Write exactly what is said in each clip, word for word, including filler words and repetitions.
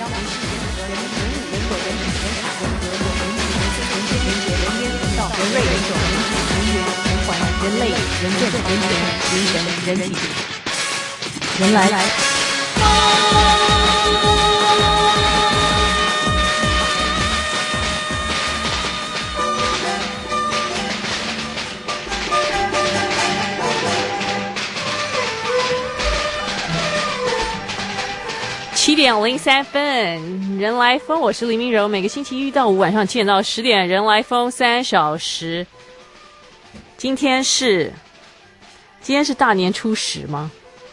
交联系人和人人物人果人体人卡人格人人体人事人间人杰人烟人道人类人种人体人缘人环人类人证人权人神人体人来来。七点零三分，人来疯，我是黎明柔。每个星期一到五晚上七点到十点，人来疯三小时。今天是今天是大年初十吗？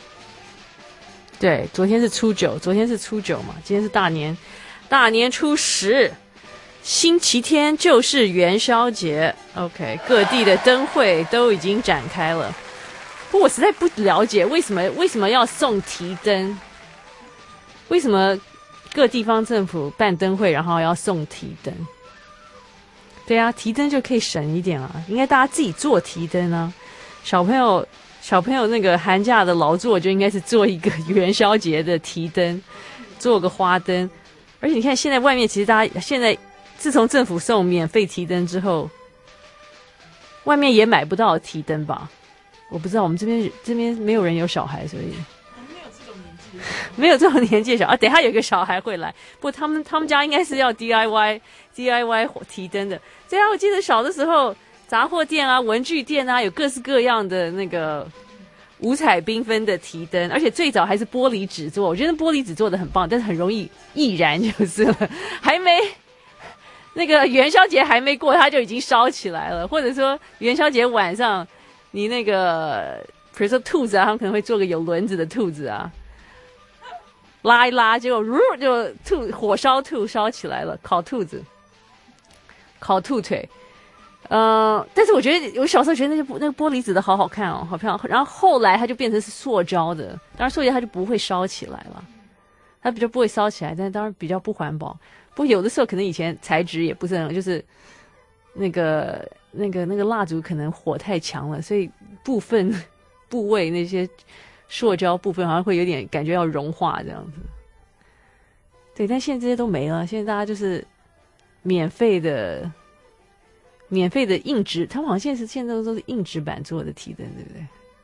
对，昨天是初九，昨天是初九嘛，今天是大年大年初十，星期天就是元宵节。OK， 各地的灯会都已经展开了。不过我实在不了解为什么为什么要送提灯。为什么各地方政府办灯会，然后要送提灯？对啊，提灯就可以省一点啊，应该大家自己做提灯啊。小朋友，小朋友那个寒假的劳作就应该是做一个元宵节的提灯，做个花灯。而且你看，现在外面其实大家现在自从政府送免费提灯之后，外面也买不到提灯吧？我不知道，我们这边这边没有人有小孩，所以。没有这种年纪的小孩啊，等一下有一个小孩会来，不过他们他们家应该是要 D I Y D I Y 提灯的。对啊，我记得小的时候，杂货店啊、文具店啊，有各式各样的那个五彩缤纷的提灯，而且最早还是玻璃纸做，我觉得玻璃纸做的很棒，但是很容易易燃就是了，还没那个元宵节还没过，它就已经烧起来了，或者说元宵节晚上，你那个比如说兔子啊，他们可能会做个有轮子的兔子啊。拉一拉，结果如就兔火烧兔烧起来了，烤兔子，烤兔腿，呃，但是我觉得我小时候觉得那个那个玻璃纸的好好看哦，好漂亮。然后后来它就变成是塑胶的，当然塑胶它就不会烧起来了，它比较不会烧起来，但是当然比较不环保。不过有的时候可能以前材质也不是很，就是那个那个那个蜡烛可能火太强了，所以部分部位那些。塑胶部分好像会有点感觉要融化这样子，对，但现在这些都没了，现在大家就是免费的、免费的硬纸，他们好像现在是现在都是硬纸板做的提灯，对不对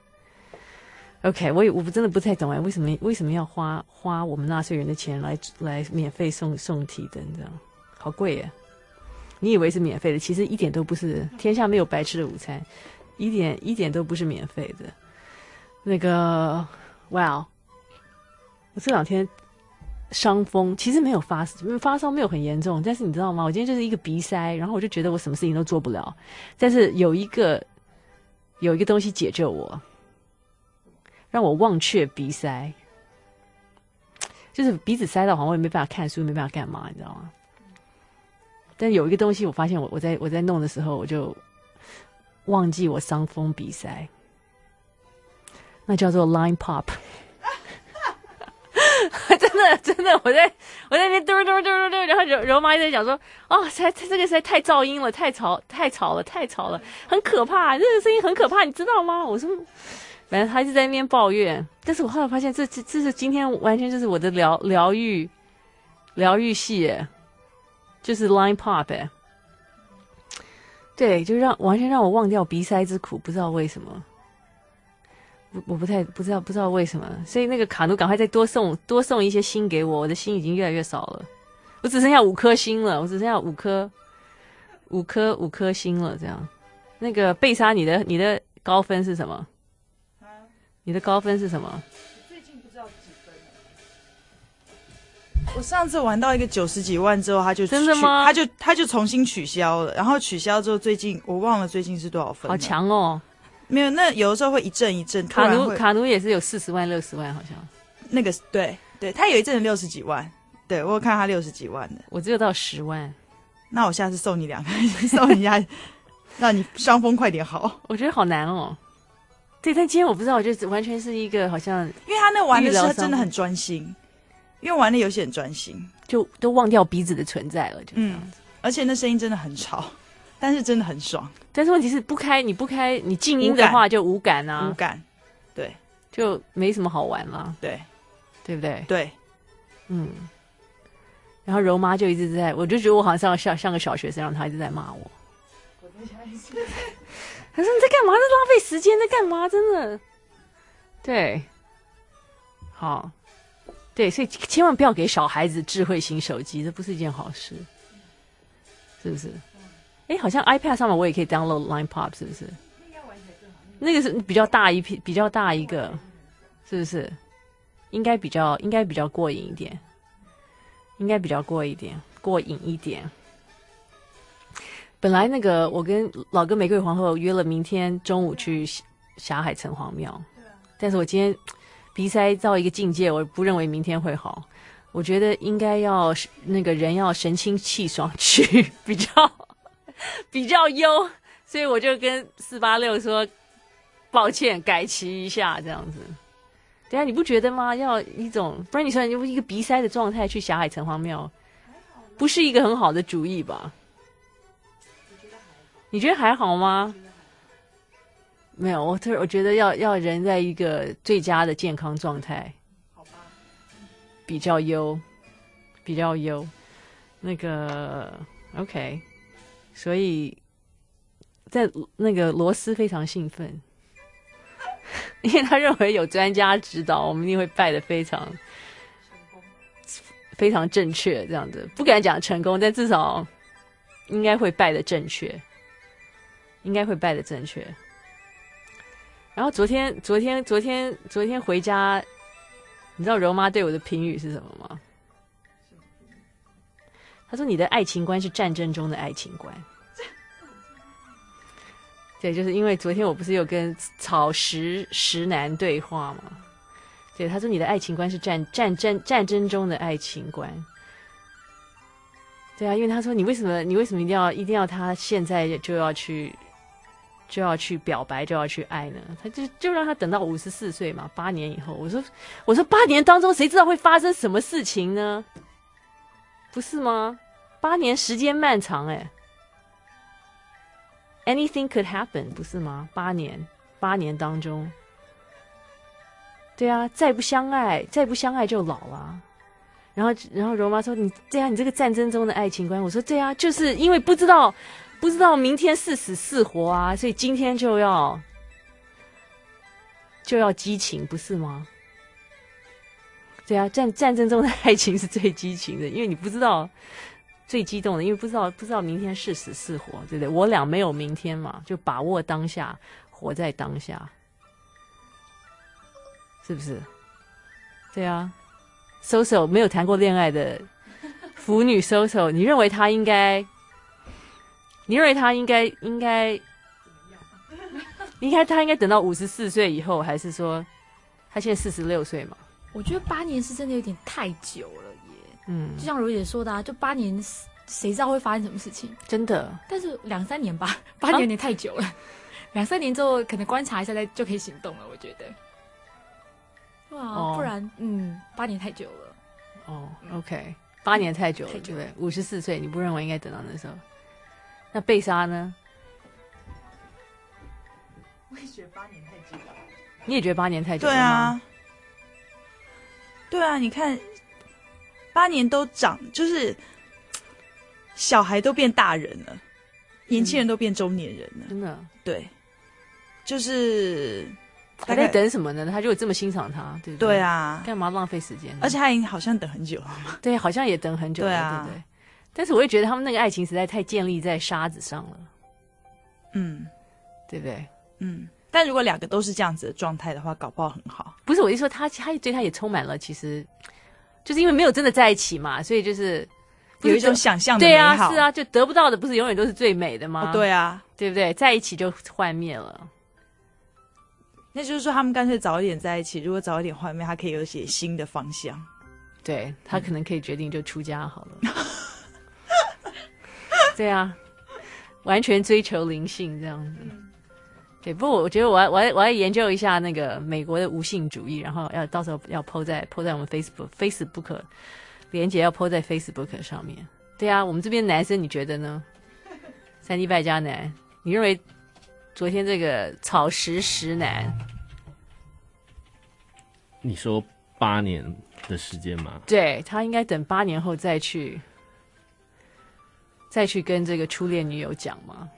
？OK， 我也我真的不太懂哎，为什么为什么要花花我们纳税人的钱来来免费送送提灯这样，好贵耶！你以为是免费的，其实一点都不是，天下没有白吃的午餐，一点一点都不是免费的。那个，哇、wow ！我这两天伤风，其实没有发发烧，没有很严重，但是你知道吗？我今天就是一个鼻塞，然后我就觉得我什么事情都做不了，但是有一个有一个东西解救我，让我忘却鼻塞，就是鼻子塞到好像我也没办法看书，没办法干嘛，你知道吗？但有一个东西，我发现我我在我在弄的时候，我就忘记我伤风鼻塞。那叫做 Line Pop， 真的真的，我在我在那边嘟嘟嘟嘟嘟，然后柔柔妈一直在讲说，哦，才这个实在太噪音了，太吵太吵了，太吵了，很可怕，这个声音很可怕，你知道吗？我说，反正他一直在那边抱怨，但是我后来发现这这这是今天完全就是我的疗疗愈疗愈系耶，就是 Line Pop 耶，对，就让完全让我忘掉鼻塞之苦，不知道为什么。我不太不知道不知道为什么，所以那个卡努赶快再多送多送一些星给我，我的星已经越来越少了，我只剩下五颗星了，我只剩下五颗五颗五颗星了，这样。那个贝莎，你的你的高分是什么？啊？你的高分是什么？ 我最近不知道几分了。我上次玩到一个九十几万之后，他就真的吗？ 他就他就重新取消了，然后取消之后，最近我忘了最近是多少分了。 好强哦！ 没有，那有的时候会一阵一阵。 卡努卡努也是有四十万、六十万，好像。 那个对对，他有一阵子六十几万，对我有看他六十几万的。 我只有到十万。 那我下次送你两个，送你一下，让你伤风快点好。 我觉得好难哦。对，但今天我不知道，我就完全是一个好像， 因为他那玩的时候真的很专心，因为玩的游戏很专心， 就都忘掉鼻子的存在了，就这样子。 嗯，而且那声音真的很吵。但是真的很爽， 但是问题是不开，你不开，你静音的话就无感啊， 无感，对， 就没什么好玩了， 对， 对不对？ 对， 嗯， 然后柔妈就一直在，我就觉得我好像像像个小学生，让她一直在骂我。他说你在干嘛？在浪费时间，在干嘛？真的，对，好，对，所以千万不要给小孩子智慧型手机，这不是一件好事，是不是？哎，好像 iPad 上面我也可以 download Line Pop， 是不是？那个是比较大一批，比较大一个，是不是？应该比较，应该比较过瘾一点，应该比较过一点，过瘾一点。本来那个我跟老哥玫瑰皇后约了明天中午去霞海城隍庙，但是我今天鼻塞到一个境界，我不认为明天会好。我觉得应该要那个人要神清气爽去，比较比较优，所以我就跟四八六说抱歉，改期一下这样子。等一下你不觉得吗？要一种，不然你说你一个鼻塞的状态去霞海城隍庙，不是一个很好的主意吧？你觉得还好吗？没有，我我觉得要要人在一个最佳的健康状态，好吧，比较优，比较优。那个 OK， 所以在那个罗斯非常兴奋，因为他认为有专家指导，我们一定会拜得非常非常正确，这样子不敢讲成功，但至少应该会拜得正确。应该会拜的正确。然后昨天昨天昨天昨天回家，你知道柔妈对我的评语是什么吗？她说你的爱情观是战争中的爱情观。对，就是因为昨天我不是有跟草食食男对话吗？对，她说你的爱情观是战战争战争中的爱情观。对啊，因为她说你为什么你为什么一定要一定要他现在就要去就要去表白，就要去爱呢？他就就让他等到五十四岁嘛，八年以后。我说我说八年当中谁知道会发生什么事情呢？不是吗？八年时间漫长哎 ，anything could happen， 不是吗？八年八年当中，对啊，再不相爱，再不相爱就老了。然后然后柔妈说你对啊，你这个战争中的爱情观。我说对啊，就是因为不知道。不知道明天是死是活啊，所以今天就要就要激情，不是吗？对啊，战战争中的爱情是最激情的，因为你不知道最激动的，因为不知道不知道明天是死是活，对不对？我俩没有明天嘛，就把握当下，活在当下，是不是？对啊 ，Soso 没有谈过恋爱的腐女 Soso， 你认为她应该？你认为他应该应该应该他应该等到五十四岁以后，还是说他现在四十六岁嘛？ 我觉得八年是真的有点太久了耶。 嗯， 就像如姐说的啊，就八年谁知道会发生什么事情？ 真的。但是两三年吧，八年有点太久了。两、啊、三年之后可能观察一下再就可以行动了，我觉得。对啊，哦、不然嗯，八年太久了。 哦 ，OK， 八年太久了，对不对？五十四岁，你不认为应该等到那时候？那贝莎呢？ 我也觉得八年太久了。 你也觉得八年太久了吗？ 对啊，对啊，你看，八年都长，就是小孩都变大人了，年轻人都变中年人了， 真的。 对，就是还在等什么呢？他如果这么欣赏他，对不对？ 对啊， 干嘛浪费时间？ 而且他已经好像等很久了嘛。 对，好像也等很久了，对啊，对不对？但是我会觉得他们那个爱情实在太建立在沙子上了，嗯，对不对？ 嗯，但如果两个都是这样子的状态的话，搞不好很好。 不是，我就说他，他对他也充满了，其实就是因为没有真的在一起嘛，所以就是有一种想象的美好。 对啊，是啊，就得不到的不是永远都是最美的吗？ 哦、对啊， 对不对？在一起就幻灭了。 那就是说，他们干脆早一点在一起，如果早一点幻灭，他可以有一些新的方向。 对，他可能可以决定就出家好了。对啊，完全追求灵性这样子。对，不过我觉得我要我要我要研究一下那个美国的无性主义，然后要到时候要 po 在 po 在我们 Facebook Facebook 连结要 po 在 Facebook 上面。对啊，我们这边男生你觉得呢？三 D 败家男，你认为昨天这个草食食男？ 你说八年的时间吗？ 对，他应该等八年后再去，再去跟这个初恋女友讲吗？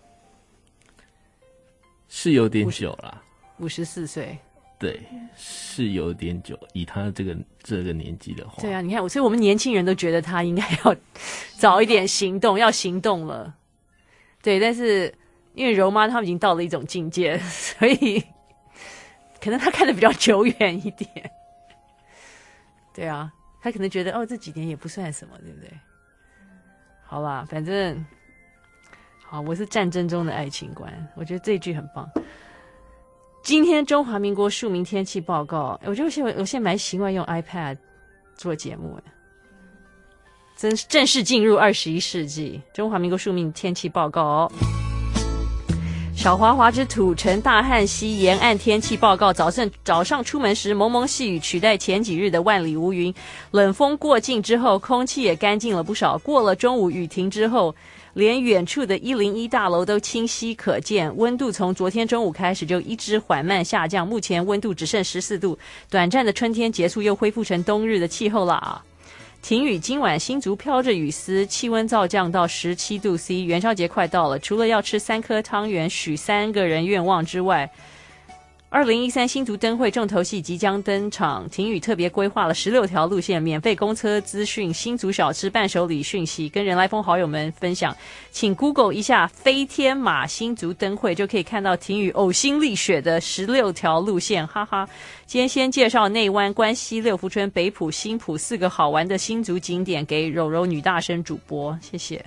是有点久啦， 五十四岁， 对，是有点久。以他这个这个年纪的话， 对啊，你看，所以我们年轻人都觉得他应该要早一点行动，要行动了。对，但是因为柔妈他们已经到了一种境界，所以可能他看得比较久远一点。对啊，他可能觉得哦，这几年也不算什么，对不对？好吧，反正好，我是战争中的爱情观，我觉得这一句很棒。今天中华民国庶民天气报告，我觉得我现在我现在蛮习惯用 iPad 做节目的，真正式进入二十一世纪。中华民国庶民天气报告哦。小华华之土城大汉溪沿岸天气报告，早上早上出门时蒙蒙细雨取代前几日的万里无云，冷风过境之后空气也干净了不少，过了中午雨停之后，连远处的一零一大楼都清晰可见，温度从昨天中午开始就一直缓慢下降，目前温度只剩十四度，短暂的春天结束，又恢复成冬日的气候了啊。停雨，今晚新竹飘着雨丝，气温骤降到十七度 C。 元宵节快到了，除了要吃三颗汤圆许三个人愿望之外，二零一三新竹灯会重头戏即将登场，停雨特别规划了十六条路线，免费公车资讯、新竹小吃伴手礼讯息，跟人来疯好友们分享。请 Google 一下飞天马新竹灯会，就可以看到停雨呕心沥血的十六条路线，哈哈。今天先介绍内湾、关西、六福村、北埔、新埔四个好玩的新竹景点给柔柔女大生主播，谢谢。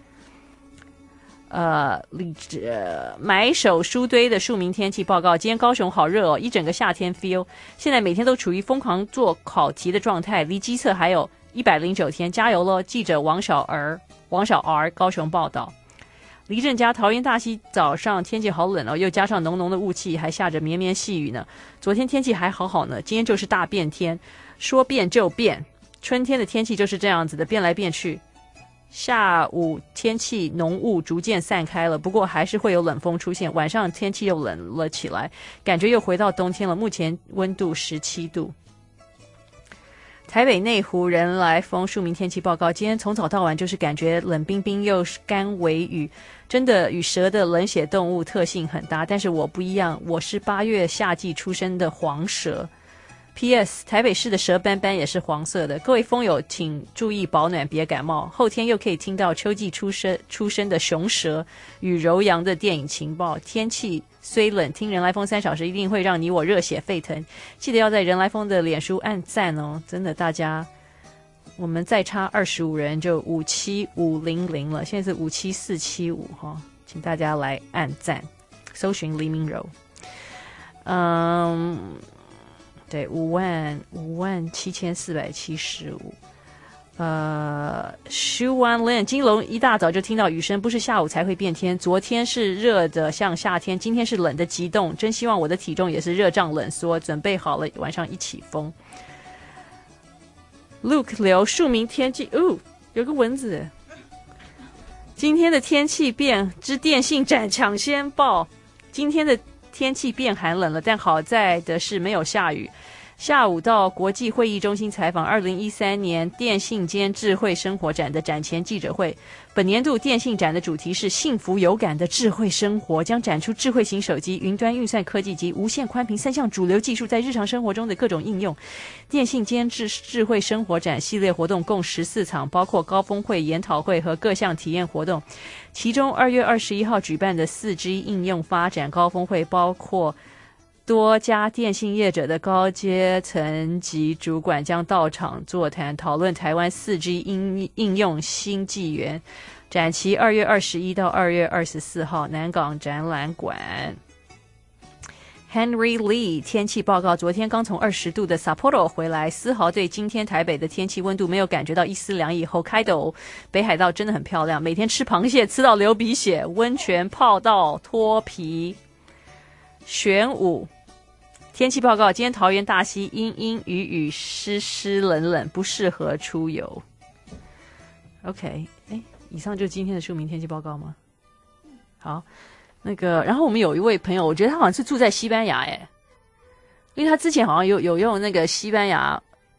呃，呃，买手书堆的庶民天气报告，今天高雄好热哦，一整个夏天 feel。现在每天都处于疯狂做考题的状态，离基测还有一百零九天，加油咯！记者王小儿，王小儿，高雄报道。黎正家桃园大溪早上天气好冷哦，又加上浓浓的雾气，还下着绵绵细雨呢。昨天天气还好好呢，今天就是大变天，说变就变。春天的天气就是这样子的，变来变去。下午天气浓雾逐渐散开了，不过还是会有冷风出现，晚上天气又冷了起来，感觉又回到冬天了。目前温度十七度。台北内湖人来疯庶民天气报告，今天从早到晚就是感觉冷冰冰又干微雨，真的与蛇的冷血动物特性很搭，但是我不一样，我是八月夏季出生的黄蛇。P S 台北市的蛇斑斑也是黄色的，各位疯友请注意保暖，别感冒。后天又可以听到秋季出生出生的雄蛇与柔羊的电影情报。天气虽冷，听人来疯三小时一定会让你我热血沸腾。记得要在人来疯的脸书按赞哦，真的大家，我们再差二十五人就五七五零零了，现在是五七四七五哈，请大家来按赞，搜寻黎明柔。嗯。对，五万五万七千四百七十五。呃 ，Shu Wan Lin， 金龙一大早就听到雨声，不是下午才会变天。昨天是热的像夏天，今天是冷的极冻。真希望我的体重也是热胀冷缩，准备好了晚上一起疯。Luke 刘庶民天气，哦，有个蚊子。今天的天气变之电信展抢先报，今天的天气变寒冷了，但好在的是没有下雨。下午到国际会议中心采访二零一三年电信间智慧生活展的展前记者会。本年度电信展的主题是幸福有感的智慧生活，将展出智慧型手机、云端运算科技及无线宽频三项主流技术在日常生活中的各种应用。电信间智智慧生活展系列活动共十四场，包括高峰会、研讨会和各项体验活动。其中二月二十一号举办的 四 G 应用发展高峰会，包括多家电信业者的高阶层级主管将到场座谈，讨论台湾 四 G 应应用新纪元。展期二月二十一到二月二十四号，南港展览馆。Henry Lee 天气报告，昨天刚从二十度的 Sapporo 回来，丝毫对今天台北的天气温度没有感觉到一丝凉意。Hokkaido 北海道真的很漂亮，每天吃螃蟹吃到流鼻血，温泉泡到脱皮。玄武天气报告，今天桃园大溪阴阴雨雨湿湿冷冷，不适合出游。OK， 哎，以上就是今天的庶民天气报告吗？好，那个，然后我们有一位朋友，我觉得他好像是住在西班牙，哎，因为他之前好像有有用那个西班牙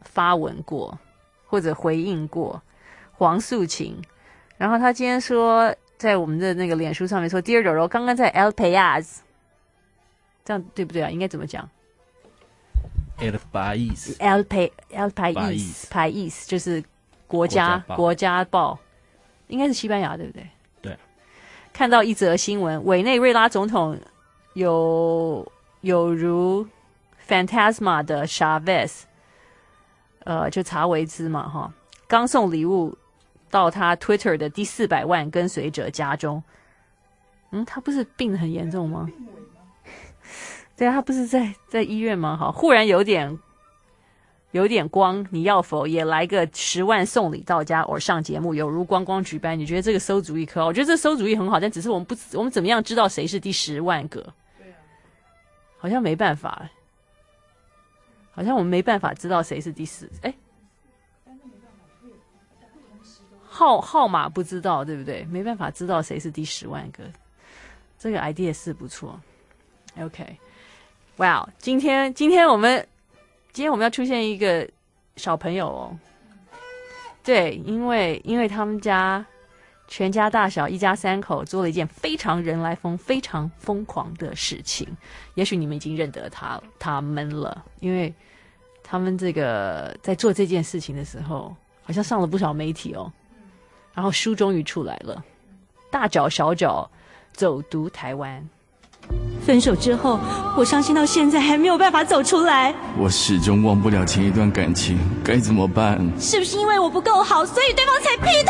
发文过或者回应过黄素琴，然后他今天说在我们的那个脸书上面说 Dear 柔柔刚刚在 El País， 这样对不对啊？应该怎么讲 El País El País El País País 就是国家国家报国家报，应该是西班牙对不对？ 对， 看到一则新闻，委内瑞拉总统有有如 Fantasma 的 Chavez， 呃，就查维兹嘛哈，刚送礼物到他 Twitter 的第四百万跟随者家中。嗯，他不是病得很严重吗？对啊，他不是在在医院吗？好，忽然有点有点光，你要否也来个十万送礼到家，or上节目，有如观光局般？你觉得这个馊主意可好？我觉得这馊主意很好，但只是我们不，我们怎么样知道谁是第十万个？好像没办法，好像我们没办法知道谁是第四。哎，号号码不知道，对不对？没办法知道谁是第十万个。这个 idea 是不错。OK， 哇、wow, 今天今天我们今天我们要出现一个小朋友哦。对，因为因为他们家全家大小一家三口做了一件非常人来疯、非常疯狂的事情。也许你们已经认得他他们了，因为他们这个在做这件事情的时候，好像上了不少媒体哦。然后书终于出来了，大脚小脚走读台湾。 分手之后，我伤心到现在还没有办法走出来。 我始终忘不了前一段感情，该怎么办？ 是不是因为我不够好，所以对方才劈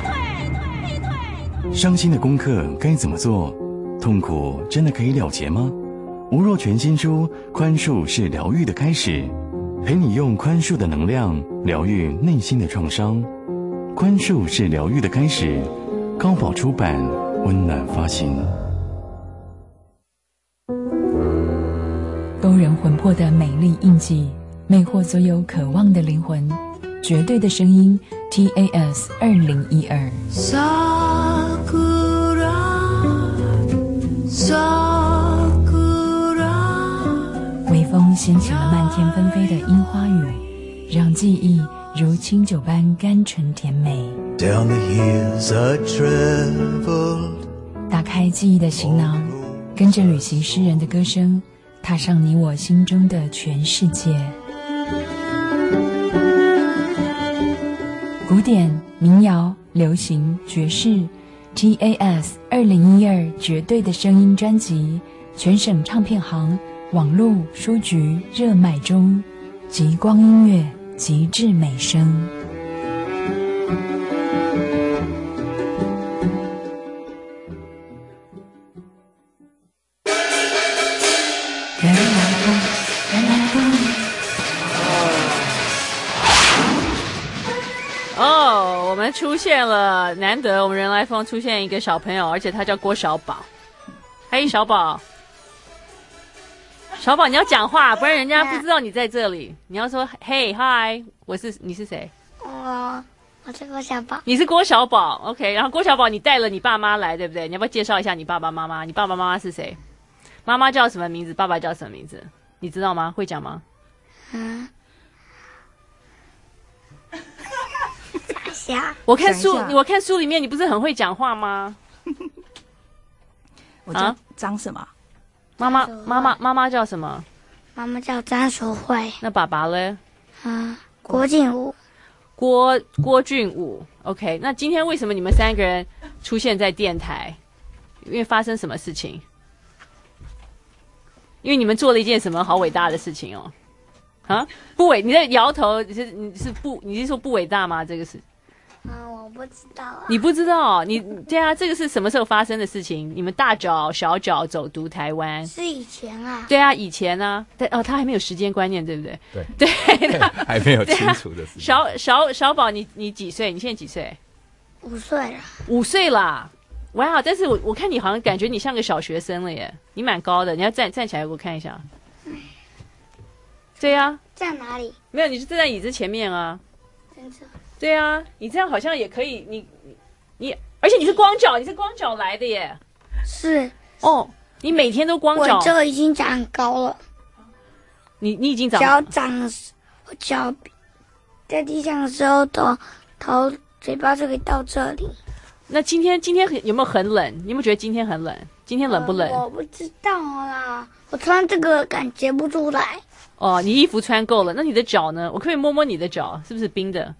腿？ 伤心的功课该怎么做？痛苦真的可以了结吗？吴若权新书《宽恕是疗愈的开始》，陪你用宽恕的能量疗愈内心的创伤。宽恕是疗愈的开始，高宝出版，温暖发行。 勾人魂魄的美丽印记，魅惑所有渴望的灵魂。绝对的声音 T A S 二零一二。微风掀起了漫天纷飞的樱花雨，让记忆如清酒般甘醇甜美。 Down the hills I traveled， 打开记忆的行囊，跟着旅行诗人的歌声，踏上你我心中的全世界。古典、民谣、流行、爵士 T A S 二零一二绝对的声音专辑，全省唱片行、网络、书局热卖中。极光音乐，极致美声。人来疯，人来疯。 哦，我们出现了，难得我们人来疯出现一个小朋友，而且他叫郭小宝。嘿，小宝，小宝，你要讲话，不然人家不知道你在这里。你要说嘿嗨，我是你是谁？ 我我是郭小宝。 你是郭小宝 ，OK。然后郭小宝，你带了你爸妈来，对不对？你要不要介绍一下你爸爸妈妈？你爸爸妈妈是谁？妈妈叫什么名字？爸爸叫什么名字？你知道吗？会讲吗？ 嗯。想一下。 我看书，我看书里面你不是很会讲话吗？ 我叫张什么？ 妈妈妈妈妈妈叫什么？ 妈妈叫张淑慧。 那爸爸嘞？ 嗯，郭俊武。 郭郭俊武 ，OK。那今天为什么你们三个人出现在电台？因为发生什么事情？因为你们做了一件什么好伟大的事情哦？啊，不伟，你在摇头，你是你是不你是说不伟大吗？这个是？ 嗯，我不知道啊。 你不知道？你对啊，这个是什么时候发生的事情？你们大脚小脚走读台湾？ 是以前啊。 对啊，以前啊，但哦，他还没有时间观念，对不对？ 对对， 还没有清楚的事情。 小小小宝，你你几岁？你现在几岁？ 五岁了。 五岁啦！哇！但是我我看你好像感觉你像个小学生了耶，你蛮高的，你要站站起来给我看一下。对啊。 站哪里？ 没有，你就站在椅子前面啊。 真的。 对啊，你这样好像也可以，你你，而且你是光脚，你是光脚来的耶。 是。 哦，你每天都光脚。 我这已经长高了。 你你已经长。 脚长，我脚在地上的时候，头头嘴巴就可以到这里。 那今天今天有没有很冷？你有没有觉得今天很冷？今天冷不冷？ 呃、我不知道啦，我穿这个感觉不出来。 哦，你衣服穿够了，那你的脚呢？我可不可以摸摸你的脚，是不是冰的？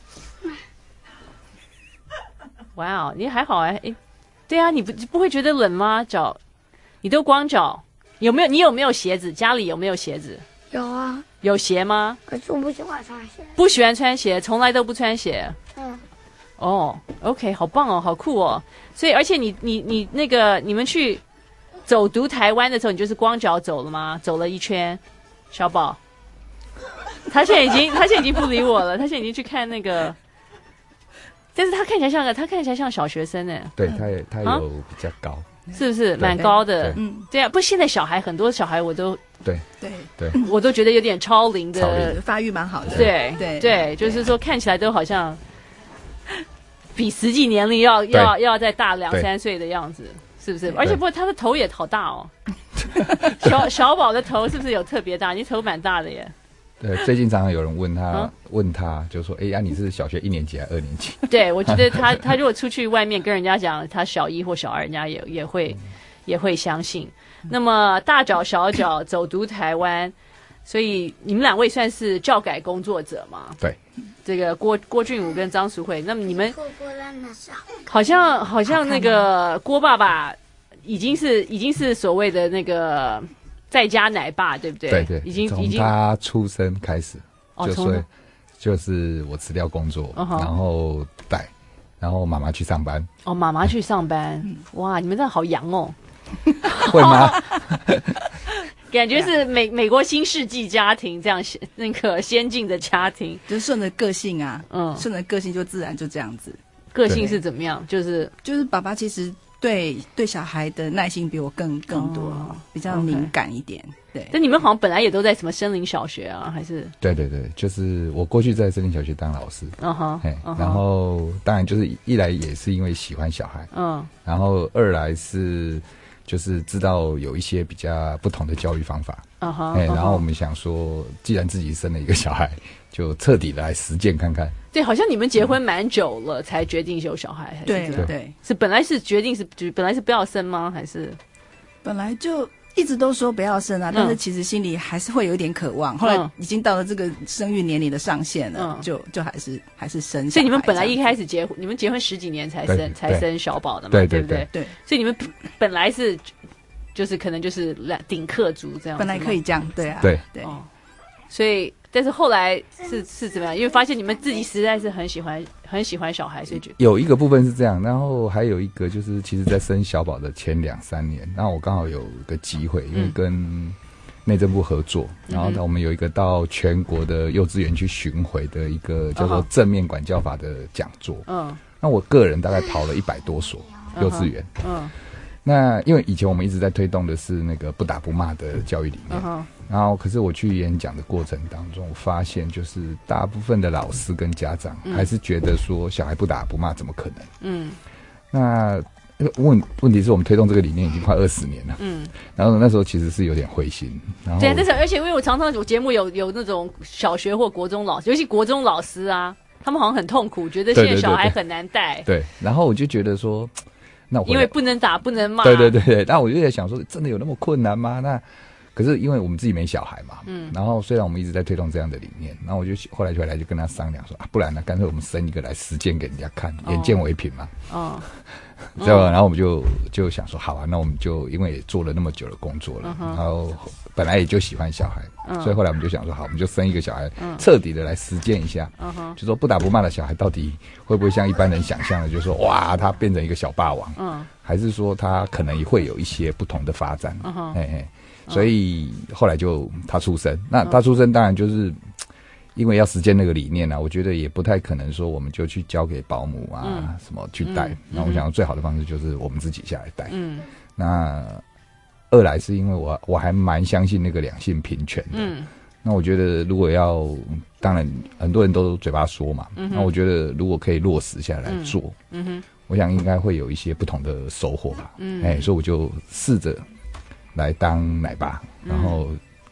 哇哦，你还好哎、欸，对啊，你不不会觉得冷吗？脚，你都光脚，有没有？你有没有鞋子？家里有没有鞋子？ 有啊。 有鞋吗？ 可是我不喜欢穿鞋。 不喜欢穿鞋，从来都不穿鞋。 嗯。 哦 ，OK， 好棒哦，好酷哦。所以，而且你你你那个，你们去走读台湾的时候，你就是光脚走了吗？走了一圈，小宝，他现在已经他现在已经不理我了，他现在已经去看那个，但是他看起来像个，他看起来像小学生呢。 对，他也他有比较高。 是不是蛮高的？ 嗯， 对啊，不，现在小孩很多小孩我都对对对， 我都觉得有点超龄的， 超龄发育蛮好的。 对对对，就是说看起来都好像比实际年龄要要要再大两三岁的样子，是不是？而且不过他的头也好大哦，小小宝的头是不是有特别大？你头蛮大的耶。 对，最近常常有人问他， 啊、 问他就说：“哎呀，啊、你是小学一年级还是二年级？” 对，我觉得他他如果出去外面跟人家讲他小一或小二，人家也也会、嗯、也会相信。那么大脚小脚走读台湾，所以你们两位算是教改工作者嘛？ 对， 这个郭郭俊武跟张淑慧，那么你们好像好像那个郭爸爸已经是已经是所谓的那个。在家奶爸对不对？ 对对， 已经从他出生开始， 哦、 就是就是我辞掉工作， 哦、 然后带，然后妈妈去上班。 哦，妈妈去上班，嗯、哇，你们真的好洋哦！ 会吗？ 感觉是美美国新世纪家庭这样那个先进的家庭， 就是顺着个性啊， 嗯， 顺着个性就自然就这样子。 个性是怎么样？就是就是爸爸其实。对对，小孩的耐心比我更更多，哦、比较敏感一点。Okay. 对， 但你们好像本来也都在什么森林小学啊，还是？ 对对对，就是我过去在森林小学当老师， 嗯哼， 嗯、然后当然就是一来也是因为喜欢小孩， 嗯， 然后二来是就是知道有一些比较不同的教育方法， 嗯哼， 哎，然后我们想说，既然自己生了一个小孩，就彻底的来实践看看。 对，好像你们结婚蛮久了，才决定有小孩，还是对对， 是本来是决定是本来是不要生吗？还是本来就一直都说不要生啊，嗯、但是其实心里还是会有一点渴望。后来已经到了这个生育年龄的上限了，嗯、就就还是还是生。 所以你们本来一开始结婚，你们结婚十几年才生才生小宝的嘛， 对对不对？ 对， 所以你们本来是就是可能就是顶客族这样， 本来可以这样，对啊， 对对， 哦、所以。但是后来是是怎么样？因为发现你们自己实在是很喜欢很喜欢小孩，所以就有一个部分是这样，然后还有一个就是，其实，在生小宝的前两三年，然后我刚好有个机会，因为跟内政部合作，嗯、然后我们有一个到全国的幼稚园去巡回的一个叫做正面管教法的讲座。嗯，那我个人大概跑了一百多所幼稚园。嗯。嗯那因为以前我们一直在推动的是那个不打不骂的教育理念， uh-huh. 然后可是我去演讲的过程当中，我发现就是大部分的老师跟家长还是觉得说小孩不打不骂怎么可能？嗯，那问问题是我们推动这个理念已经快二十年了，嗯，然后那时候其实是有点灰心，然后对，但是而且因为我常常有节目有有那种小学或国中老师，尤其国中老师啊，他们好像很痛苦，觉得现在小孩很难带， 对，然后我就觉得说。那我因为不能打不能骂， 对对对对，那我就在想说，真的有那么困难吗？那可是因为我们自己没小孩嘛，嗯，然后虽然我们一直在推动这样的理念，然后我就后来就回来就跟他商量说啊，不然呢，干脆我们生一个来实践给人家看，眼见为凭嘛，哦，知道吧？然后我们就就想说，好啊，那我们就因为也做了那么久的工作了，嗯、然后本来也就喜欢小孩，嗯、所以后来我们就想说，好，我们就生一个小孩，嗯、彻底的来实践一下，嗯、就说不打不骂的小孩到底会不会像一般人想象的，就是说哇，他变成一个小霸王，嗯，还是说他可能会有一些不同的发展，嗯哼，嘿嘿。所以后来就他出生，那他出生当然就是因为要实践那个理念啊，我觉得也不太可能说我们就去交给保姆啊、嗯、什么去带。那、嗯、我想最好的方式就是我们自己下来带。嗯，那二来是因为我我还蛮相信那个两性平权的。嗯，那我觉得如果要，当然很多人都嘴巴说嘛，嗯、那我觉得如果可以落实下来做，嗯哼，我想应该会有一些不同的收获吧。嗯，哎，所以我就试着。来当奶爸，然后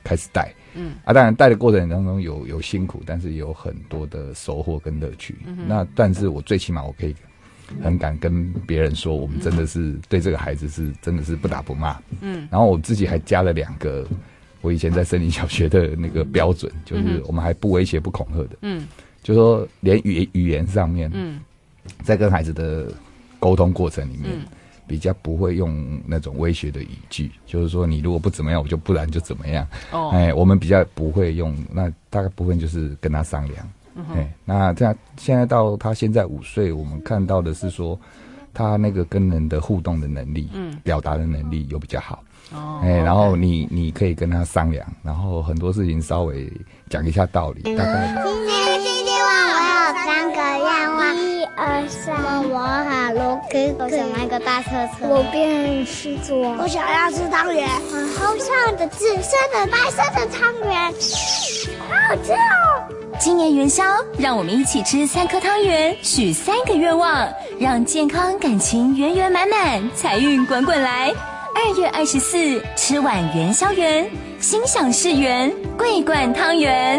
开始带，嗯啊，当然带的过程当中有有辛苦，但是有很多的收获跟乐趣。嗯、那但是我最起码我可以很敢跟别人说，我们真的是对这个孩子是真的是不打不骂。嗯，然后我自己还加了两个我以前在森林小学的那个标准，就是我们还不威胁不恐吓的。嗯，就说连语语言上面，嗯，在跟孩子的沟通过程里面。嗯，比较不会用那种威胁的语句，就是说你如果不怎么样，我就不然就怎么样。哦，哎，我们比较不会用，那大概部分就是跟他商量。嗯、哎，那这样现在到他现在五岁，我们看到的是说，他那个跟人的互动的能力，嗯，表达的能力有比较好。哦，哎，然后你你可以跟他商量，然后很多事情稍微讲一下道理，大概。 今天星期五，我有三个愿望。一二三，我好罗哥哥，我想买个大车车。我变狮子王，我想要吃汤圆。我好想的紫色的、白色的汤圆，好好吃哦！ 今年元宵，让我们一起吃三颗汤圆，许三个愿望，让健康感情圆圆满满，财运滚滚来。二月二十四，吃碗元宵圆，心想事圆，桂冠汤圆。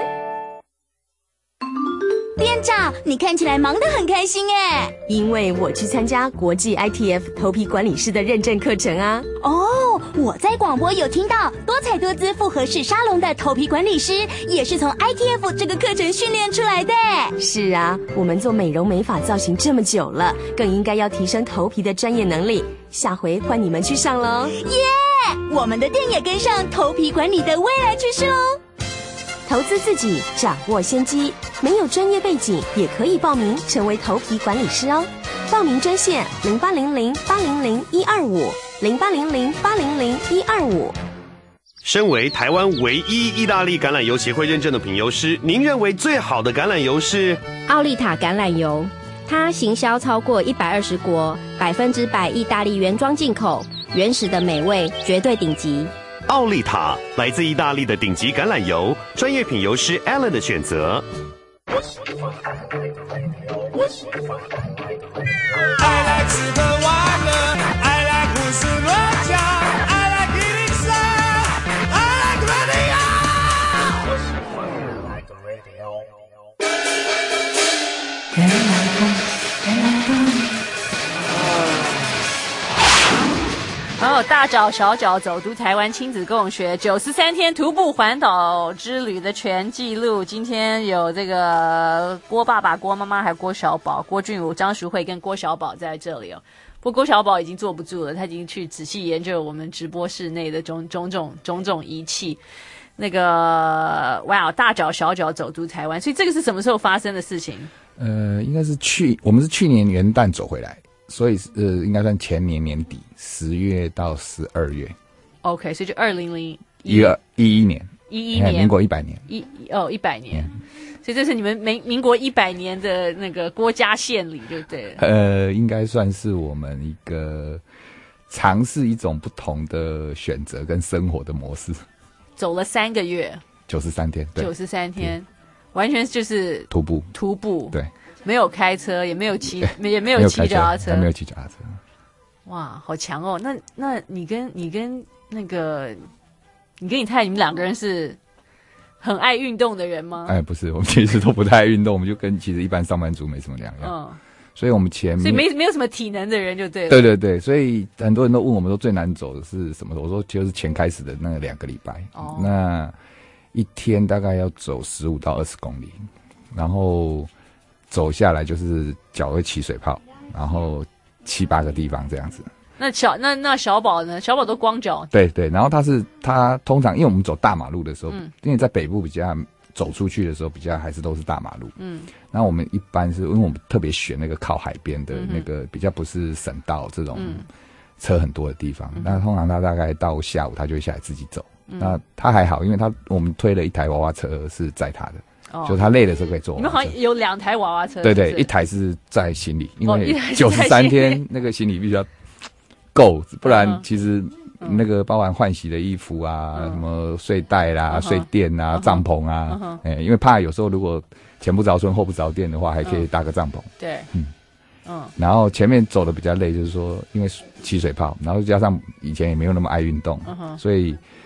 店长，你看起来忙得很开心哎， 因为我去参加国际 I T F 头皮管理师的认证课程啊。 哦，我在广播有听到多彩多姿复合式沙龙的头皮管理师也是从 I T F 这个课程训练出来的。 是啊，我们做美容美发造型这么久了，更应该要提升头皮的专业能力。下回换你们去上咯。 耶！我们的店也跟上头皮管理的未来趋势哦。 投资自己，掌握先机，没有专业背景也可以报名成为头皮管理师哦。报名专线零八零零八零零一二五零八零零八零零一二五。 身为台湾唯一意大利橄榄油协会认证的品油师，您认为最好的橄榄油是奥利塔橄榄油？它行销超过一百二十国，百分之百意大利原装进口，原始的美味，绝对顶级。 奥利塔来自意大利的顶级橄榄油，专业品油师 Alan 的选择。 原来风，原来风。 然后大脚小脚走读台湾亲子共学九十三天徒步环岛之旅的全纪录，今天有这个郭爸爸、郭妈妈，还有郭小宝、郭俊武、张淑慧跟郭小宝在这里哦。不过郭小宝已经坐不住了，他已经去仔细研究我们直播室内的种种种种种仪器。那个哇，大脚小脚走读台湾，所以这个是什么时候发生的事情？ 呃，应该是去我们是去年元旦走回来。所以呃，应该算前年年底十月到十二月。 OK， 所以就二零零一二一一年， 一一年， 民国一百年， 一哦一百年、嗯，所以这是你们民民国一百年的那个郭家献礼，就对了。 呃，应该算是我们一个尝试一种不同的选择跟生活的模式。 走了三个月， 九十三天， 九十三天，完全就是徒步， 徒步， 对。 没有开车，也没有骑，也没有骑脚踏车， 没有骑脚踏车。 哇，好强哦！那那你跟你跟那个，你跟你太太，你们两个人是很爱运动的人吗？ 哎，不是，我们其实都不太爱运动，我们就跟其实一般上班族没什么两样。嗯，所以我们前面所以没没有什么体能的人就对了。 对对对，所以很多人都问我们说最难走的是什么？我说就是前开始的那两个礼拜，哦，那一天大概要走十五到二十公里，然后。走下来就是脚会起水泡，然后七八个地方这样子。 那小那那小宝呢？小宝都光脚。 对对，然后他是他通常因为我们走大马路的时候，嗯、因为在北部比较走出去的时候比较还是都是大马路。嗯，然后我们一般是因为我们特别选那个靠海边的那个、嗯、比较不是省道这种车很多的地方。嗯、那通常他大概到下午他就会下来自己走。嗯、那他还好，因为他我们推了一台娃娃车是载他的。哦、就他累的时候可以坐。 你们好像有两台娃娃车。 对对，一台是载行李，因为九十三天那个行李必须要够，不然其实那个包含换洗的衣服啊、嗯、什么睡袋啦、嗯、睡垫啊、嗯、帐篷啊，嗯欸、因为怕有时候如果前不着村后不着店的话，还可以搭个帐篷。 嗯、对， 嗯嗯。然后前面走的比较累，就是说因为起水泡，然后加上以前也没有那么爱运动，嗯、所以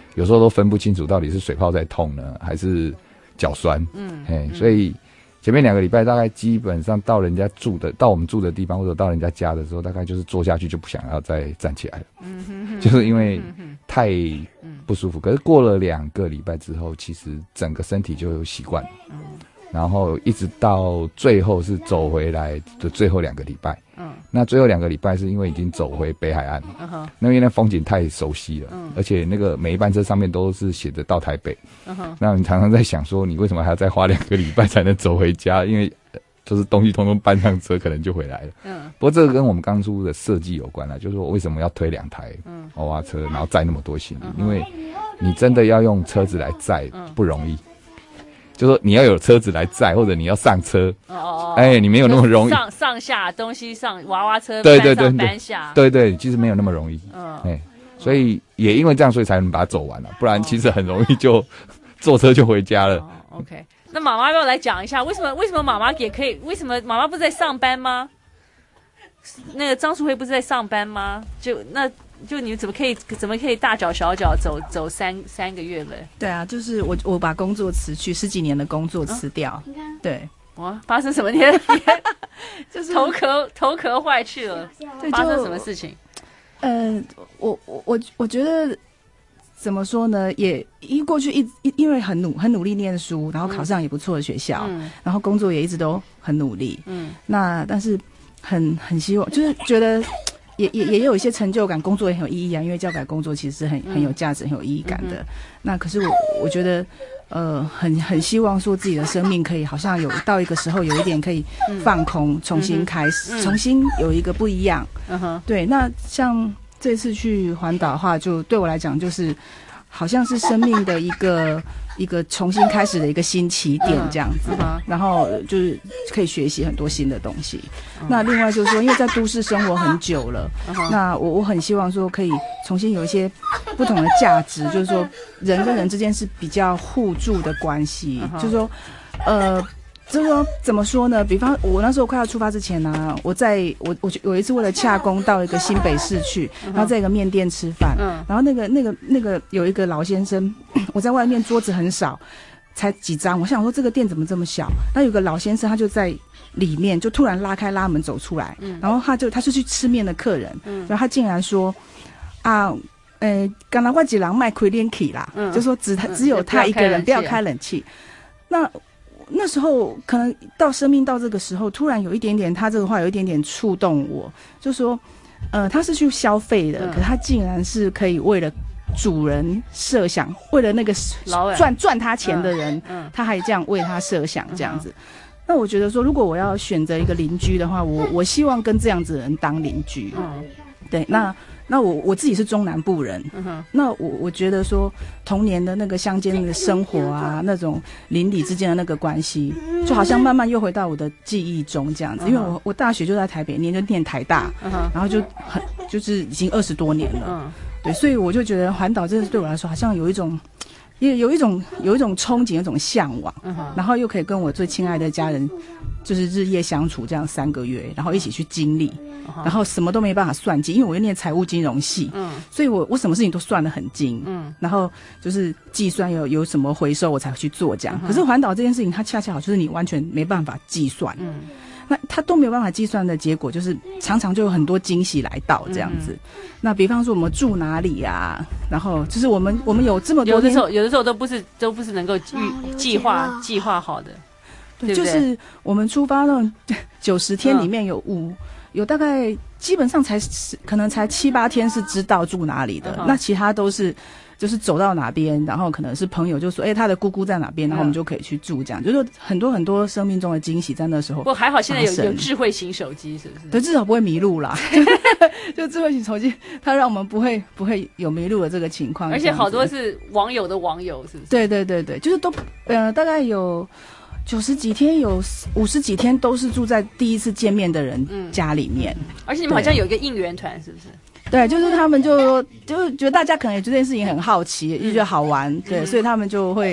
有时候都分不清楚到底是水泡在痛呢，还是脚酸。嗯，嘿，所以前面两个礼拜大概基本上到人家住的，到我们住的地方或者到人家家的时候，大概就是坐下去就不想要再站起来了。嗯哼，就是因为太不舒服。可是过了两个礼拜之后，其实整个身体就有习惯了。嗯，然后一直到最后是走回来的最后两个礼拜。嗯，那最后两个礼拜是因为已经走回北海岸，嗯哼，那因为那风景太熟悉了，嗯，而且那个每一班车上面都是写着到台北，嗯哼，那你常常在想说，你为什么还要再花两个礼拜才能走回家？因为就是东西通通搬上车，可能就回来了。嗯，不过这个跟我们刚出的设计有关了，就是说我为什么要推两台娃娃车，然后载那么多行李？嗯，因为你真的要用车子来载不容易。就说你要有车子来载，或者你要上车，哦哦，哎，你没有那么容易上上下东西上娃娃车， 对对对搬下， 对对，其实没有那么容易，嗯，哎，所以也因为这样，所以才能把它走完了，不然其实很容易就坐车就回家了。 哦 OK， 那妈妈要来讲一下，为什么为什么妈妈也可以？为什么妈妈不是在上班吗？那个张淑慧不是在上班吗？就那。就你怎么可以怎么可以大脚小脚走走三三个月了？ 对啊，就是我我把工作辞去，十几年的工作辞掉。 哦、 对， 哇，发生什么？你就是头壳头壳坏去了，发生什么事情？ 呃，我我我我觉得怎么说呢？也因过去一因为很努很努力念书，然后考上也不错的学校，嗯、然后工作也一直都很努力。嗯，那但是很很希望，就是觉得。也也也有一些成就感，工作也很有意义啊。因为教改工作其实是很很有价值、很有意义感的。嗯、那可是我我觉得，呃，很很希望说自己的生命可以好像有到一个时候有一点可以放空，嗯、重新开始，嗯、重新有一个不一样。嗯哼，对。那像这次去环岛的话，就对我来讲就是好像是生命的一个。一个重新开始的一个新起点这样子，嗯、然后就是可以学习很多新的东西。嗯、那另外就是说，因为在都市生活很久了，嗯、那我我很希望说可以重新有一些不同的价值，就是说人跟人之间是比较互助的关系，嗯、就是说，呃。就是说，怎么说呢？比方我那时候快要出发之前呢、啊，我在我我有一次为了洽公到一个新北市去，然后在一个面店吃饭，嗯、然后那个那个那个有一个老先生，我在外面桌子很少，才几张，我想说这个店怎么这么小？那有个老先生他就在里面，就突然拉开拉门走出来，嗯、然后他就他是去吃面的客人，嗯、然后他竟然说啊。呃，刚才我几郎卖亏连起啦，嗯、就说只他只有他一个人，不要开冷气。那那时候可能到生命到这个时候，突然有一点点，他这个话有一点点触动我，就说，呃，他是去消费的，嗯、可他竟然是可以为了主人设想，为了那个赚赚他钱的人，嗯嗯、他还这样为他设想这样子。嗯、那我觉得说，如果我要选择一个邻居的话，我我希望跟这样子的人当邻居。嗯，对，那。那我我自己是中南部人，嗯、那我我觉得说童年的那个乡间的生活啊，那种邻里之间的那个关系，就好像慢慢又回到我的记忆中这样子。嗯、因为我我大学就在台北念，就念台大，嗯、然后就很就是已经二十多年了，嗯、对，所以我就觉得环岛真的对我来说好像有一种。也有一种有一种憧憬，有一种向往，嗯、然后又可以跟我最亲爱的家人，就是日夜相处这样三个月，然后一起去经历，嗯、然后什么都没办法算计，因为我又念财务金融系，嗯、所以我我什么事情都算得很精，嗯、然后就是计算有有什么回收我才去做这样。嗯、可是环岛这件事情，它恰恰好就是你完全没办法计算，嗯、那它都没有办法计算的结果，就是常常就有很多惊喜来到这样子。嗯、那比方说我们住哪里啊，然后就是我们我们有这么多有的时候有的时候都不是都不是能够预计划计划好的， 对，就是我们出发那种九十天里面有五、嗯、有大概基本上才可能才七八天是知道住哪里的，嗯、那其他都是。就是走到哪边，然后可能是朋友就说，哎、欸，他的姑姑在哪边，然后我们就可以去住，这样、嗯、就是很多很多生命中的惊喜在那时候。 不过还好，现在有有智慧型手机，是不是？ 对，至少不会迷路啦。就智慧型手机，它让我们不会不会有迷路的这个情况。 而且好多是网友的网友，是不是？ 对对对对，就是都呃大概有九十几天，有五十几天都是住在第一次见面的人家里面。嗯、 而且你们好像有一个应援团，是不是？ 对，就是他们就就觉得大家可能也对这件事情很好奇，也觉得好玩，对，嗯、所以他们就会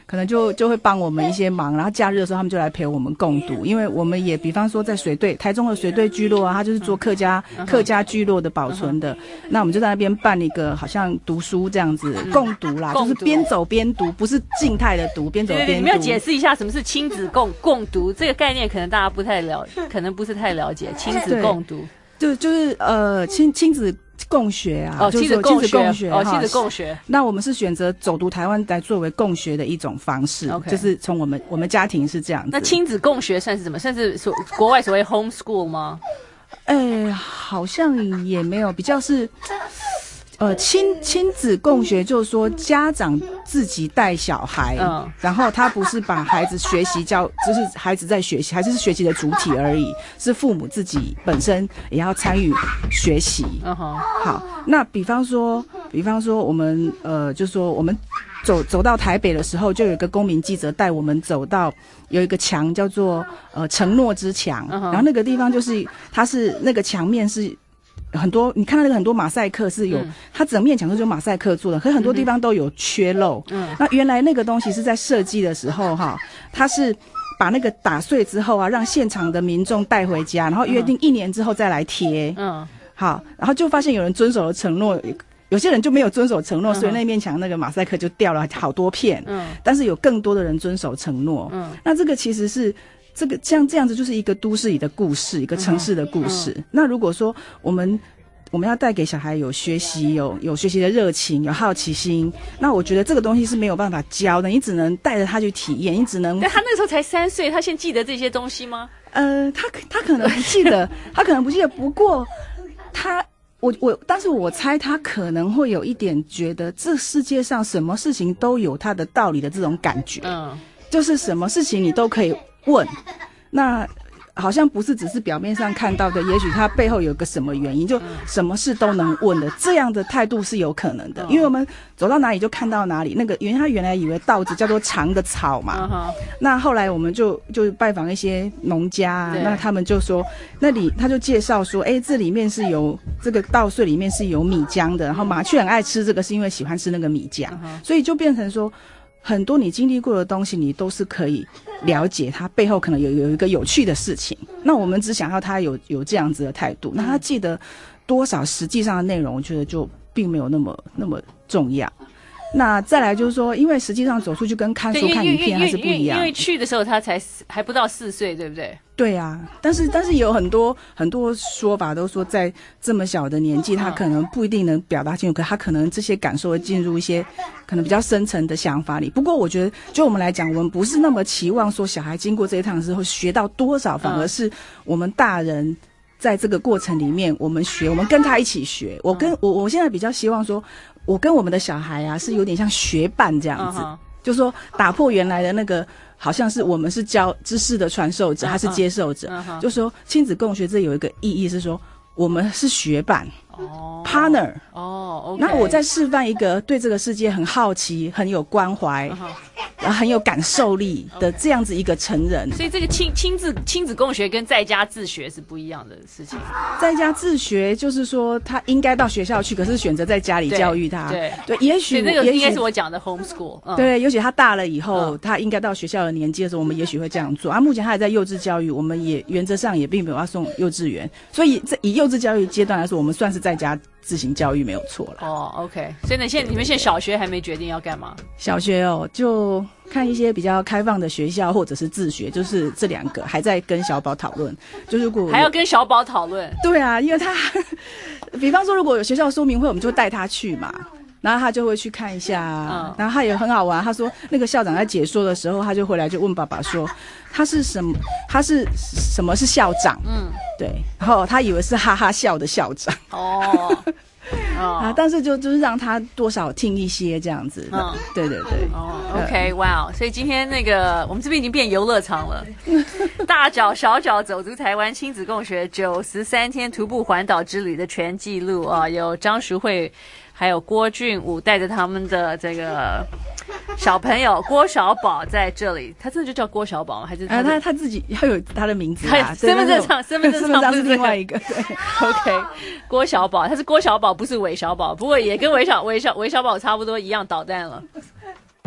可能就就会帮我们一些忙，然后假日的时候他们就来陪我们共读，因为我们也比方说在水队台中的水队聚落啊，它就是做客家、嗯、客家聚落的保存的、嗯，那我们就在那边办一个好像读书这样子、嗯、共读啦，就是边走边读，不是静态的读，边走边读。 你们要解释一下什么是亲子共共读这个概念，可能大家不太了，可能不是太了解亲子共读。 就就是呃亲亲子共学啊， 哦， 就是亲子共学， 共学哦，亲子共学。 那我们是选择走读台湾来作为共学的一种方式， okay. 就是从我们我们家庭是这样子。 那亲子共学算是什么？算是所国外所谓 homeschool 吗？ 哎，好像也没有，比较是。呃，亲亲子共学就是说家长自己带小孩，嗯，然后他不是把孩子学习教，就是孩子在学习，孩子是学习的主体而已，是父母自己本身也要参与学习。嗯哼，好，那比方说，比方说我们呃，就说我们走走到台北的时候，就有一个公民记者带我们走到有一个墙叫做呃承诺之墙，嗯，然后那个地方就是它是那个墙面是。很多你看到那个很多马赛克是有，嗯、它整面墙都是用马赛克做的，可是很多地方都有缺漏。嗯，那原来那个东西是在设计的时候哈，它是把那个打碎之后啊，让现场的民众带回家，然后约定一年之后再来贴。嗯，好，然后就发现有人遵守了承诺，有些人就没有遵守承诺，嗯，所以那面墙那个马赛克就掉了好多片。嗯，但是有更多的人遵守承诺。嗯，那这个其实是。这个像这样子就是一个都市里的故事，一个城市的故事。嗯嗯、那如果说我们我们要带给小孩有学习、有有学习的热情、有好奇心，那我觉得这个东西是没有办法教的，你只能带着他去体验，你只能。 但他那个时候才三岁，他现在记得这些东西吗？ 呃，他他可能不记得，他可能不记得。不过他我我，但是我猜他可能会有一点觉得，这世界上什么事情都有它的道理的这种感觉。嗯，就是什么事情你都可以。问，那好像不是只是表面上看到的，也许它背后有个什么原因，就什么事都能问的，这样的态度是有可能的。因为我们走到哪里就看到哪里，那个因为他原来以为稻子叫做长的草嘛，那后来我们就就拜访一些农家啊，那他们就说那里他就介绍说，哎，这里面是有这个稻穗里面是有米浆的，然后麻雀很爱吃这个，是因为喜欢吃那个米浆，所以就变成说。很多你经历过的东西，你都是可以了解它背后可能有有一个有趣的事情。那我们只想要他有有这样子的态度，那他记得多少实际上的内容，我觉得就并没有那么那么重要。那再来就是说，因为实际上走出去跟看书看影片还是不一样。 因为去的时候他才还不到四岁，对不对？ 对啊，但是但是有很多很多说法都说，在这么小的年纪，他可能不一定能表达清楚，可他可能这些感受会进入一些可能比较深层的想法里。不过我觉得，就我们来讲，我们不是那么期望说小孩经过这一趟之后学到多少，反而是我们大人在这个过程里面，我们学，我们跟他一起学。我跟我我现在比较希望说，我跟我们的小孩啊，是有点像学伴这样子，就是说打破原来的那个。好像是我们是教知识的传授者，还是接受者？ Uh-huh. 就说亲子共学这有一个意义是说，我们是学伴、oh. ，partner。哦、oh, ，OK。那我在示范一个对这个世界很好奇、很有关怀、uh-huh. 然后很有感受力的这样子一个成人。 所以这个亲亲子亲子共学跟在家自学是不一样的事情。 在家自学就是说他应该到学校去，可是选择在家里教育他。 对对, 对，也许这个应该是我讲的 homeschool、嗯。对， 也许他大了以后、嗯，他应该到学校的年纪的时候，我们也许会这样做。啊，目前他还在幼稚教育，我们也原则上也并没有要送幼稚园，所以在以幼稚教育阶段来说，我们算是在家自行教育没有错了。 哦 ，OK。所以呢，现在你们现在小学还没决定要干嘛？ 小学哦，就看一些比较开放的学校，或者是自学，就是这两个还在跟小宝讨论。就如果还要跟小宝讨论， 对啊，因为他，比方说如果有学校说明会，我们就会带他去嘛。然后他就会去看一下、嗯，然后他也很好玩。他说那个校长在解说的时候，他就回来就问爸爸说，他是什么？他是什么是校长？嗯，对。然后他以为是哈哈笑的校长。哦。啊，但是就就是让他多少听一些这样子。嗯，对对对。 哦 ，OK， 哇、wow ，所以今天那个我们这边已经变游乐场了，大脚小脚走足台湾亲子共学九十三天徒步环岛之旅的全记录啊，有张淑慧。还有郭俊武带着他们的这个小朋友郭小宝在这里，他真的就叫郭小宝吗？还是他、 啊、他他自己要有他的名字啊？ 身份证上，身份证上是另外一个。对 ，OK， 郭小宝，他是郭小宝，不是韦小宝，不过也跟韦小韦小韦小宝差不多一样捣蛋了。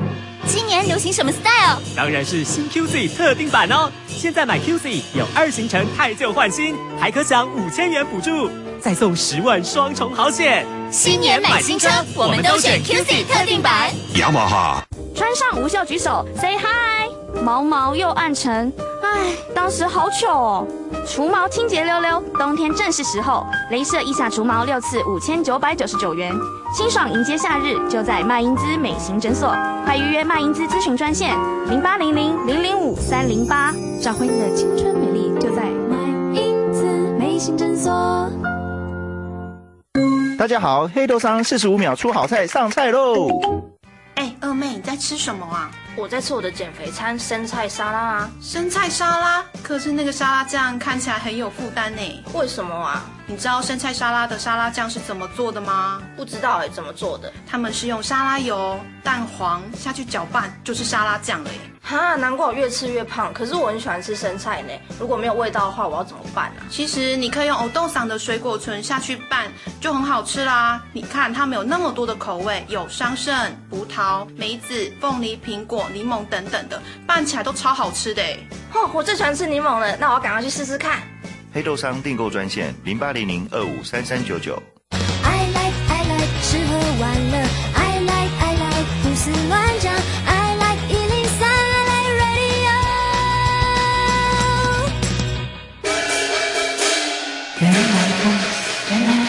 今年流行什么 style？ 当然是新 Q Z 特定版哦！现在买 Q Z 有二行程汰旧换新，还可享五千元补助，再送十万双重好险。 新年买新车，我们都选 Q Z 特定版。 雅马哈。 穿上无袖举手 ，say hi。毛毛又暗沉，唉，当时好糗哦。除毛清洁溜溜，冬天正是时候。雷射腋下除毛六次五千九百九十九元，清爽迎接夏日，就在麦因兹美型诊所。快预约麦因兹咨询专线零八零零零零五三零八，找回你的青春美丽，就在麦因兹美型诊所。 大家好，黑豆商四十五秒出好菜上菜喽！ 哎，二妹，你在吃什么啊？ 我在吃我的减肥餐生菜沙拉啊。 生菜沙拉？可是那个沙拉酱看起来很有负担呢。 为什么啊？ 你知道生菜沙拉的沙拉酱是怎么做的吗？ 不知道哎，怎么做的？ 他们是用沙拉油、蛋黄下去搅拌，就是沙拉酱了耶。 哈，难怪我越吃越胖。可是我很喜欢吃生菜呢，如果没有味道的话，我要怎么办啊？ 其实你可以用欧豆桑的水果醇下去拌，就很好吃啦。你看它们有那么多的口味，有桑葚、葡萄、梅子、凤梨、苹果、柠檬等等的，拌起来都超好吃的耶。 哦，我最喜欢吃柠檬了，那我要赶快去试试看。 黑豆商订购专线零八零零二五三三九九。 I like I like 吃喝玩乐 I like I like 胡思乱想 I like 一零三 I like radio。 原来不原来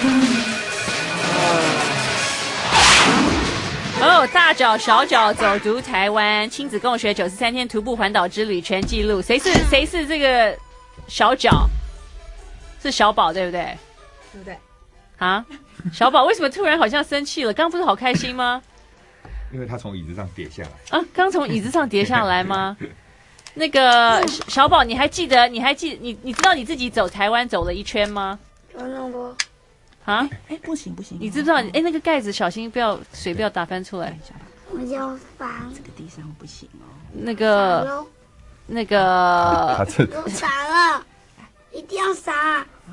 不哦，大脚小脚走读台湾，亲子共学九十三天徒步环岛之旅全记录。谁是谁是这个小脚？是小宝对不对？ 对不对？ 啊，小宝为什么突然好像生气了？刚刚不是好开心吗？ 因为他从椅子上跌下来啊，刚从椅子上跌下来吗？那个小宝，你还记得？你还记你你知道你自己走台湾走了一圈吗？ 有那么多啊？ 哎，不行不行， 你知不知道？哎，那个盖子小心不要水不要打翻出来。 我要翻这个地上不行哦。 那个那个有伞了，一定要伞。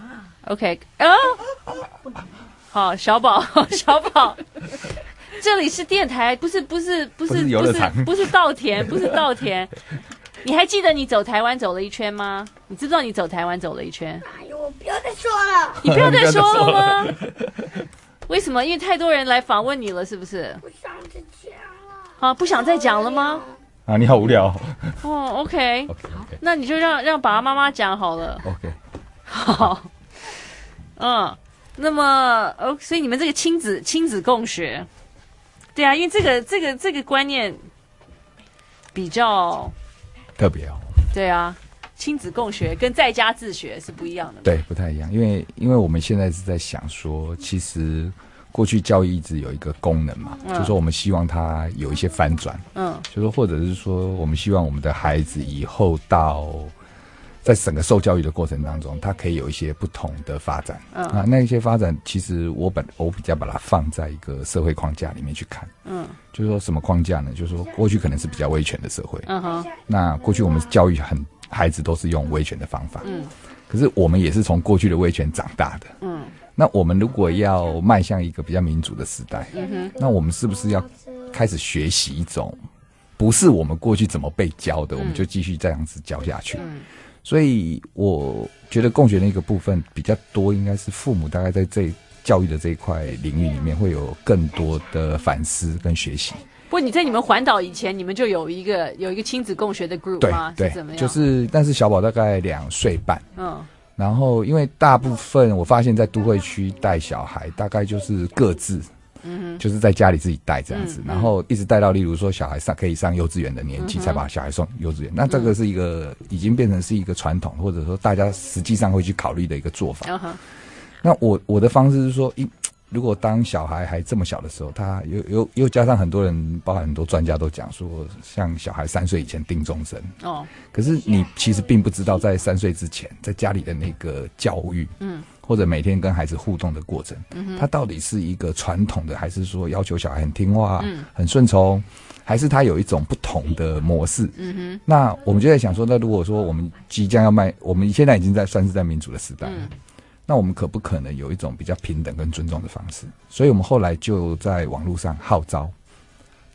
OK， 哦，好，小宝，小宝，这里是电台，不是不是不是不是不是稻田，不是稻田。你还记得你走台湾走了一圈吗？你知不知道你走台湾走了一圈？ 哎呦，我不要再说了。 你不要再说了吗？为什么？因为太多人来访问你了，是不是？ 不想再讲了。 啊，不想再讲了吗？ 啊，你好无聊。 哦 ，OK， OK， OK， 那你就让让爸爸妈妈讲好了。 OK， 好。嗯，那么哦，所以你们这个亲子亲子共学，对啊，因为这个这个这个观念比较特别哦。 对啊，亲子共学跟在家自学是不一样的。 对，不太一样，因为因为我们现在是在想说，其实过去教育一直有一个功能嘛，嗯、就是说我们希望它有一些翻转，嗯，就是说或者是说我们希望我们的孩子以后到。在整个受教育的过程当中，它可以有一些不同的发展、嗯、啊。那一些发展，其实我本我比较把它放在一个社会框架里面去看。嗯，就是说什么框架呢？就是说过去可能是比较威权的社会。嗯哼。那过去我们教育很孩子都是用威权的方法。嗯。可是我们也是从过去的威权长大的。嗯。那我们如果要迈向一个比较民主的时代，嗯哼，那我们是不是要开始学习一种不是我们过去怎么被教的，嗯、我们就继续这样子教下去？嗯。所以我觉得共学那个部分比较多，应该是父母大概在这教育的这一块领域里面会有更多的反思跟学习。 不过你在你们环岛以前，你们就有一个有一个亲子共学的 group 吗？ 对， 是怎么样？ 就是，但是小宝大概两岁半，嗯，然后因为大部分我发现在都会区带小孩，大概就是各自。嗯，就是在家里自己带这样子，嗯、然后一直带到，例如说小孩上可以上幼稚园的年纪，嗯、才把小孩送幼稚园。那这个是一个、嗯、已经变成是一个传统，或者说大家实际上会去考虑的一个做法。嗯、那我我的方式是说，一如果当小孩还这么小的时候，他又又又加上很多人，包含很多专家都讲说，像小孩三岁以前定终身。哦，可是你其实并不知道，在三岁之前，在家里的那个教育，嗯。或者每天跟孩子互动的过程，嗯、他到底是一个传统的，还是说要求小孩很听话、嗯、很顺从，还是他有一种不同的模式？嗯哼，那我们就在想说，那如果说我们即将要迈，我们现在已经在算是在民主的时代了，嗯、那我们可不可能有一种比较平等跟尊重的方式？所以我们后来就在网络上号召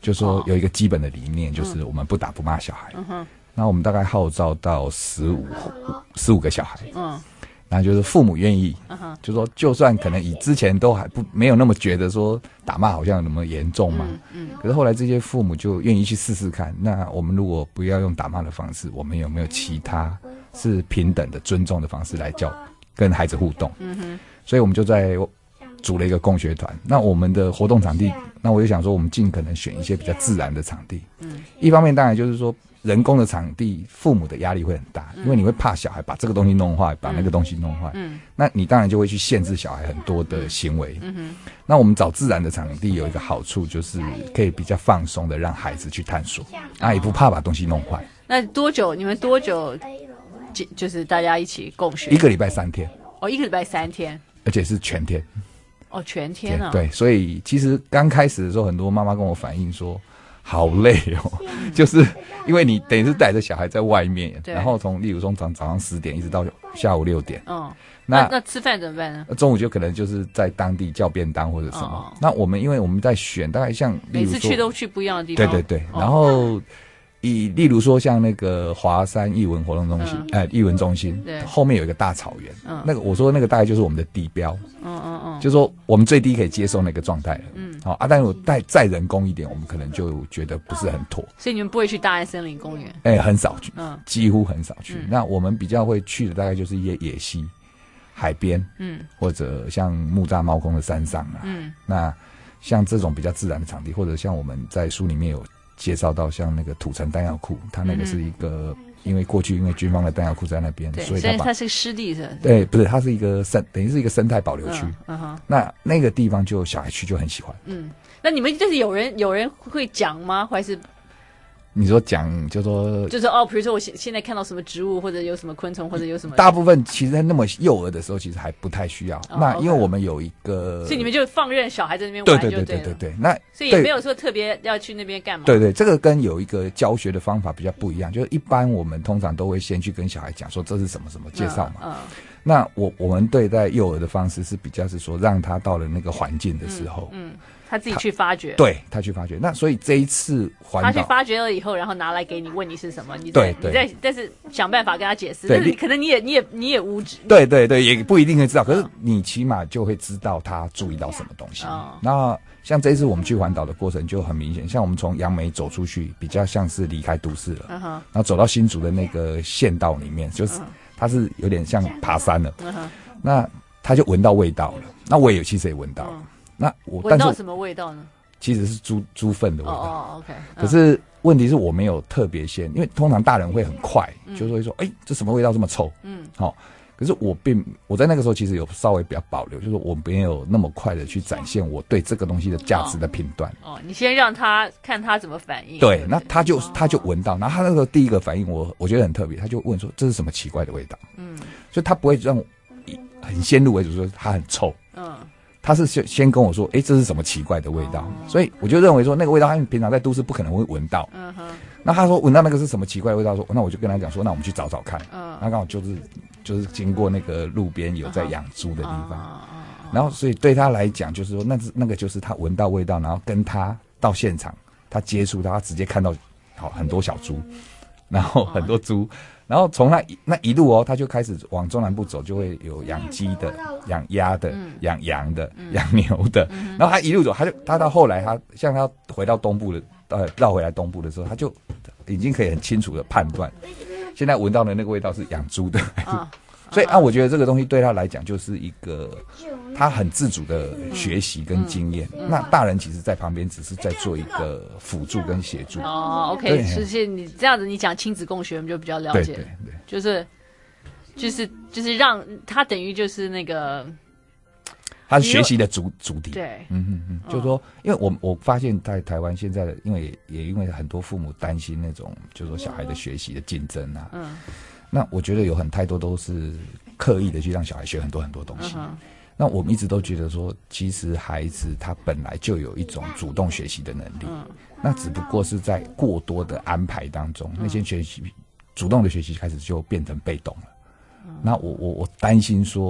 就说有一个基本的理念，就是我们不打不骂小孩。 嗯哼。 那我们大概号召到十五十五个小孩。 嗯。 然后就是父母愿意， 嗯哼， 就说就算可能以之前都还不没有那么觉得说打骂好像有那么严重嘛， 嗯， 可是后来这些父母就愿意去试试看。那我们如果不要用打骂的方式，我们有没有其他是平等的、尊重的方式来教跟孩子互动？ 嗯哼， 所以我们就在组了一个共学团。那我们的活动场地，那我就想说，我们尽可能选一些比较自然的场地。嗯，一方面当然就是说。人工的场地，父母的压力会很大，因为你会怕小孩把这个东西弄坏，把那个东西弄坏。嗯，那你当然就会去限制小孩很多的行为。嗯哼，那我们找自然的场地有一个好处，就是可以比较放松的让孩子去探索，啊，也不怕把东西弄坏。 那多久？你们多久？就是大家一起共学？ 一个礼拜三天。 哦，一个礼拜三天， 而且是全天。 哦，全天啊。 对，所以其实刚开始的时候，很多妈妈跟我反映说。好累哦，就是因为你等于是带着小孩在外面，然后从例如从早早上十点一直到下午六点， 嗯，那那吃饭怎么办呢？ 中午就可能就是在当地叫便当或者什么。哦、那我们因为我们在选，大概像每次去都去不一样的地方， 对对对，然后。以例如说像那个华山艺文活动中心，嗯、呃，艺文中心后面有一个大草原，嗯、那个我说那个大概就是我们的地标，嗯嗯嗯，就是说我们最低可以接受那个状态了，嗯，好、哦、啊，但是我再再人工一点，我们可能就觉得不是很妥。 所以你们不会去大安森林公园？ 哎、欸，很少去，嗯，几乎很少去。嗯、那我们比较会去的大概就是一些野溪、海边，嗯，或者像木栅猫空的山上啊，嗯，那像这种比较自然的场地，或者像我们在书里面有。介绍到像那个土城弹药库，它那个是一个，嗯、因为过去因为军方的弹药库在那边，所以它它是个湿地是？ 对，不是，它是一个生，等于是一个生态保留区。 嗯哼， 那那个地方就小孩去就很喜欢。 嗯，那你们就是有人有人会讲吗？还是？ 你说讲就说就是哦，比如说我现现在看到什么植物，或者有什么昆虫，或者有什么， 大部分其实那么幼儿的时候，其实还不太需要。 哦、 那因为我们有一个， 所以你们就放任小孩在那边玩就对了。 对对对对对，那所以也没有说特别要去那边干嘛。 对对，这个跟有一个教学的方法比较不一样，就是一般我们通常都会先去跟小孩讲说这是什么什么介绍嘛。嗯。嗯那我我们对待幼儿的方式是比较是说，让他到了那个环境的时候， 嗯，嗯他自己去发掘， 对他去发掘。那所以这一次环岛， 他去发掘了以后，然后拿来给你，问你是什么，你对你再但是想办法跟他解释，但是可能你也你也你也无知， 对对对，也不一定会知道，可是你起码就会知道他注意到什么东西。哦、那像这一次我们去环岛的过程就很明显，像我们从杨梅走出去，比较像是离开都市了，嗯、然后走到新竹的那个县道里面，就是、嗯、它是有点像爬山了。嗯那他就闻到味道了，那我也其实也闻到了。嗯、那我闻到什么味道呢？ 其实是猪猪粪的味道。 哦哦 ，OK、嗯。 可是问题是我没有特别先，因为通常大人会很快，嗯、就是会说，哎、欸，这什么味道这么臭？嗯，好、哦。可是我并我在那个时候其实有稍微比较保留，就是我没有那么快的去展现我对这个东西的价值的评断。 哦，你先让他看他怎么反应。 对，那他就他就闻到，然后他那个第一个反应我我觉得很特别，他就问说这是什么奇怪的味道？嗯，所以他不会让我。很先入为主说它很臭，嗯，他是先先跟我说，哎、欸，这是什么奇怪的味道？哦、所以我就认为说那个味道，他们平常在都市不可能会闻到。嗯哼。那他说闻到那个是什么奇怪的味道？说那我就跟他讲说，那我们去找找看。嗯。那刚好就是就是经过那个路边有在养猪的地方，嗯、然后所以对他来讲就是说，那那个就是他闻到味道，然后跟他到现场，他接触到，他直接看到好很多小猪，然后很多猪。然后从那那一路哦，他就开始往中南部走，就会有养鸡的、养鸭的、嗯、养羊的、嗯、养牛的。嗯、然后他一路走，他就他到后来，他像他回到东部的，呃，绕回来东部的时候，他就已经可以很清楚的判断，现在闻到的那个味道是养猪的还是。哦所以啊，我觉得这个东西对他来讲就是一个他很自主的学习跟经验。嗯嗯、那大人其实在旁边只是在做一个辅助跟协助。 哦 ，OK， 就是你这样子，你讲亲子共学，我们就比较了解。对对对，就是就是就是让他等于就是那个他是学习的主主体。 对， 嗯嗯嗯，就是说，因为我我发现在台湾现在的，因为也因为很多父母担心那种，就是说小孩的学习的竞争啊。嗯。那我觉得有很太多都是刻意的去让小孩学很多很多东西。嗯、那我们一直都觉得说，其实孩子他本来就有一种主动学习的能力，嗯、那只不过是在过多的安排当中，嗯、那些学习主动的学习开始就变成被动了。嗯、那我我我担心说，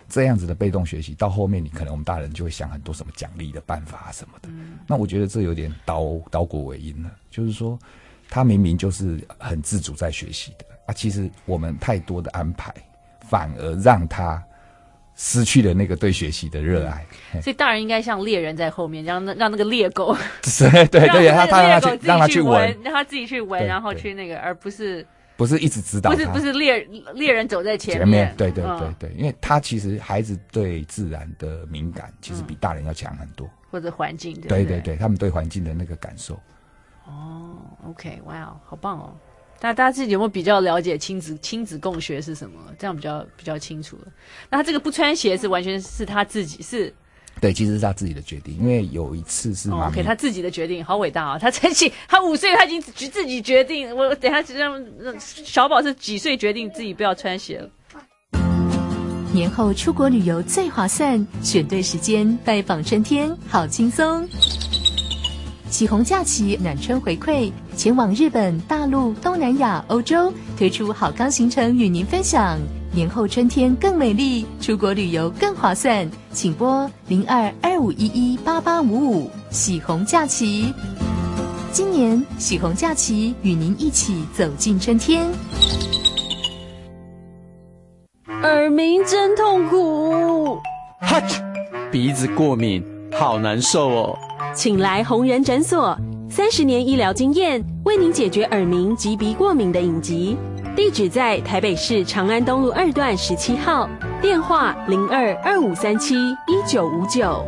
这样子的被动学习，到后面你可能我们大人就会想很多什么奖励的办法什么的。嗯、那我觉得这有点倒倒果为因了，就是说他明明就是很自主在学习的啊，其实我们太多的安排，反而让他失去了那个对学习的热爱。 嗯、所以大人应该像猎人在后面，让那让那个猎狗， 对对对，他他让他去让他去闻， 让他自己去闻，然后去那个，而不是。 不是一直指导他， 不是不是猎猎人走在前面， 前面对对对对、嗯，因为他其实孩子对自然的敏感，其实比大人要强很多， 或者环境，对不对？对对对，他们对环境的那个感受。 哦 ，OK， 哇、wow, 好棒哦！大家大家自己有没有比较了解亲子亲子共学是什么？这样比较比较清楚了。那他这个不穿鞋是完全是他自己是。 对，其实是他自己的决定，因为有一次是妈咪、 哦、，OK， 他自己的决定，好伟大啊！他才几，他五岁，他已经自己决定。我等一下让小宝是几岁决定自己不要穿鞋了。 年后出国旅游最划算，选对时间拜访春天，好轻松。喜鸿假期暖春回馈，前往日本、大陆、东南亚、欧洲，推出好康行程与您分享。年后春天更美丽，出国旅游更划算，请拨零二二五一一八八五五。喜鸿假期，今年喜鸿假期与您一起走进春天。 耳鸣真痛苦， 哈啾，鼻子过敏，好难受哦。 请来弘仁诊所，三十年医疗经验，为您解决耳鸣及鼻过敏的隐疾。地址在台北市长安东路二段十七号，电话零二二五三七一九五九。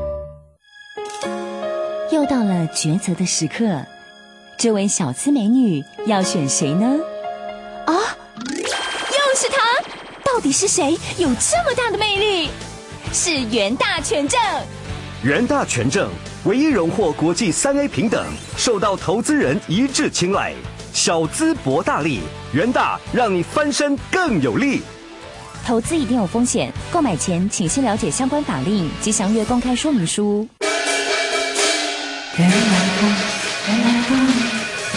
又到了抉择的时刻，这位小资美女要选谁呢？啊，又是她！到底是谁有这么大的魅力？是元大权证。 元大权证唯一荣获国际三 A 平等，受到投资人一致青睐。小资博大利，元大让你翻身更有力。 投资一定有风险，购买前请先了解相关法令及详阅公开说明书。原来我，原来我。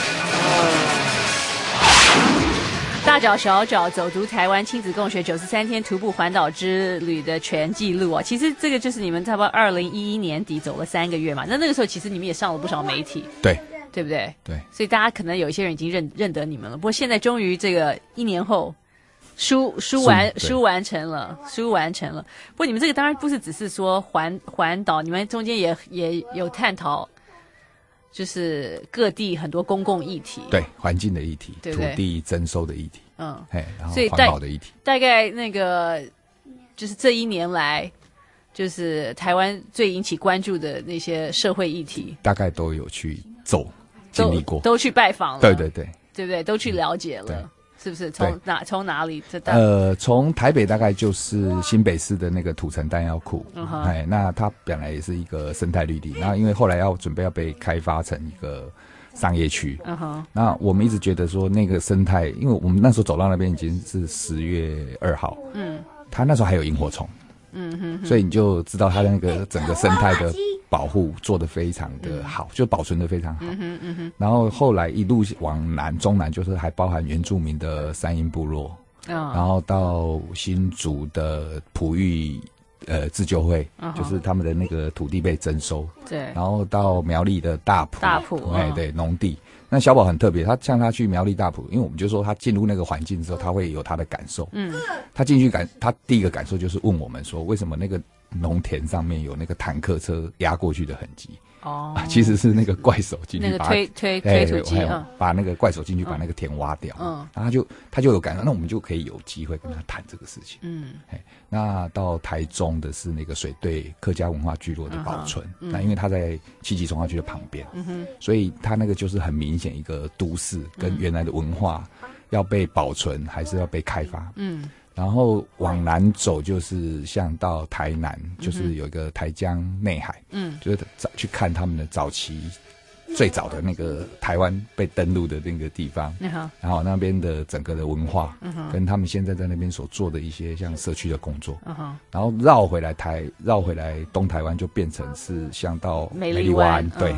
大脚小脚走读台湾亲子共学九十三天徒步环岛之旅的全纪录啊！其实这个就是你们差不多二零一一年底走了三个月嘛，那那个时候其实你们也上了不少媒体， 对对不对？ 对， 所以大家可能有一些人已经认认得你们了。不过现在终于这个一年后，书书完书完成了，书完成了。不过你们这个当然不是只是说环环岛，你们中间也也有探讨。就是各地很多公共议题， 对环境的议题， 对对土地征收的议题， 嗯， 哎，然后所以环保的议题， 大概那个就是这一年来，就是台湾最引起关注的那些社会议题， 大概都有去走经历过， 都去拜访了， 对对对， 对不对？都去了解了。嗯，是不是从哪从哪里？这呃，从台北大概就是新北市的那个土城弹药库， 嗯、 哎，那它本来也是一个生态绿地，然后因为后来要准备要被开发成一个商业区， 嗯哼， 那我们一直觉得说那个生态，因为我们那时候走到那边已经是十月二号， 嗯， 它那时候还有萤火虫， 嗯哼哼， 所以你就知道它的那个整个生态的保护做得非常的好，嗯、就保存得非常好。 嗯哼嗯哼。 然后后来一路往南、中南，就是还包含原住民的山阴部落， 哦、 然后到新竹的埔域呃自救会， 哦、 就是他们的那个土地被征收。 对。 然后到苗栗的大埔， 大埔， 哎、哦、对，农地。那小宝很特别，他像他去苗栗大埔，因为我们就说他进入那个环境之后，他会有他的感受。 嗯。 他进去感，他第一个感受就是问我们说，为什么那个农田上面有那个坦克车压过去的痕迹？ 哦、 啊，其实是那个怪手进去把那个推推推土机， 嗯，把那个怪手进去把那个田挖掉， 嗯， 然后他就他就有感受，那我们就可以有机会跟他谈这个事情， 嗯， 那到台中的是那个水队客家文化聚落的保存， 嗯、 那因为他在七级重化区的旁边， 嗯哼， 所以他那个就是很明显一个都市跟原来的文化要被保存还是要被开发， 嗯。 然后往南走，就是像到台南，就是有一个台江内海， 嗯， 就是早去看他们的早期最早的那个台湾被登陆的那个地方， 嗯、 然后那边的整个的文化， 嗯、 跟他们现在在那边所做的一些像社区的工作， 嗯、 然后绕回来台绕回来东台湾，就变成是像到美丽湾， 对。 嗯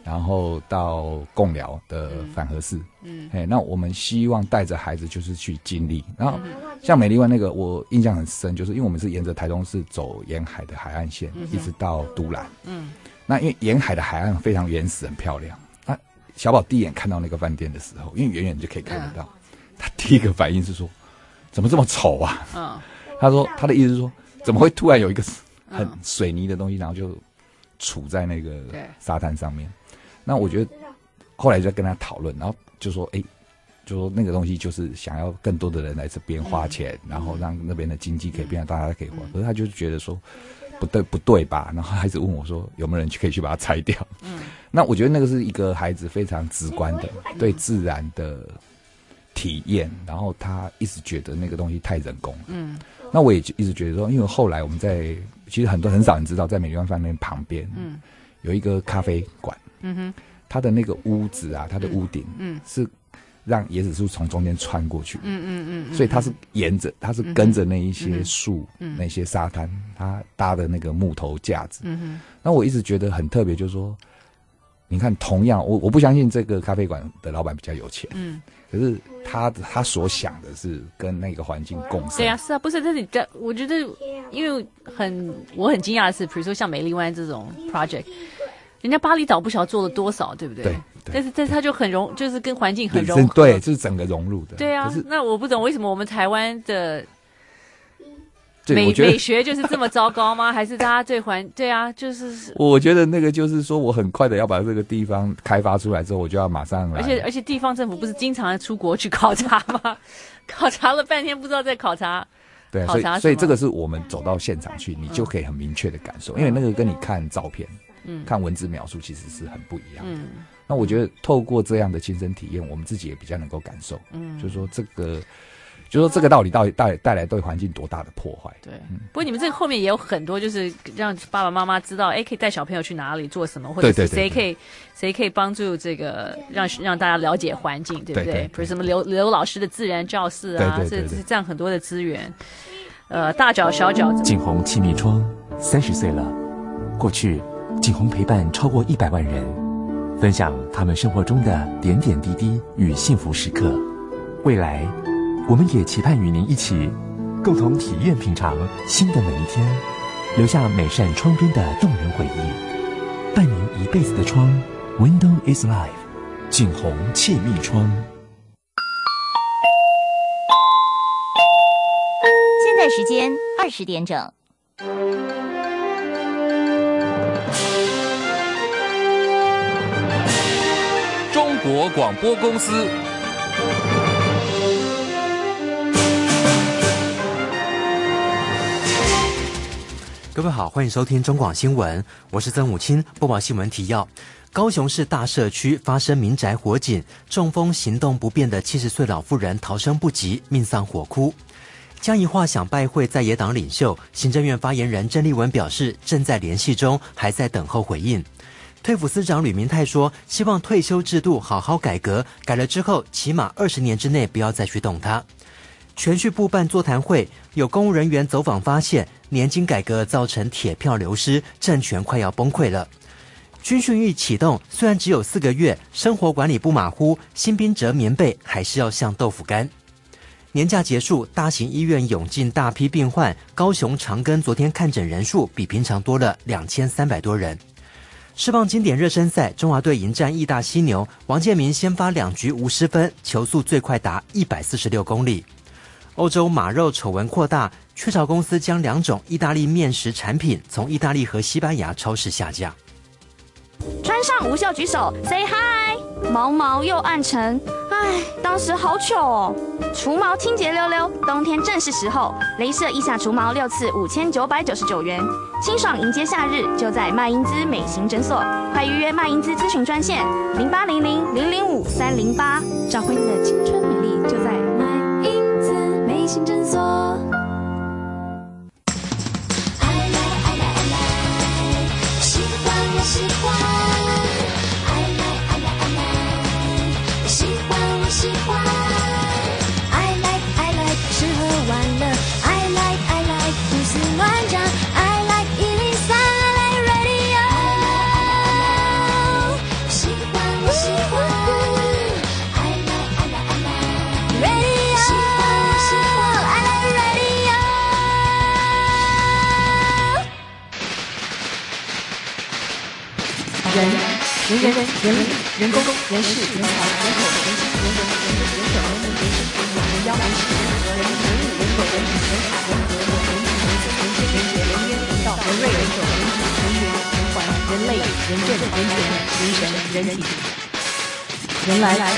然后到贡寮的反核寺，嗯，哎，那我们希望带着孩子就是去经历。然后像美丽湾那个，我印象很深，就是因为我们是沿着台中市走沿海的海岸线，嗯、一直到都兰，嗯，那因为沿海的海岸非常原始，很漂亮。那小宝第一眼看到那个饭店的时候，因为远远就可以看得到，嗯、他第一个反应是说，怎么这么丑啊？嗯，他说他的意思是说，怎么会突然有一个很水泥的东西，然后就杵在那个沙滩上面？那我觉得后来就在跟他讨论，然后就说，哎，就说那个东西就是想要更多的人来这边花钱，嗯、然后让那边的经济可以变得大家可以花。嗯、可是他就觉得说，不对不对吧？然后孩子问我说，有没有人可以去把它拆掉？嗯，那我觉得那个是一个孩子非常直观的对自然的体验，然后他一直觉得那个东西太人工了。嗯，那我也一直觉得说，因为后来我们在其实很多很少人知道，在美丽湾饭店旁边，嗯，有一个咖啡馆，嗯哼，它的那个屋子啊，它的屋顶，嗯，是让椰子树从中间穿过去，嗯嗯嗯，所以它是沿着，它是跟着那一些树，嗯，那些沙滩，它搭的那个木头架子，嗯哼，那我一直觉得很特别，就是说，你看，同样，我我不相信这个咖啡馆的老板比较有钱，嗯。可是他他所想的是跟那个环境共生。 对啊，是啊，不是这里这，我觉得因为很我很惊讶的是，比如说像美丽湾这种 project， 人家巴厘岛不晓得做了多少，对不对？对。对但是但是他就很融，就是跟环境很融合， 对，就是整个融入的。 对啊，那我不懂为什么我们台湾的美美学就是这么糟糕吗？还是大家对环对啊，就是我觉得那个就是说，我很快的要把这个地方开发出来之后，我就要马上来。 而且而且地方政府不是经常出国去考察吗？考察了半天，不知道在考察。 对，所以所以这个是我们走到现场去，你就可以很明确的感受，嗯、因为那个跟你看照片、嗯、看文字描述其实是很不一样的。嗯，那我觉得透过这样的亲身体验，我们自己也比较能够感受。嗯，就是说这个。就说这个道理到底带带来对环境多大的破坏？ 对，嗯、不过你们这个后面也有很多，就是让爸爸妈妈知道，哎，可以带小朋友去哪里做什么，或者是谁可以谁可以帮助这个让让大家了解环境，对不对？对对对比如什么刘刘老师的自然教室啊， 对对对对这这样很多的资源，呃，大脚小脚。 景宏气密窗三十岁了，过去景宏陪伴超过一百万人，分享他们生活中的点点滴滴与幸福时刻。未来。我们也期盼与您一起，共同体验品尝新的每一天，留下每扇窗边的动人回忆。伴您一辈子的窗 ，Window is Life， 景宏气密窗。 现在时间二十点整。 中国广播公司。 各位好，欢迎收听中广新闻，我是曾武清，播报新闻提要。高雄市大社区发生民宅火警，中风行动不便的七十岁老妇人逃生不及，命丧火窟。江宜桦想拜会在野党领袖，行政院发言人郑丽文表示正在联系中，还在等候回应。退辅司长吕明泰说，希望退休制度好好改革，改了之后起码二十年之内不要再去动它。全序部办座谈会，有公务人员走访发现，年金改革造成铁票流失，政权快要崩溃了。军训役启动，虽然只有四个月，生活管理不马虎，新兵折棉被还是要像豆腐干。年假结束，大型医院涌进大批病患，高雄长庚昨天看诊人数比平常多了两千三百多人。世棒经典热身赛，中华队迎战义大犀牛，王建民先发两局无失分，球速最快达一百四十六公里。欧洲马肉丑闻扩大，雀巢公司将两种意大利面食产品从意大利和西班牙超市下架。 穿上无袖举手 ，say hi。毛毛又暗沉，唉，当时好糗哦。除毛清洁溜溜，冬天正是时候，雷射腋下除毛六次五千九百九十九元，清爽迎接夏日，就在麦因兹美型诊所，快预约麦因兹咨询专线零八零零零零五三零八，找回你的青春美丽，就在麦因兹美型诊所。 喜欢我喜欢，爱来爱来爱来，喜欢我喜欢，爱来爱来吃喝玩乐，爱来爱来胡思乱想，爱来一零三，爱来 radio， 喜人人人人力人工人事人才人口人心人人人人人手人民人心人人人妖人事人和人人力人口人体人才人和人人情人子人天人杰人冤人道人瑞人种人体人缘人环人类人政人权人神人体人来来。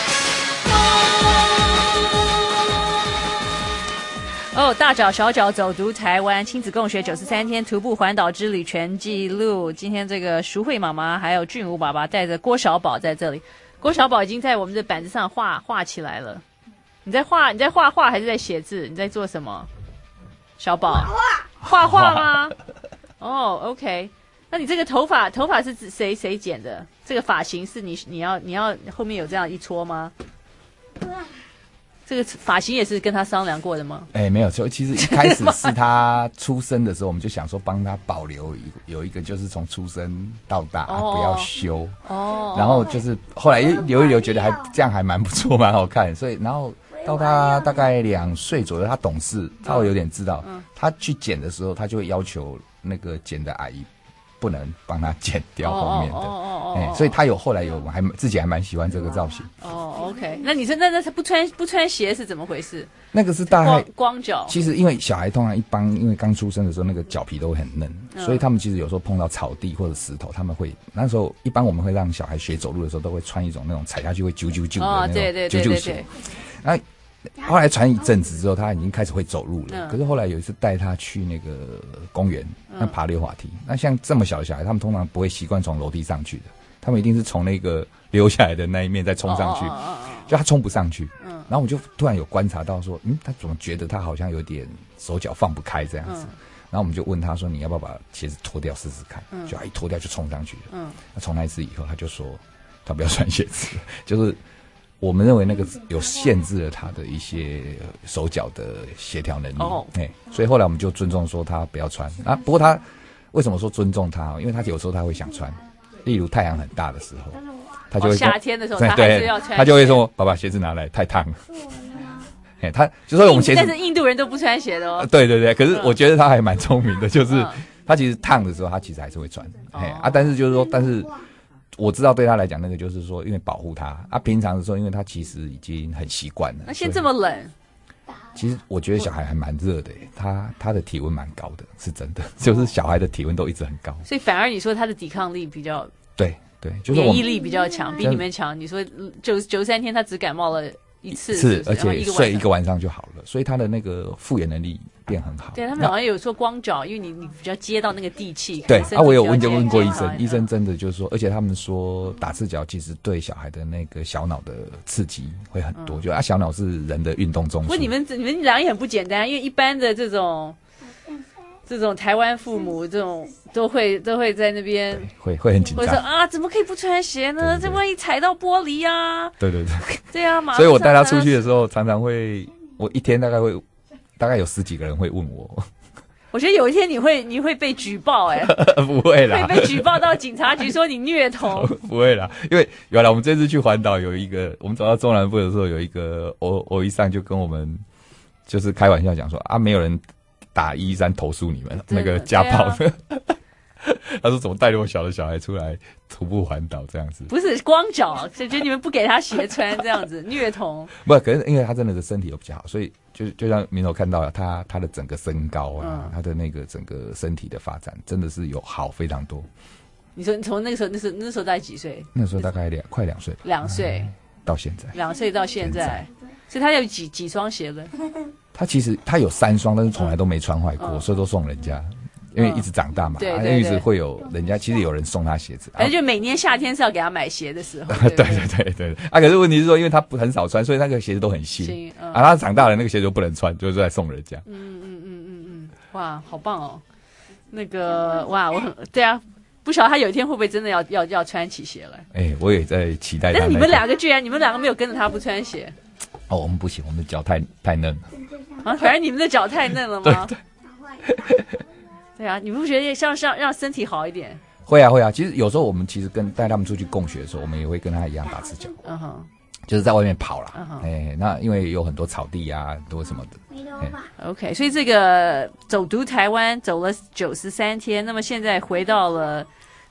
哦，大脚小脚走读台湾，亲子共学九十三天徒步环岛之旅全记录。今天这个淑慧妈妈还有俊武爸爸带着郭小宝在这里，郭小宝已经在我们的板子上画画起来了。你在画你在画画还是在写字？你在做什么？小宝画画吗？哦 ，OK。那你这个头发头发是谁谁剪的？这个发型是你你要你要后面有这样一撮吗？这个发型也是跟他商量过的吗？ 哎、欸，没有，就其实一开始是他出生的时候，我们就想说帮他保留有一个，就是从出生到大、哦啊、不要修。哦。然后就是后来留一留，觉得还这样还蛮不错，蛮好看。所以然后到他大概两岁左右，他懂事，他会有点知道。嗯。他去剪的时候，他就会要求那个剪的阿姨不能帮他剪掉后面的。哦哦哦哦。哎、欸，所以他有后来有还自己还蛮喜欢这个造型。 哦。OK， 那你说那那他不穿不穿鞋是怎么回事？ 那个是大概光, 光脚。 其实因为小孩通常一般，因为刚出生的时候那个脚皮都会很嫩、嗯，所以他们其实有时候碰到草地或者石头，他们会那时候一般我们会让小孩学走路的时候都会穿一种那种踩下去会啾啾啾的那种啾啾鞋。然后后来传一阵子之后，他已经开始会走路了。嗯、可是后来有一次带他去那个公园，那爬溜滑梯、嗯。那像这么小的小孩，他们通常不会习惯从楼梯上去的，他们一定是从那个溜下来的那一面再冲上去。哦哦哦哦就他冲不上去，嗯，然后我就突然有观察到说，嗯，他怎么觉得他好像有点手脚放不开这样子，嗯、然后我们就问他说，你要不要把鞋子脱掉试试看？嗯，就他一脱掉就冲上去了，嗯，那从那一次以后，他就说他不要穿鞋子，就是我们认为那个有限制了他的一些手脚的协调能力，哦，哎，所以后来我们就尊重说他不要穿啊。不过他为什么说尊重他？因为他有时候他会想穿，例如太阳很大的时候。他就会、哦、 夏天的时候，他还是要穿。 他就会说：“爸爸，鞋子拿来，太烫了。”哎，他就说我们鞋子， 但是印度人都不穿鞋的哦。 对对对，可是我觉得他还蛮聪明的，就是、嗯、他其实烫的时候，他其实还是会穿。哎、哦、啊，但是就是说，但是我知道对他来讲，那个就是说，因为保护他啊，平常的时候，因为他其实已经很习惯了。 那现在这么冷， 其实我觉得小孩还蛮热的，他他的体温蛮高的，是真的，就是小孩的体温都一直很高。 所以反而你说他的抵抗力比较对。对，就是免疫力比较强，比你们强。你说九九三天他只感冒了一次， 是而且睡一个晚上就好了，所以他的那个复原能力变很好。 对他们好像有说光脚，因为你你比较接到那个地气。 对啊，我有问就问过医生，医生真的就是说，而且他们说打赤脚其实对小孩的那个小脑的刺激会很多，嗯、就啊小脑是人的运动中枢。 不过你们你们俩也很不简单，因为一般的这种。这种台湾父母，这种都会都会在那边会会很紧张， 或者说啊，怎么可以不穿鞋呢？对对对这万一踩到玻璃啊！ 对对对， 对啊， 所以我带他出去的时候，常常会，我一天大概会大概有十几个人会问我。 我觉得有一天你会你会被举报哎、 欸，不会啦， 会被举报到警察局说你虐童。 不会啦，因为原来我们这次去环岛有一个，我们走到中南部的时候，有一个欧欧医生就跟我们就是开玩笑讲说啊，没有人。打一一三投诉你们那个家暴的，啊、他说怎么带着我小的小孩出来徒步环岛这样子？ 不是光脚，就觉得你们不给他鞋穿这样子虐童。 不，可是因为他真的是身体又比较好，所以就就像明头看到了他他的整个身高啊、嗯，他的那个整个身体的发展真的是有好非常多。 你说你从那个时候，那时候那时候大概几岁？ 那时候大概两快两岁， 两岁、 嗯、到现在， 两岁到现在，现在所以他有几几双鞋了？ 他其实他有三双，但是从来都没穿坏过、嗯，所以都送人家，因为一直长大嘛， 对、嗯，对， 一直会有人家，其实有人送他鞋子， 反正就每年夏天是要给他买鞋的时候。 对对对对啊！可是问题是说，因为他不很少穿，所以那个鞋子都很新，嗯、啊，他长大了那个鞋子就不能穿，就是在送人家。 嗯嗯嗯嗯嗯，哇，好棒哦！那个哇，我很对啊。不晓得他有一天会不会真的要要要穿起鞋来？ 哎、欸，我也在期待他。 但是你们两个居然，你们两个没有跟着他不穿鞋。 哦，我们不行，我们的脚太太嫩了。 啊，反正你们的脚太嫩了吗？ 对对。对啊，你不觉得像让让身体好一点？ 会啊会啊，其实有时候我们其实跟带他们出去共学的时候，我们也会跟他一样打赤脚。嗯哼。就是在外面跑啦，哎、uh-huh. 欸，那因为有很多草地啊，很多什么的。 欸、OK， 所以这个走读台湾走了九十三天，那么现在回到了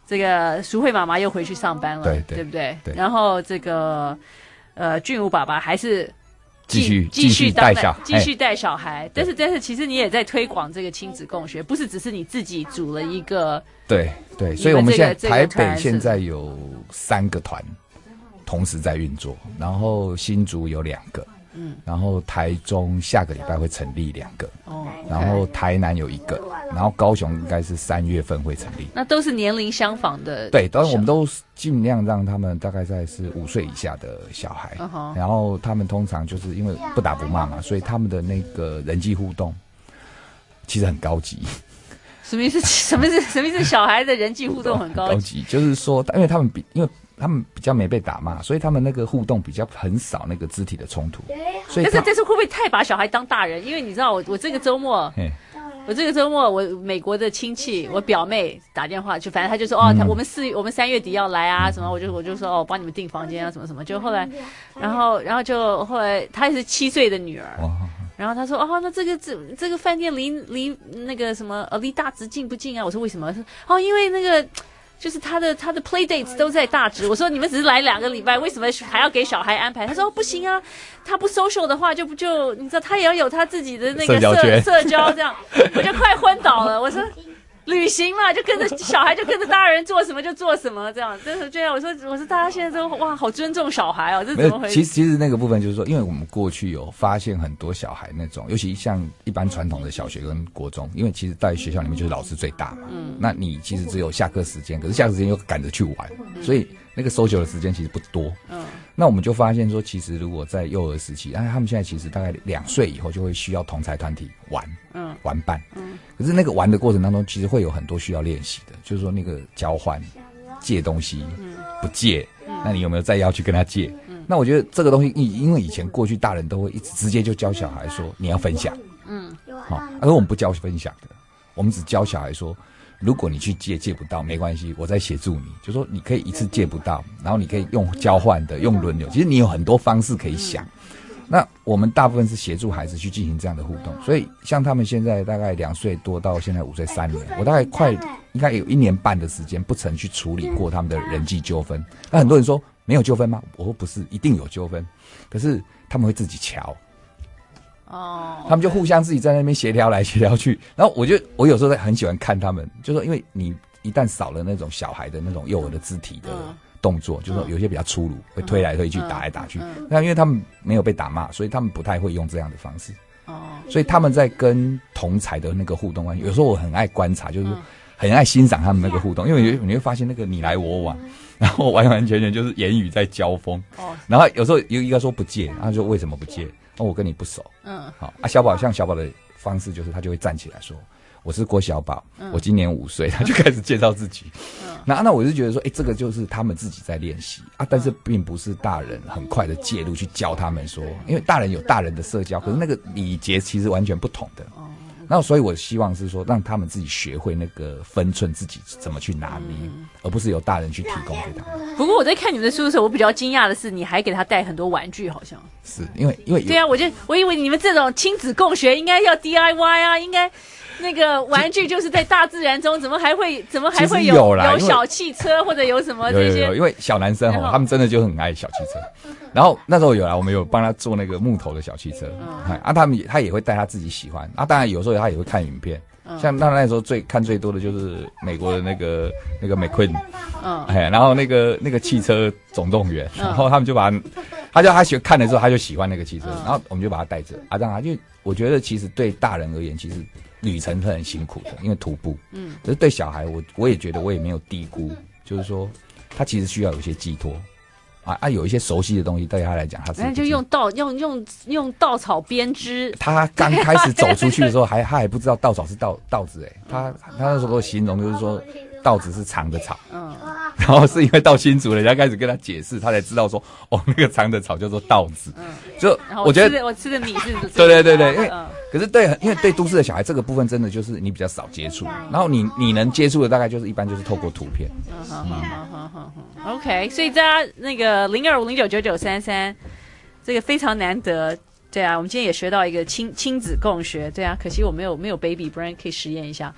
这个淑慧妈妈又回去上班了， 对对对不对？ 对。 然后这个呃俊武爸爸还是继续继续带小孩， 继续带小孩。但是但是其实你也在推广这个亲子共学，不是只是你自己组了一个。 对对，所以我们现在台北现在有三个团同时在运作，然后新竹有两个。嗯，然后台中下个礼拜会成立两个，哦，然后台南有一个，然后高雄应该是三月份会成立。 那都是年龄相仿的， 对，当然我们都尽量让他们大概在是五岁以下的小孩，uh huh. 然后他们通常就是因为不打不骂嘛，所以他们的那个人际互动其实很高级。 什么意思？什么意思？什么意思？小孩的人际互动很高级， 高级就是说，因为他们比因为。他们比较没被打骂，所以他们那个互动比较很少那个肢体的冲突。 所以但是但是会不会太把小孩当大人？因为你知道我我这个周末，我这个周末我美国的亲戚，我表妹打电话，就反正他就说哦，他我们四我们三月底要来啊什么，我就我就说哦，帮你们订房间啊什么什么。就后来，然后然后就后来她也是七岁的女儿。然后他说：“哦，那这个这这个饭店离离那个什么呃离大直近不近啊？”我说：“为什么？”他说：“哦，因为那个。”就是他的他的 play dates 都在大直，我说你们只是来两个礼拜，为什么还要给小孩安排？他说不行啊，他不 social 的话就不就你知道他也要有他自己的那个社社交这样，我就快昏倒了。我说旅行嘛，就跟着小孩就跟着大人做什么就做什么这样，真的这样。我说我说大家现在都哇好尊重小孩哦，这怎么回事？ 其实其实那个部分就是说，因为我们过去有发现很多小孩那种，尤其像一般传统的小学跟国中，因为其实在学校里面就是老师最大嘛，嗯，那你其实只有下课时间，可是下课时间又赶着去玩，嗯、所以那个 social 的时间其实不多，嗯，那我们就发现说，其实如果在幼儿时期，哎，他们现在其实大概两岁以后就会需要同才团体玩，嗯，玩伴，嗯，可是那个玩的过程当中，其实会有很多需要练习的，就是说那个交换、借东西，嗯，不借，嗯，那你有没有再要去跟他借？嗯，那我觉得这个东西，因为以前过去大人都会一直直接就教小孩说你要分享，嗯，好，而我们不教分享的，我们只教小孩说。如果你去借借不到没关系，我再协助你，就说你可以一次借不到，然后你可以用交换的，用轮流，其实你有很多方式可以想。那我们大部分是协助孩子去进行这样的互动，所以像他们现在大概两岁多到现在五岁三年，我大概快应该有一年半的时间不曾去处理过他们的人际纠纷。那很多人说没有纠纷吗？我说不是，一定有纠纷，可是他们会自己瞧。哦，他们就互相自己在那边协调来协调去，然后我就我有时候很喜欢看他们，就说因为你一旦少了那种小孩的那种幼儿的肢体的动作，嗯、就是说有些比较粗鲁，会推来推去、嗯、打来打去，嗯、那因为他们没有被打骂，所以他们不太会用这样的方式。哦，所以他们在跟同才的那个互动关系，有时候我很爱观察，就是很爱欣赏他们那个互动，因为你会发现那个你来我往。然后完完全全就是言语在交锋，哦，然后有时候有一个说不借，他说为什么不借？哦，我跟你不熟，嗯，好啊，小宝像小宝的方式就是他就会站起来说，我是郭小宝，嗯、我今年五岁，他就开始介绍自己，嗯，那那我就觉得说，哎，这个就是他们自己在练习啊，但是并不是大人很快的介入去教他们说，因为大人有大人的社交，可是那个礼节其实完全不同的。哦，那所以我希望是说让他们自己学会那个分寸，自己怎么去拿捏，嗯、而不是由大人去提供给他们。 不过我在看你们的书的时候，我比较惊讶的是，你还给他带很多玩具，好像是因为因为对啊，我就我以为你们这种亲子共学应该要 D I Y 啊，应该那个玩具就是在大自然中，怎么还会怎么还会有 有, 有小汽车或者有什么这些？ 有有有，因为小男生哦，他们真的就很爱小汽车。然后那时候有啦，我们有帮他做那个木头的小汽车，嗯、啊，他们他也会带他自己喜欢啊，当然有时候他也会看影片，嗯、像他那时候最看最多的就是美国的那个那个 McQueen， 嗯，哎，然后那个那个汽车总动员，嗯、然后他们就把他，他就他喜看的时候他就喜欢那个汽车，嗯、然后我们就把他带着啊，让他就我觉得其实对大人而言，其实旅程是很辛苦的，因为徒步，嗯，可是对小孩我我也觉得我也没有低估，就是说他其实需要有一些寄托。啊啊！有一些熟悉的东西，对他来讲，他是那就用稻用用用稻草编织。 他刚开始走出去的时候，还他还不知道稻草是稻稻子哎、欸，他他那时候形容就是说稻子是长的草，嗯，然后是因为到新竹人家开始跟他解释，他才知道说哦，那个长的草叫做稻子，嗯，就我觉得我吃的米是， 对对对对，因为、嗯、可是对，因为对都市的小孩这个部分真的就是你比较少接触，然后你你能接触的大概就是一般就是透过图片，嗯好好好好好好 ，OK， 所以大家那个零二五零九九九三三，这个非常难得。对啊，我们今天也学到一个亲亲子共学，对啊，可惜我没有没有 baby， 不然可以实验一下。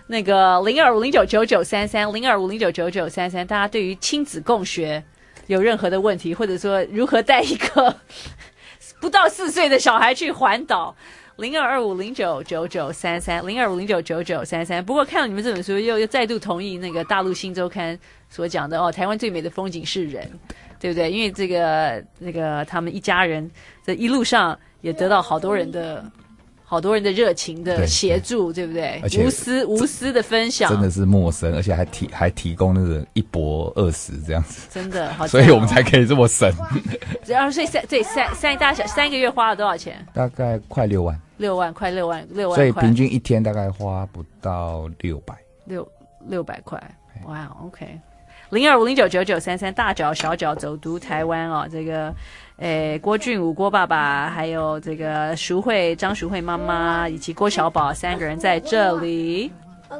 那个零二五零九九九三三零二五零九九九三三，大家对于亲子共学有任何的问题，或者说如何带一个不到四岁的小孩去环岛？零二二五零九九九三三零二五零九九九三三。不过看到你们这本书，又又再度同意那个大陆新周刊所讲的哦，台湾最美的风景是人，对不对？因为这个那个他们一家人在一路上也得到好多人的。好多人的热情的协助， 对, 对不对？而且无私无私的分享， 真的是陌生，而且还提还提供那个一博二十这样子， 真的好、哦， 所以我们才可以这么省。 然后所以三对三三大小三个月花了多少钱？ 大概快六万， 六万快六万六万， 所以平均一天大概花不到六百， 六六百块。哇 ，OK。零二五零九九九三三，大脚小脚走读台湾哦，这个，诶，郭俊武郭爸爸，还有这个淑慧张淑慧妈妈以及郭小宝三个人在这里。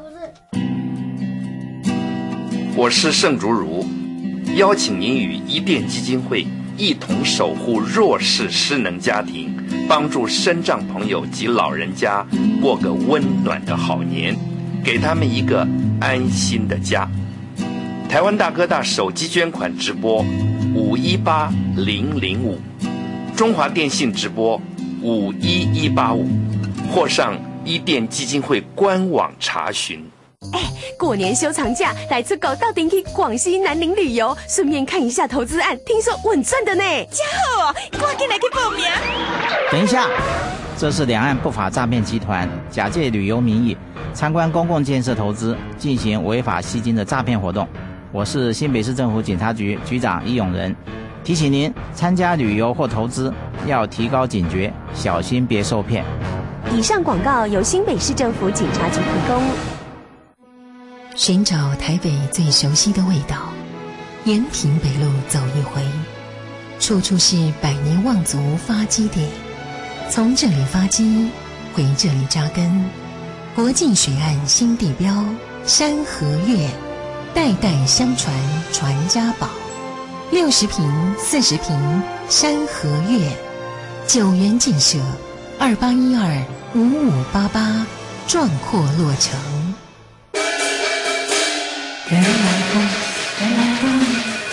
我是盛竹如，邀请您与伊甸基金会一同守护弱势失能家庭，帮助身障朋友及老人家过个温暖的好年，给他们一个安心的家。台湾大哥大手机捐款直播五一八零零五，中华电信直播五一一八五，或上伊甸基金会官网查询。 哎，过年休长假，来出狗到顶去广西南宁旅游，顺便看一下投资案，听说稳赚的呢。 家好哦，赶紧来去报名。 等一下，这是两岸不法诈骗集团假借旅游名义参观公共建设投资，进行违法吸金的诈骗活动。我是新北市政府警察局局长易永仁，提醒您参加旅游或投资要提高警觉，小心别受骗。 以上广告由新北市政府警察局提供。 寻找台北最熟悉的味道，延平北路走一回，处处是百年望族发基地，从这里发基，回这里扎根。国境水岸新地标山河月，代代相传传家宝，六十坪、四十坪，山河月，九元建设，二八一二五五八八，壮阔落成。人来疯，人来疯。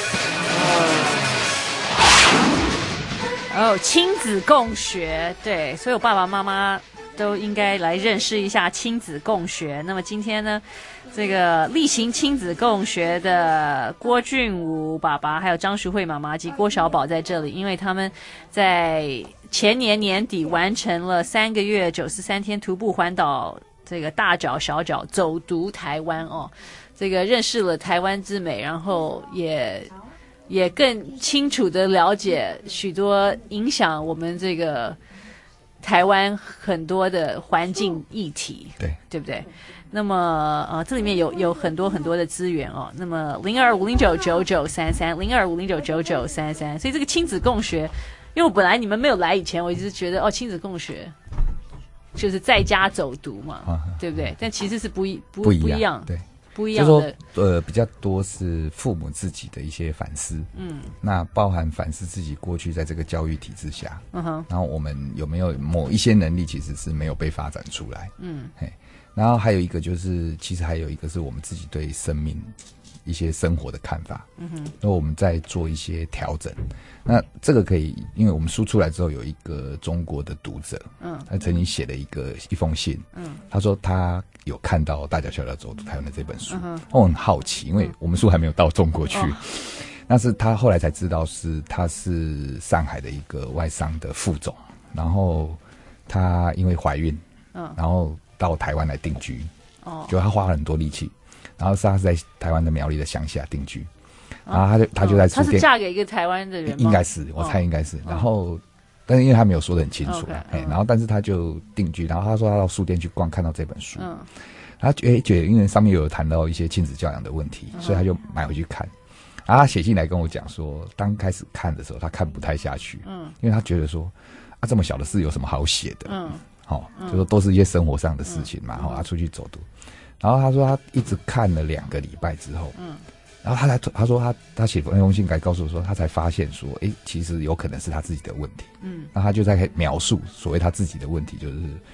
哦，亲子共学，对，所有爸爸妈妈都应该来认识一下亲子共学。那么今天呢，这个例行亲子共学的郭俊武爸爸还有张淑慧妈妈及郭小宝在这里，因为他们在前年年底完成了三个月九十三天徒步环岛，这个大脚小脚走读台湾哦，这个认识了台湾之美，然后也也更清楚的了解许多影响我们这个台湾很多的环境议题， 对对不对？那么呃，这里面有有很多很多的资源哦。那么零二五零九九九三三零二五零九九九三三，所以这个亲子共学，因为我本来你们没有来以前，我一直觉得哦，亲子共学就是在家走读嘛，啊、对不对？但其实是不一不不一样， 不一样对。 不一样的， 就是说呃，比较多是父母自己的一些反思，嗯，那包含反思自己过去在这个教育体制下，嗯哼，然后我们有没有某一些能力其实是没有被发展出来，嗯，嘿，然后还有一个就是，其实还有一个是我们自己对生命一些生活的看法，嗯哼，那我们在做一些调整。那这个可以，因为我们书出来之后，有一个中国的读者，嗯，他曾经写了一个一封信，嗯，他说他有看到《大脚小脚走读台湾》的这本书，嗯，我很好奇，因为我们书还没有到中国去，哦，但是他后来才知道是他是上海的一个外商的副总，然后他因为怀孕，嗯，然后到台湾来定居，哦，就他花了很多力气，然后是他是在台湾的苗栗的乡下定居。然后他就他就在书店， 他是嫁给一个台湾的人吗？ 应该是，我猜应该是。哦，然后，但是因为他没有说得很清楚啦，哎，嗯，然后但是他就定居，然后他说他到书店去逛，看到这本书，嗯，他觉得觉得因为上面有谈到一些亲子教养的问题，嗯，所以他就买回去看。然后他写信来跟我讲说，刚开始看的时候他看不太下去，嗯，因为他觉得说啊这么小的事有什么好写的，嗯，好，哦，嗯，就说都是一些生活上的事情嘛，好，嗯，他出去走读。然后他说他一直看了两个礼拜之后，嗯。然后他才他说他他写那封信来告诉我说，他才发现说，哎，其实有可能是他自己的问题。嗯，然后他就在描述所谓他自己的问题，就是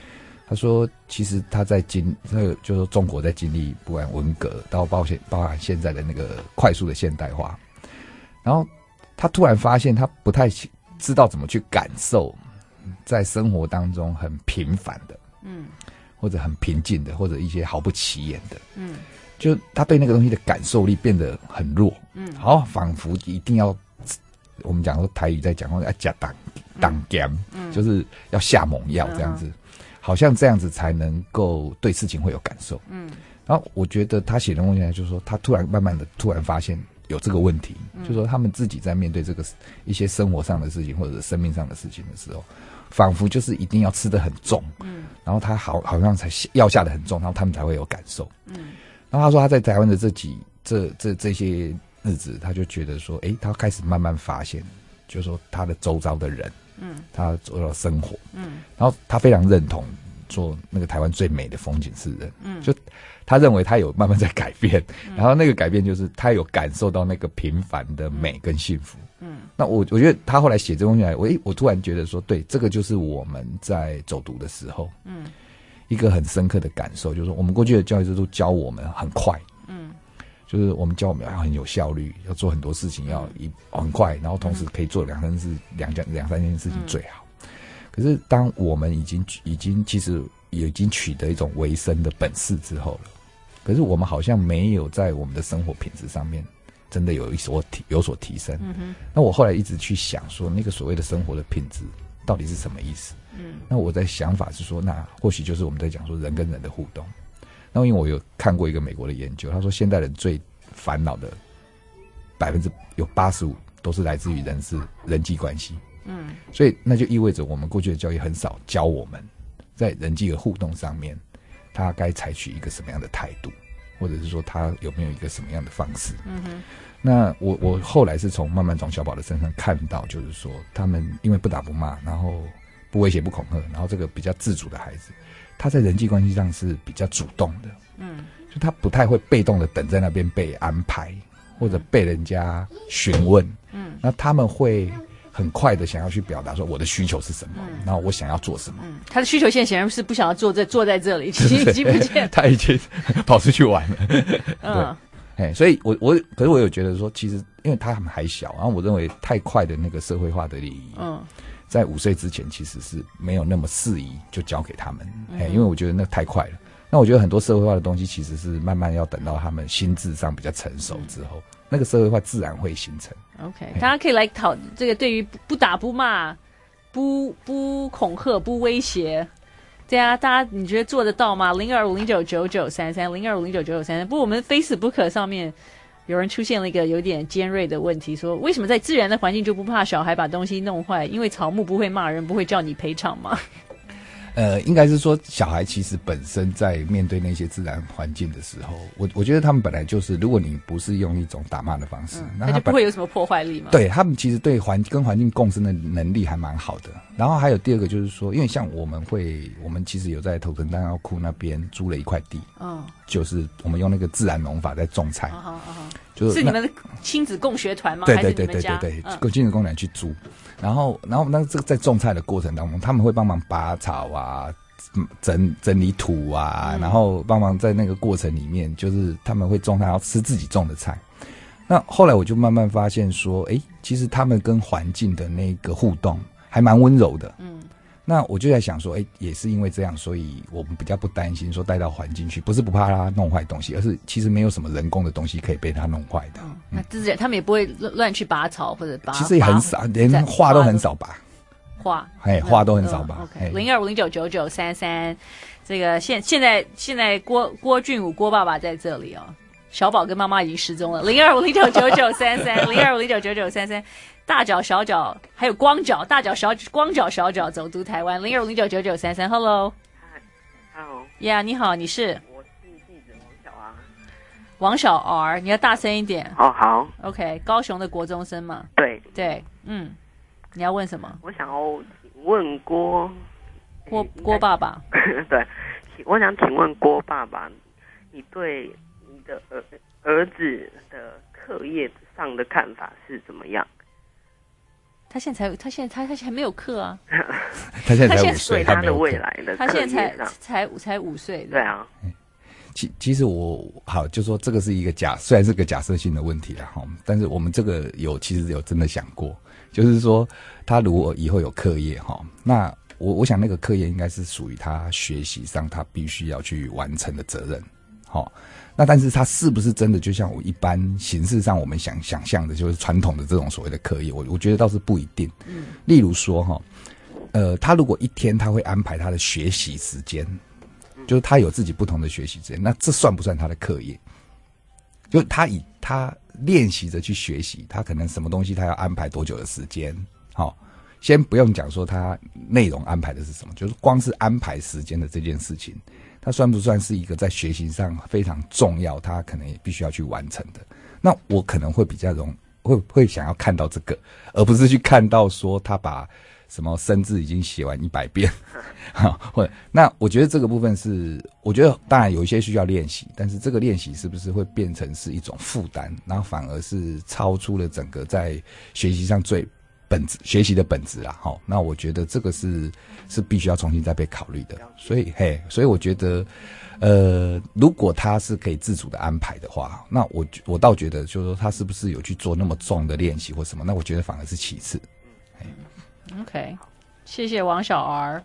他说，其实他在经，那个就是说中国在经历不管文革到包现包含现在的那个快速的现代化，然后他突然发现他不太知道怎么去感受在生活当中很平凡的，嗯，或者很平静的，或者一些毫不起眼的，嗯，就他对那个东西的感受力变得很弱，嗯，好，仿佛一定要我们讲说台语在讲说要加当当 game， 就是要下猛药这样子。嗯，好像这样子才能够对事情会有感受。嗯，然后我觉得他写的东西呢，就是说他突然慢慢的突然发现有这个问题，嗯，就是说他们自己在面对这个一些生活上的事情或者生命上的事情的时候，仿佛就是一定要吃得很重，嗯，然后他好好像才药下得很重，然后他们才会有感受。嗯，然后他说他在台湾的这几这这这些日子，他就觉得说，哎，他开始慢慢发现，就是说他的周遭的人。嗯，他做到生活，嗯，然后他非常认同说那个台湾最美的风景是人，嗯，就他认为他有慢慢在改变，嗯，然后那个改变就是他有感受到那个平凡的美跟幸福，嗯，那我我觉得他后来写这东西来，我诶，我突然觉得说，对，这个就是我们在走读的时候，嗯，一个很深刻的感受，就是说我们过去的教育制度教我们很快，嗯。就是我们教我们要很有效率，要做很多事情要一很快，然后同时可以做两三事两件两三件事情最好。嗯，可是当我们已经已经其实也已经取得一种维生的本事之后了，可是我们好像没有在我们的生活品质上面真的有一所提有所提升。嗯哼，那我后来一直去想说，那个所谓的生活的品质到底是什么意思？嗯，那我的想法是说，那或许就是我们在讲说人跟人的互动。那因为我有看过一个美国的研究，他说现代人最烦恼的百分之有八十五都是来自于人事人际关系。嗯，所以那就意味着我们过去的教育很少教我们在人际的互动上面，他该采取一个什么样的态度，或者是说他有没有一个什么样的方式。嗯哼，那我我后来是从慢慢从小宝的身上看到，就是说他们因为不打不骂，然后不威胁不恐吓，然后这个比较自主的孩子，他在人际关系上是比较主动的。嗯，就他不太会被动的等在那边被安排或者被人家询问。嗯，那他们会很快的想要去表达说我的需求是什么，嗯，然后我想要做什么。嗯，他的需求现在显然是不想要坐在坐在这里，其实已经不见，他已经跑出去玩了。嗯，哎，所以我我可是我有觉得说，其实因为他们还小，然后我认为太快的那个社会化的礼仪，嗯，在五岁之前其实是没有那么适宜就交给他们。哎，嗯，因为我觉得那太快了。那我觉得很多社会化的东西其实是慢慢要等到他们心智上比较成熟之后，嗯，那个社会化自然会形成。OK， 大家可以来讨这个对于不打不骂、不不恐吓、不威胁，对啊，大家你觉得做得到吗？零二五零九九九三三零二五零九九九三三。不过我们 Facebook 上面有人出现了一个有点尖锐的问题，说为什么在自然的环境就不怕小孩把东西弄坏？因为草木不会骂人，不会叫你赔偿吗？呃，应该是说小孩其实本身在面对那些自然环境的时候，我我觉得他们本来就是，如果你不是用一种打骂的方式，嗯，那他就不会有什么破坏力嘛。对，他们其实对环跟环境共生的能力还蛮好的。然后还有第二个就是说，因为像我们会，我们其实有在头城弹药库那边租了一块地，嗯，就是我们用那个自然农法在种菜。哦哦哦，就是你们的亲子共学团吗？对对对对对对，跟亲子共学去租。然后，然后那这个在种菜的过程当中，他们会帮忙拔草啊，整整理土啊，嗯，然后帮忙在那个过程里面，就是他们会种菜，然后吃自己种的菜。那后来我就慢慢发现说，哎，其实他们跟环境的那个互动还蛮温柔的。嗯，那我就在想说，哎，也是因为这样，所以我们比较不担心说带到环境去，不是不怕它弄坏东西，而是其实没有什么人工的东西可以被它弄坏的。嗯，那自然他们也不会乱去拔草或者拔，其实也很少，连花都很少拔。花，哎，花都很少拔。OK， 零二五零九九九三三，这个现现在现在郭郭俊武郭爸爸在这里哦，小宝跟妈妈已经失踪了。零二五零九九九三三，零二五零九九九三三。大脚小脚还有光脚，大脚小光脚小脚走读台湾。零二五零九九九三三 ，Hello， Hello， 呀， yeah, 你好，你是？ 我是记者王小 R。 王小 R， 你要大声一点。 哦，好。 OK， 高雄的国中生嘛。 对对，嗯，你要问什么？ 我想要问郭郭郭爸爸。 对，我想请问郭爸爸，你对你的儿儿子的课业上的看法是怎么样？ 他现在才，他现在他他还没有课啊。 他现在才五岁， 他的未来的他现在才才才五岁。 对啊。 其其实我好就说这个是一个假，虽然是个假设性的问题啦哈，但是我们这个有其实有真的想过，就是说他如果以后有课业哈，那我我想那个课业应该是属于他学习上他必须要去完成的责任，好，那但是他是不是真的就像我一般形式上我们想想象的，就是传统的这种所谓的课业，我我觉得倒是不一定。嗯，例如说哈，呃，他如果一天他会安排他的学习时间。就是他有自己不同的学习时间，那这算不算他的课业？就是他以他练习着去学习，他可能什么东西他要安排多久的时间？好、哦，先不用讲说他内容安排的是什么，就是光是安排时间的这件事情，他算不算是一个在学习上非常重要，他可能也必须要去完成的？那我可能会比较容会会想要看到这个，而不是去看到说他把。什么生字已经写完一百遍，或者那我觉得这个部分是，我觉得当然有一些需要练习，但是这个练习是不是会变成是一种负担，然后反而是超出了整个在学习上最本质学习的本质啦。好，那我觉得这个是是必须要重新再被考虑的。所以嘿，所以我觉得，呃，如果他是可以自主的安排的话，那我我倒觉得就是说他是不是有去做那么重的练习或什么，那我觉得反而是其次。 OK， 谢谢王小 R。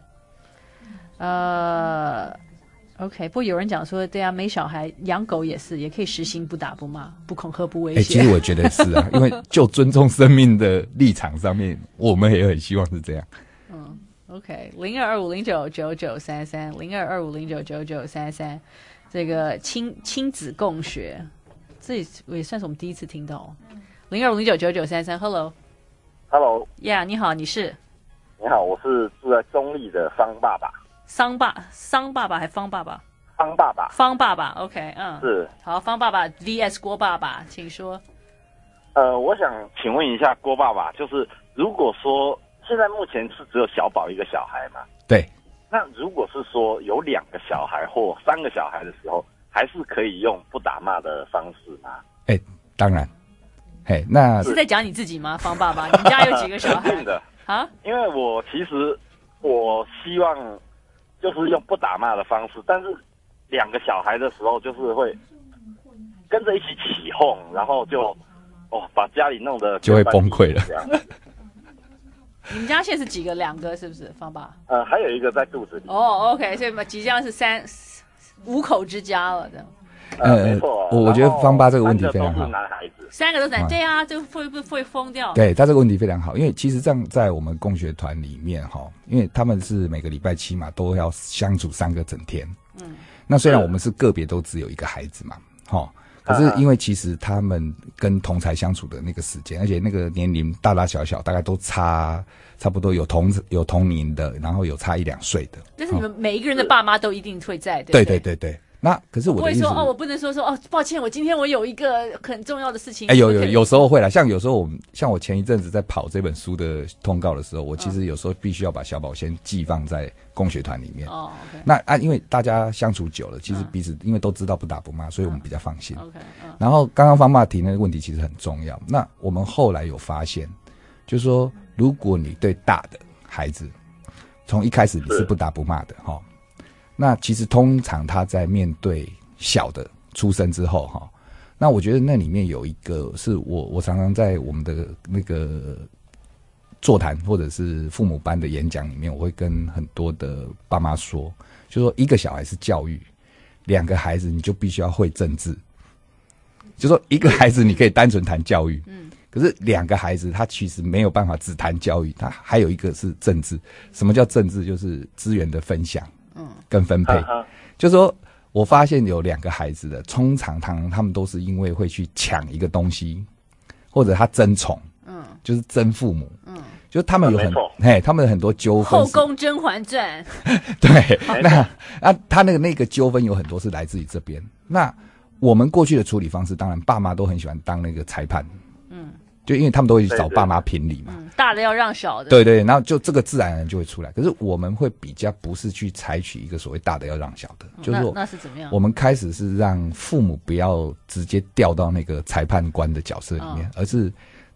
呃 ，OK， 不过有人讲说，对啊，没小孩养狗也是，也可以实行不打不骂、不恐吓、不威胁。 哎、欸，其实我觉得是啊，因为就尊重生命的立场上面，我们也很希望是这样。 嗯 ，OK， 零二二五零九九九三三，零二二五零九九九三三，这个亲亲子共学，这也算是我们第一次听到。零二五零九九九三三 ，Hello。 Hello， 呀、yeah, ，你好，你是？ 你好，我是住在中立的方爸爸。 桑爸，桑爸爸还方爸爸？ 方爸爸， 方爸爸 ，OK， 嗯， 是。 好，方爸爸 V S 郭爸爸，请说。 呃，我想请问一下郭爸爸，就是如果说现在目前是只有小宝一个小孩嘛？ 对。 那如果是说有两个小孩或三个小孩的时候，还是可以用不打骂的方式吗？ 哎、欸，当然。嘿，那是在讲你自己吗，方爸爸？你们家有几个小孩？ 的啊？ 因为我其实我希望就是用不打骂的方式，但是两个小孩的时候，就是会跟着一起起哄，然后就哦把家里弄得就会崩溃了。 这样。 你们家现在是几个？两个是不是，方爸？ 呃，还有一个在肚子里。 哦 ，OK， 所以即将是三五口之家了，这样。 呃，没错， 我我觉得方爸这个问题非常好。 三个都是男孩子， 三个都是男，对啊，就会不会疯掉？ 对他这个问题非常好，因为其实这样在我们共学团里面哈，因为他们是每个礼拜七嘛，都要相处三个整天。嗯，那虽然我们是个别都只有一个孩子嘛，哈，可是因为其实他们跟同才相处的那个时间，而且那个年龄大大小小大概都差差不多有同有同龄的，然后有差一两岁的。 但是你们每一个人的爸妈都一定会在，对不对？对对对对。那可是我的意思， 我不会说哦，我不能说说哦，抱歉，我今天我有一个很重要的事情。 哎、欸，有有有时候会啦，像有时候我们像我前一阵子在跑这本书的通告的时候，我其实有时候必须要把小宝先寄放在共学团里面。哦、okay ，那啊，因为大家相处久了，其实彼此、嗯、因为都知道不打不骂，所以我们比较放心。OK，、嗯、然后刚刚方爸提那个问题其实很重要。那我们后来有发现，就是说，如果你对大的孩子从一开始你是不打不骂的哈。那其实通常他在面对小的出生之后哈，那我觉得那里面有一个是我我常常在我们的那个座谈或者是父母班的演讲里面，我会跟很多的爸妈说，就说一个小孩是教育，两个孩子你就必须要会政治。就说一个孩子你可以单纯谈教育，嗯，可是两个孩子他其实没有办法只谈教育，他还有一个是政治。什么叫政治？就是资源的分享。跟分配，就是说我发现有两个孩子的，通常他他们都是因为会去抢一个东西，或者他争宠，嗯，就是争父母，嗯，就他们有很，嘿，他们有很多纠纷。 后宫甄嬛传， 对，那啊，他那个那个纠纷有很多是来自于这边。那我们过去的处理方式，当然爸妈都很喜欢当那个裁判，嗯。就因为他们都会去找爸妈评理嘛， 嗯，大的要让小的， 对对，然后就这个自然而然就会出来。可是我们会比较不是去采取一个所谓大的要让小的，嗯、就是说那, 那是怎么样？ 我们开始是让父母不要直接掉到那个裁判官的角色里面，哦、而是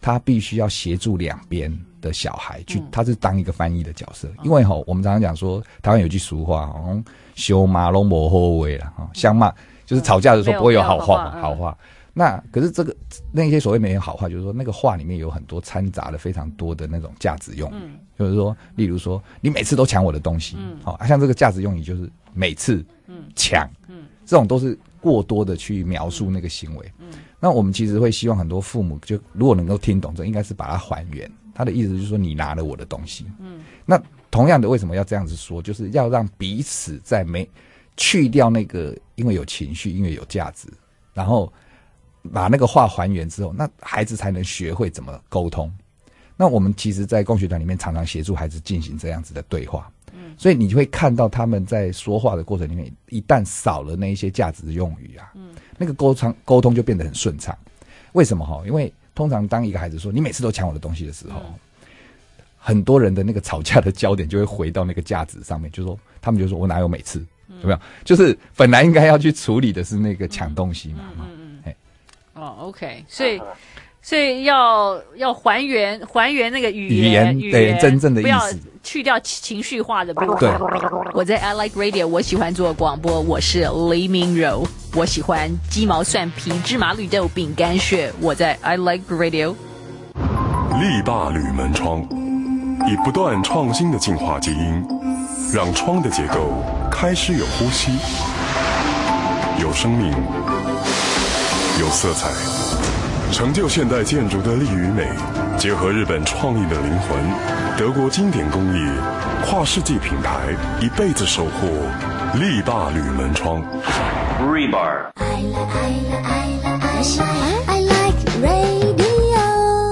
他必须要协助两边的小孩去，他是当一个翻译的角色。因为吼，我们常常讲说，台湾有句俗话，吼，修马龙无好话啦，哈，相骂就是吵架的时候不会有好话嘛，好话。那可是这个那些所谓没有好话，就是说那个话里面有很多掺杂了非常多的那种价值用语，嗯、就是说，例如说你每次都抢我的东西，嗯，好、哦，像这个价值用语就是每次抢，嗯，这种都是过多的去描述那个行为。嗯，那我们其实会希望很多父母就如果能够听懂这，应该是把它还原。他的意思就是说你拿了我的东西，嗯，那同样的为什么要这样子说，就是要让彼此在没去掉那个因为有情绪，因为有价值，然后。把那个话还原之后，那孩子才能学会怎么沟通。那我们其实在共学团里面常常协助孩子进行这样子的对话，嗯，所以你会看到他们在说话的过程里面，一旦少了那一些价值用语啊，嗯，那个沟通沟通就变得很顺畅。为什么哈？因为通常当一个孩子说你每次都抢我的东西的时候，嗯，很多人的那个吵架的焦点就会回到那个价值上面，就是说他们就说我哪有每次，嗯，有没有？就是本来应该要去处理的是那个抢东西嘛，嗯嗯哦 ，OK， 所以，所以要要还原还原那个语言， 语言对真正的意思， 不要去掉情绪化的部分。 对， 我在 I Like Radio， 我喜欢做广播，我是黎明柔，我喜欢鸡毛蒜皮、芝麻绿豆饼干屑，我在 I Like Radio。 力霸铝门窗，以不断创新的进化基因，让窗的结构开始有呼吸，有生命。有色彩，成就现代建筑的力与美，结合日本创意的灵魂，德国经典工艺，跨世纪品牌，一辈子守护力霸铝门窗。 Rebar。 I like I like I like I like radio。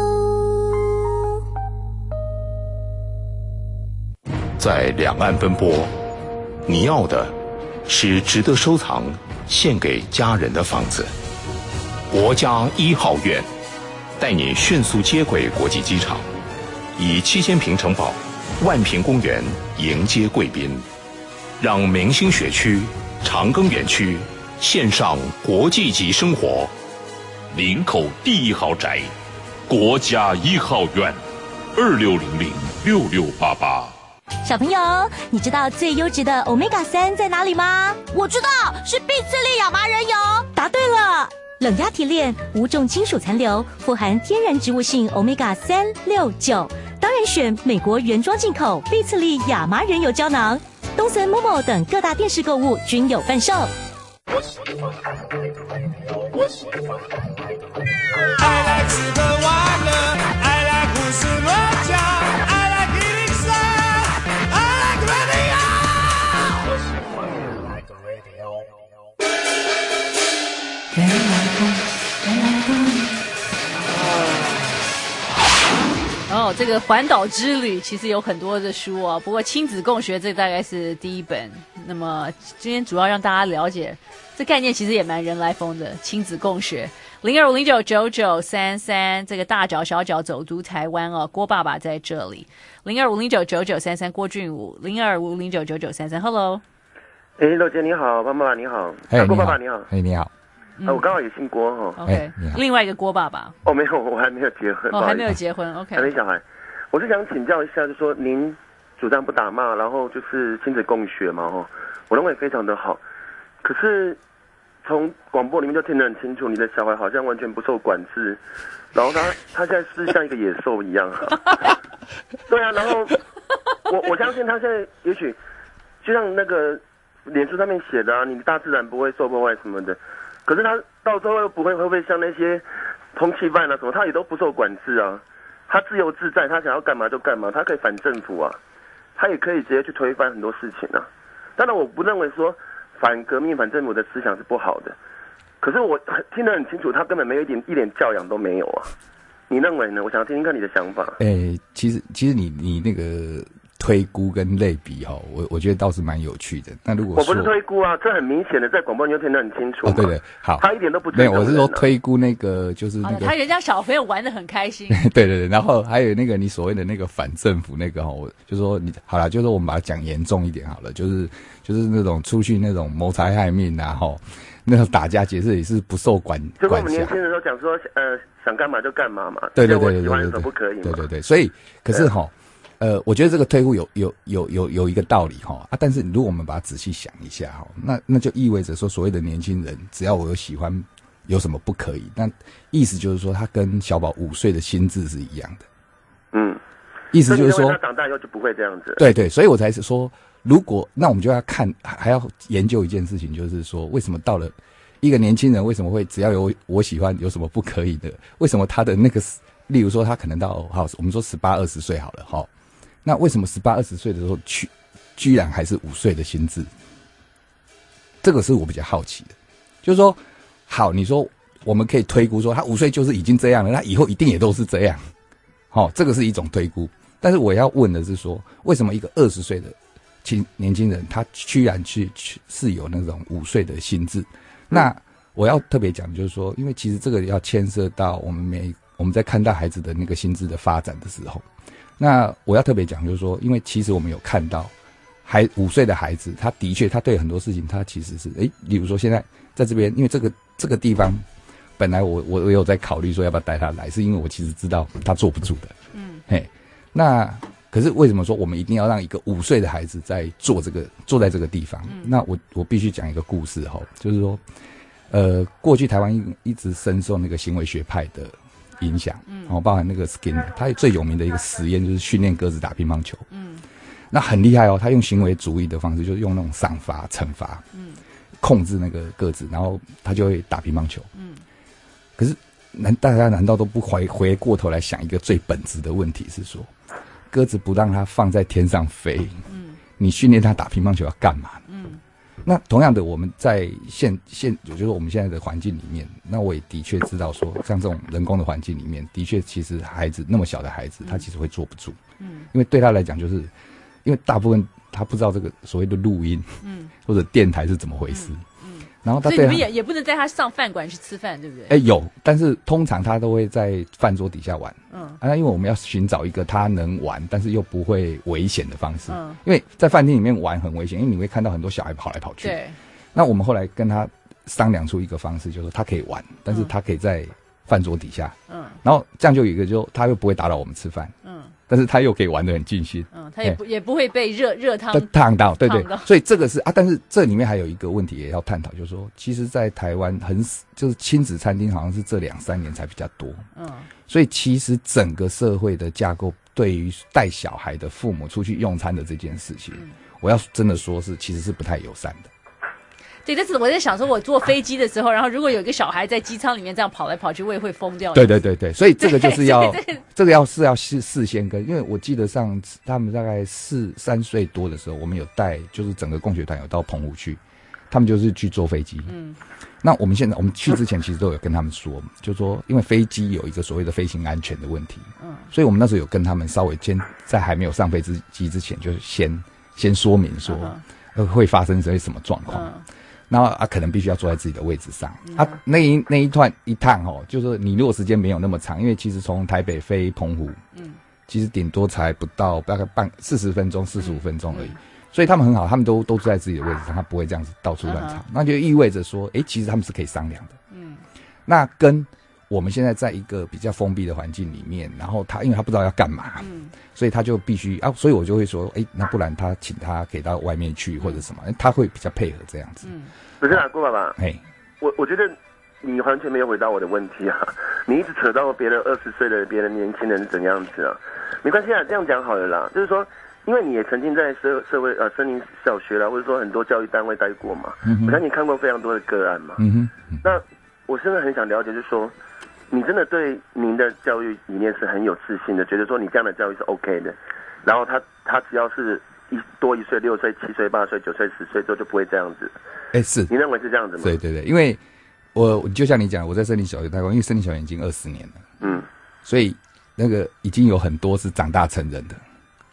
在两岸奔波，你要的是值得收藏、献给家人的房子。国家一号院带你迅速接轨国际机场，以七千平城堡、万平公园迎接贵宾，让明星学区、长庚园区献上国际级生活。 林口第一豪宅，国家一号院，二六零零六六八八。 小朋友，你知道最优质的 Omega 三在哪里吗？ 我知道，是碧次利亚麻仁油。 答对了。冷压提炼，无重金属残留，富含天然植物性 Omega 三六九，当然选美国原装进口碧次利亚麻仁油胶囊。东森、Momo 等各大电视购物均有贩售。 I like 吃喝玩乐 I like 胡思乱想 I like 一零三 I like radio。 哦，这个环岛之旅其实有很多的书啊，不过亲子共学这大概是第一本。那么今天主要让大家了解这概念，其实也蛮人来疯的。亲子共学零二五零九九九三三，这个大脚小脚走读台湾哦，郭爸爸在这里。零二五零九九九三三，郭俊武零二五零九九九三三 ，Hello。 哎，肉姐你好，妈妈你好， 哎， 郭爸爸你好， 哎，你好。 啊，我刚好也姓郭哈。 OK，另外一个郭爸爸。 哦，没有，我还没有结婚。 哦，还没有结婚 ，OK， 还没小孩。我是想请教一下，就说您主张不打骂，然后就是亲子共学嘛，哈，我认为非常的好。可是从广播里面就听得很清楚，你的小孩好像完全不受管制，然后他他现在是像一个野兽一样。对啊，然后我我相信他现在也许就像那个脸书上面写的啊，你大自然不会受破坏什么的。可是他到时候又不会会不会像那些通缉犯啊什么，他也都不受管制啊，他自由自在，他想要干嘛就干嘛，他可以反政府啊，他也可以直接去推翻很多事情啊。当然我不认为说反革命反政府的思想是不好的，可是我听得很清楚，他根本没有一点一点教养都没有啊。你认为呢？我想听听看你的想法。 哎，其实其实你你那个推估跟类比哈，我我觉得倒是蛮有趣的。那如果我不是推估啊，这很明显的在广播你就听得很清楚。 哦，对对，好， 他一点都不没有，我是说推估那个就是那个， 他人家小朋友玩得很开心。 对对对，然后还有那个你所谓的那个反政府那个哈，我就说你好了，就是说我们把它讲严重一点好了，就是就是那种出去那种谋财害命啊哈，那种打家劫舍也是不受管就跟管辖。 我们年轻人都讲说，呃，想干嘛就干嘛嘛。 对对对对对对对，不可以嘛。 对对对，所以可是哈。呃，我觉得这个推估有有有有有一个道理哈啊，但是如果我们把它仔细想一下哈，那那就意味着说，所谓的年轻人，只要我有喜欢，有什么不可以？那意思就是说，他跟小宝五岁的心智是一样的。 嗯， 意思就是说， 他长大以后就不会这样子。 对对，所以我才是说，如果那我们就要看，还要研究一件事情，就是说，为什么到了一个年轻人，为什么会只要有我喜欢，有什么不可以的？为什么他的那个，例如说他可能到好，我们说十八二十岁好了哈。那为什么十八二十岁的时候，居居然还是五岁的心智？这个是我比较好奇的。就是说，好，你说我们可以推估说，他五岁就是已经这样了，那以后一定也都是这样。好、哦，这个是一种推估。但是我要问的是说，为什么一个二十岁的青年轻人，他居然去去是有那种五岁的心智？那我要特别讲，就是说，因为其实这个要牵涉到我们每我们在看待孩子的那个心智的发展的时候。那我要特别讲，就是说，因为其实我们有看到，孩五岁的孩子，他的确，他对很多事情，他其实是，诶，例如说现在在这边，因为这个这个地方，本来我我我有在考虑说要不要带他来，是因为我其实知道他坐不住的，嗯，嘿，那可是为什么说我们一定要让一个五岁的孩子在坐这个坐在这个地方？嗯、那我我必须讲一个故事哈，就是说，呃，过去台湾一一直深受那个行为学派的影响，嗯，然后包含那个 Skinner， 他最有名的一个实验就是训练鸽子打乒乓球，嗯，那很厉害哦，他用行为主义的方式，就是用那种赏罚、惩罚，嗯，控制那个鸽子，然后他就会打乒乓球，嗯，可是难大家难道都不回回过头来想一个最本质的问题是说，鸽子不让它放在天上飞，嗯，你训练它打乒乓球要干嘛呢？嗯。那同样的，我们在现现，就是我们现在的环境里面，那我也的确知道说，像这种人工的环境里面，的确其实孩子那么小的孩子，他其实会坐不住，嗯，因为对他来讲，就是因为大部分他不知道这个所谓的录音，嗯，或者电台是怎么回事，嗯，嗯然后他对他所以你们也也不能带他上饭馆去吃饭，对不对？ 哎、欸，有，但是通常他都会在饭桌底下玩，嗯，啊，因为我们要寻找一个他能玩，但是又不会危险的方式，嗯，因为在饭店里面玩很危险，因为你会看到很多小孩跑来跑去，对。那我们后来跟他商量出一个方式，就是说他可以玩，但是他可以在饭桌底下，嗯，然后这样就有一个就他又不会打扰我们吃饭，嗯，但是他又可以玩得很尽兴， 嗯，他也不也不会被热热汤烫到，对对，所以这个是啊，但是这里面还有一个问题也要探讨，就是说，其实，在台湾很就是亲子餐厅好像是这两三年才比较多，嗯，所以其实整个社会的架构对于带小孩的父母出去用餐的这件事情，嗯、我要真的说是其实是不太友善的。 对，但是我在想说，我坐飞机的时候，然后如果有一个小孩在机舱里面这样跑来跑去，我也会疯掉。 对对对对，所以这个就是要这个要是要事事先跟，因为我记得上次他们大概四三岁多的时候，我们有带就是整个共学团有到澎湖去，他们就是去坐飞机。嗯，那我们现在我们去之前其实都有跟他们说，就说因为飞机有一个所谓的飞行安全的问题，嗯，所以我们那时候有跟他们稍微先在还没有上飞机之前，就是先先说明说、嗯、会发生些什么状况。嗯然后啊，可能必须要坐在自己的位置上。嗯、啊，那一那一段一趟哦，就是你如果时间没有那么长，因为其实从台北飞澎湖，嗯，其实顶多才不到大概半四十分钟、四十五分钟而已。嗯、所以他们很好，他们都都坐在自己的位置上，他不会这样子到处乱吵。嗯、那就意味着说，哎，其实他们是可以商量的。嗯，那跟我们现在在一个比较封闭的环境里面，然后他因为他不知道要干嘛，嗯，所以他就必须啊，所以我就会说，哎，那不然他请他给到外面去或者什么，他会比较配合这样子。嗯。 可是啊，郭爸爸， 哎， 我我觉得你完全没有回答我的问题啊！你一直扯到别人二十岁的别人年轻人是怎样子啊？没关系啊，这样讲好了啦。就是说，因为你也曾经在社社会呃森林小学啦，或者说很多教育单位待过嘛，嗯、我相信你看过非常多的个案嘛。嗯哼。那我真的很想了解，就是说，你真的对您的教育理念是很有自信的，觉得说你这样的教育是 OK 的，然后他他只要是。一多一岁、六岁、七岁、八岁、九岁、十岁之后就不会这样子。 哎、欸，是， 你认为是这样子吗？ 对对对，因为我就像你讲，我在森林小学待过，因为森林小学已经二十年了，嗯，所以那个已经有很多是长大成人的，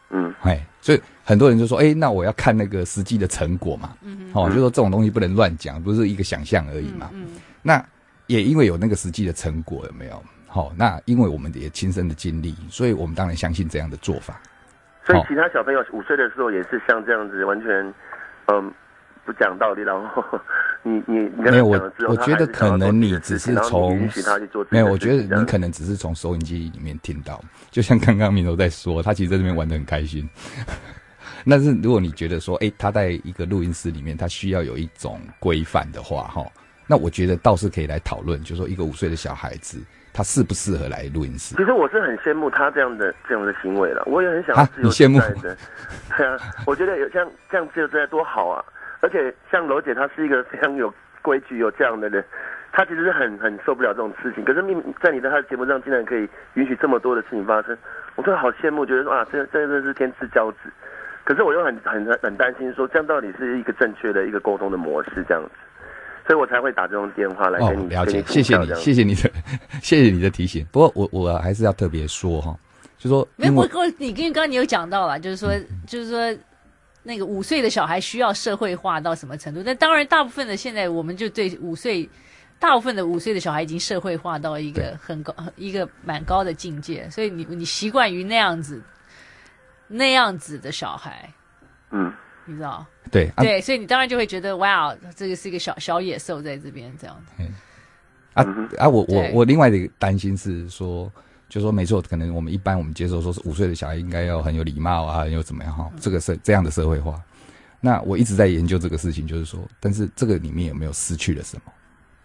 嗯， 哎，所以很多人就说，哎，那我要看那个实际的成果嘛，嗯，哦，就说这种东西不能乱讲，不是一个想象而已嘛，嗯，嗯那也因为有那个实际的成果，有没有？好、哦，那因为我们也亲身的经历，所以我们当然相信这样的做法。 所以其他小朋友五岁的时候也是像这样子，完全嗯不讲道理，然后你你你没有我我觉得可能你只是从没有，我觉得你可能只是从收音机里面听到，就像刚刚明柔在说，他其实在这边玩得很开心。但是如果你觉得说，哎、欸，他在一个录音室里面，他需要有一种规范的话，哈，那我觉得倒是可以来讨论，就是说一个五岁的小孩子。他适不适合来录音室？ 其实我是很羡慕他这样的这样的行为了，我也很想要自由自在的。对啊，我觉得有像这样自由自在多好啊！而且像柔姐，她是一个非常有规矩、有这样的人，她其实是很很受不了这种事情。可是命在你的她的节目上，竟然可以允许这么多的事情发生，我真的好羡慕，觉得说啊，这这真的是天之骄子。可是我又很很很担心说，这样到底是一个正确的一个沟通的模式这样子。所以我才会打这种电话来跟你、 哦、了解，谢谢你，谢谢你的，谢谢你的提醒。不过我我还是要特别说哈，就说没有，我我你跟刚刚你有讲到了，就是说、嗯、就是说那个五岁的小孩需要社会化到什么程度？但当然，大部分的现在我们就对五岁，大部分的五岁的小孩已经社会化到一个很高一个蛮高的境界，所以你你习惯于那样子那样子的小孩， 嗯。 你知道对、啊、 对，所以你当然就会觉得哇，这个是一个小小野兽在这边这样子。 啊啊，我我我另外的担心是说，就说没错，可能我们一般我们接受说是五岁的小孩应该要很有礼貌啊，很有怎么样哈，这个是这样的社会化。那我一直在研究这个事情，就是说，但是这个里面有没有失去了什么？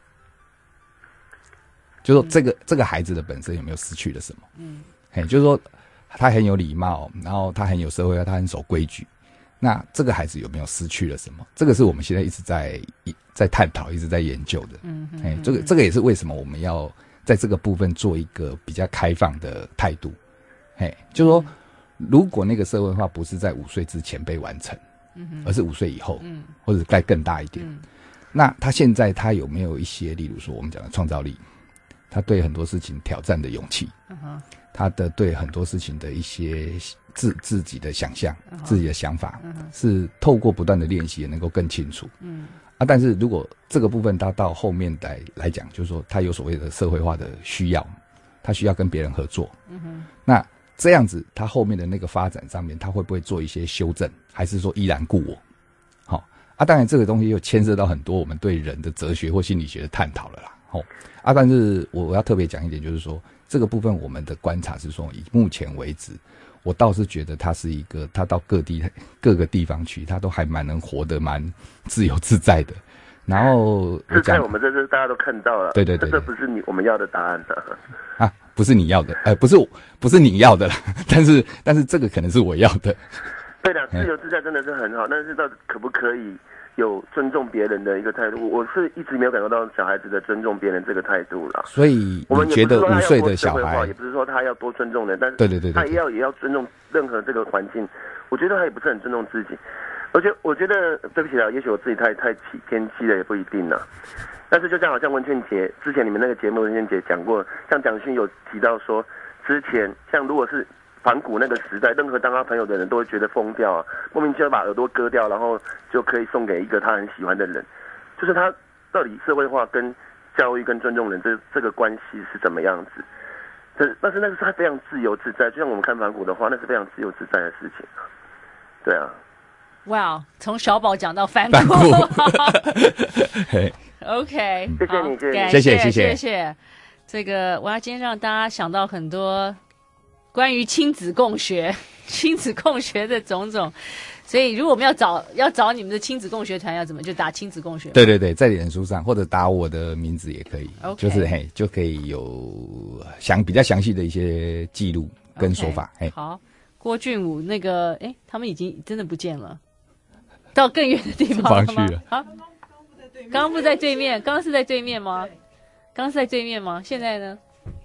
就是说这个、嗯、这个孩子的本身有没有失去了什么？嗯，嘿，就是说他很有礼貌，然后他很有社会化，他很守规矩。那这个孩子有没有失去了什么？这个是我们现在一直在在探讨、一直在研究的。嗯嗯，哎，这个这个也是为什么我们要在这个部分做一个比较开放的态度。哎，就是说，如果那个社会化不是在五岁之前被完成，嗯，而是五岁以后，嗯，或者再更大一点，嗯，那他现在他有没有一些，例如说我们讲的创造力，他对很多事情挑战的勇气，嗯哼，他的对很多事情的一些。自自己的想象、uh-huh. 自己的想法、uh-huh. 是透过不断的练习能够更清楚。嗯啊，但是如果这个部分他到后面来来讲，就是说他有所谓的社会化的需要，他需要跟别人合作。嗯哼，那这样子他后面的那个发展上面，他会不会做一些修正，还是说依然故我？好、哦、啊，当然这个东西又牵涉到很多我们对人的哲学或心理学的探讨了啦。好、哦、啊，但是我我要特别讲一点，就是说这个部分我们的观察是说，以目前为止。我倒是觉得他是一个，他到各地各个地方去，他都还蛮能活得蛮自由自在的。然后自在，我们这是大家都看到了， 对对 对, 对，这不是你我们要的答案的啊，不是你要的，呃，不是不是你要的啦，但是但是这个可能是我要的。 对的，自由自在真的是很好，但是到底可不可以有尊重别人的一个态度？我是一直没有感受到小孩子的尊重别人这个态度啦。 所以你觉得五岁的小孩， 也不是说他要多尊重人，但是对对对， 他也要也要尊重任何这个环境。我觉得他也不是很尊重自己，而且我觉得对不起啊，也许我自己太太起偏激了，也不一定啦。但是就像好像文倩姐之前你们那个节目，文倩姐讲过，像蒋勋有提到说，之前像如果是。反骨那个时代，任何当他朋友的人都会觉得疯掉啊，莫名其妙把耳朵割掉，然后就可以送给一个他很喜欢的人。就是他到底社会化跟教育跟尊重人这这个关系是怎么样子？但但是那个是他非常自由自在，就像我们看反骨的话，那是非常自由自在的事情。对啊。 哇、wow, 从小宝讲到反骨。OK， 谢谢你， 谢谢谢谢谢谢。这个我要今天让大家想到很多。关于亲子共学、亲子共学的种种，所以如果我们要找要找你们的亲子共学团，要怎么就打亲子共学？ 对对对，在脸书上或者打我的名字也可以， okay. 就是嘿就可以有详比较详细的一些记录跟说法。 Okay. 嘿，好，郭俊武那个，哎，他们已经真的不见了，到更远的地方了吗？ 去了。 好，刚刚不在对面，刚刚是在对面吗？刚刚是在对面吗？现在呢？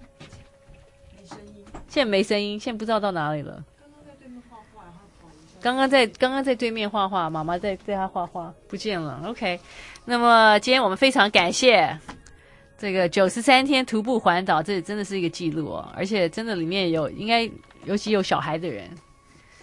现在没声音，现在不知道到哪里了。刚刚在刚刚在对面画画，妈妈在在他画画，不见了。OK， 那么今天我们非常感谢这个九十三天徒步环岛，这真的是一个记录哦，而且真的里面有应该尤其有小孩的人，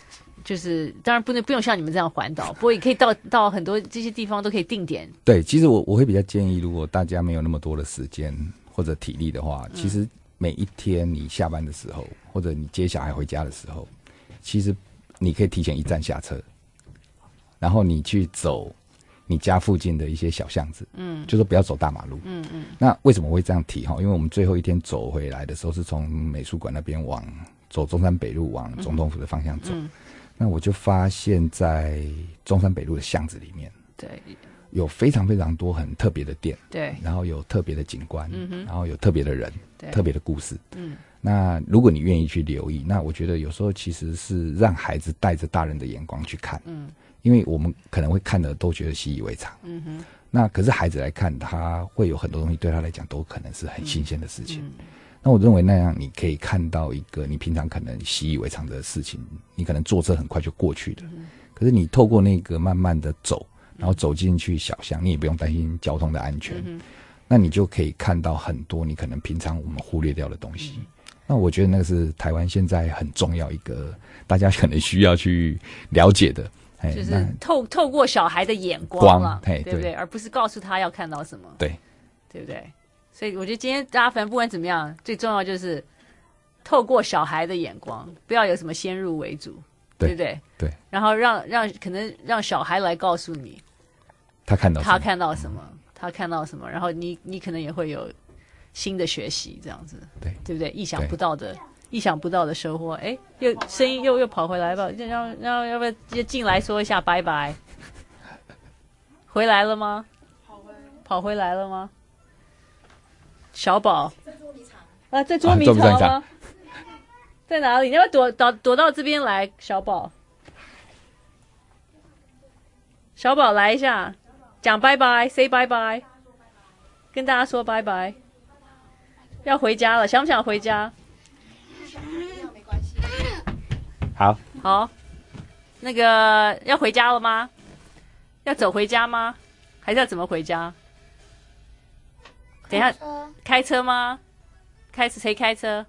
就是当然不能不用像你们这样环岛，不过也可以到到很多这些地方都可以定点。 对，其实我我会比较建议，如果大家没有那么多的时间或者体力的话，其实每一天你下班的时候，或者你接小孩回家的时候，其实你可以提前一站下车，然后你去走你家附近的一些小巷子，嗯，就说不要走大马路，嗯嗯。那为什么会这样提哈？因为我们最后一天走回来的时候，是从美术馆那边往走中山北路往总统府的方向走。嗯嗯，那我就发现，在中山北路的巷子里面， 对， 有非常非常多很特别的店， 对， 然后有特别的景观， 嗯哼， 然后有特别的人， 对， 特别的故事， 嗯。 那如果你愿意去留意，那我觉得有时候其实是让孩子带着大人的眼光去看，嗯，因为我们可能会看的都觉得习以为常，嗯哼。那可是孩子来看，他会有很多东西对他来讲都可能是很新鲜的事情。嗯嗯，那我认为那样你可以看到一个你平常可能习以为常的事情，你可能坐车很快就过去的，嗯，可是你透过那个慢慢的走，然后走进去小巷，你也不用担心交通的安全，嗯，那你就可以看到很多你可能平常我们忽略掉的东西。嗯，那我觉得那个是台湾现在很重要一个大家可能需要去了解的， 就是透透过小孩的眼光了，对不对？对，而不是告诉他要看到什么， 对， 对不对？所以我觉得今天大家反正不管怎么样，最重要就是透过小孩的眼光，不要有什么先入为主，对，对不对？ 对。 然后让让可能让小孩来告诉你， 他看到什么他看到什么，嗯，他看到什么，然后你你可能也会有新的学习，这样子， 对， 对不对？意想不到的意想不到的收获，哎，又声音又又跑回来吧，让让要不要进来说一下拜拜？回来了吗？跑回跑回来了吗？小宝在捉迷藏啊，在捉迷藏吗？啊，在哪里？你要不要躲躲躲到这边来？小宝，小宝来一下，讲拜拜 ，say 拜拜，跟大家说拜拜。要回家了，想不想回家？ 好， 好，那个要回家了吗？要走回家吗？还是要怎么回家？等一下，开车吗？开车谁开车？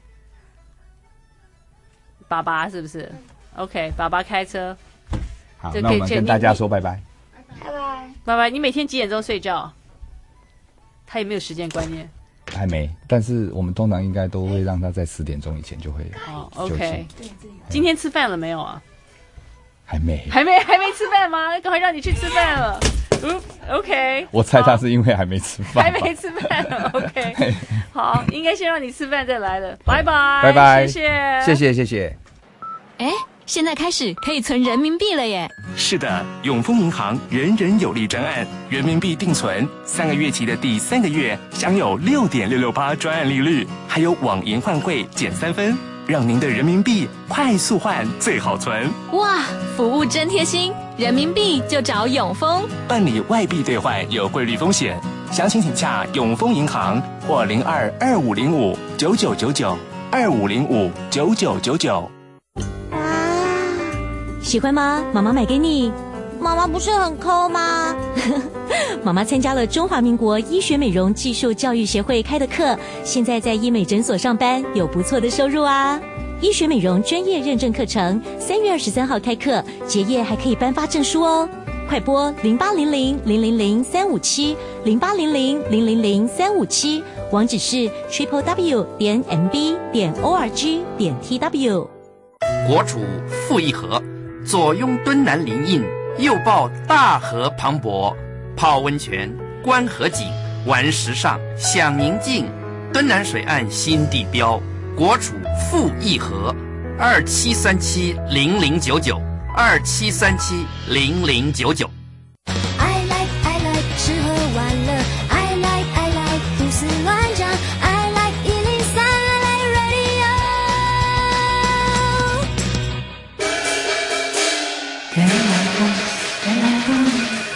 爸爸是不是 ？OK， 爸爸开车。 好，那我们跟大家说拜拜。 拜拜，拜拜。你每天几点钟睡觉？他有没有时间观念？ 还没，但是我们通常应该都会让他在十点钟以前就会哦。OK， 今天吃饭了没有啊？ 还没， 还没，还没吃饭吗？赶快让你去吃饭了。嗯 ，OK。 我猜他是因为还没吃饭， 还没吃饭。OK， 好，应该先让你吃饭再来的。拜拜， 拜拜， 谢谢， 谢谢，谢谢。 哎，现在开始可以存人民币了耶！ 是的，永丰银行人人有利专案，人民币定存三个月期的第三个月享有六点六六八专案利率，还有网银换汇减三分，让您的人民币快速换最好存。 哇，服务真贴心，人民币就找永丰。 办理外币兑换有汇率风险，详情请洽永丰银行或零二二五零五九九九九二五零五九九九九。 喜欢吗？妈妈买给你。 妈妈不是很抠吗？ 妈妈参加了中华民国医学美容技术教育协会开的课，现在在医美诊所上班，有不错的收入啊。医学美容专业认证课程三月二十三号开课，结业还可以颁发证书哦。快拨零八零零零零零三五七零八零零零零零三五七，网址是 triple w 点 m b 点 o r g 点 t w。 国主傅一河，左拥敦南林荫，右抱大河磅礴，泡温泉，观河景，玩时尚，享宁静。敦南水岸新地标，国主傅一河，二七三七零零九九，二七三七零零九九。 I like I like 吃喝玩乐 I like I like 胡思乱想 I like 一零三 I like radio。 人来疯，人来疯。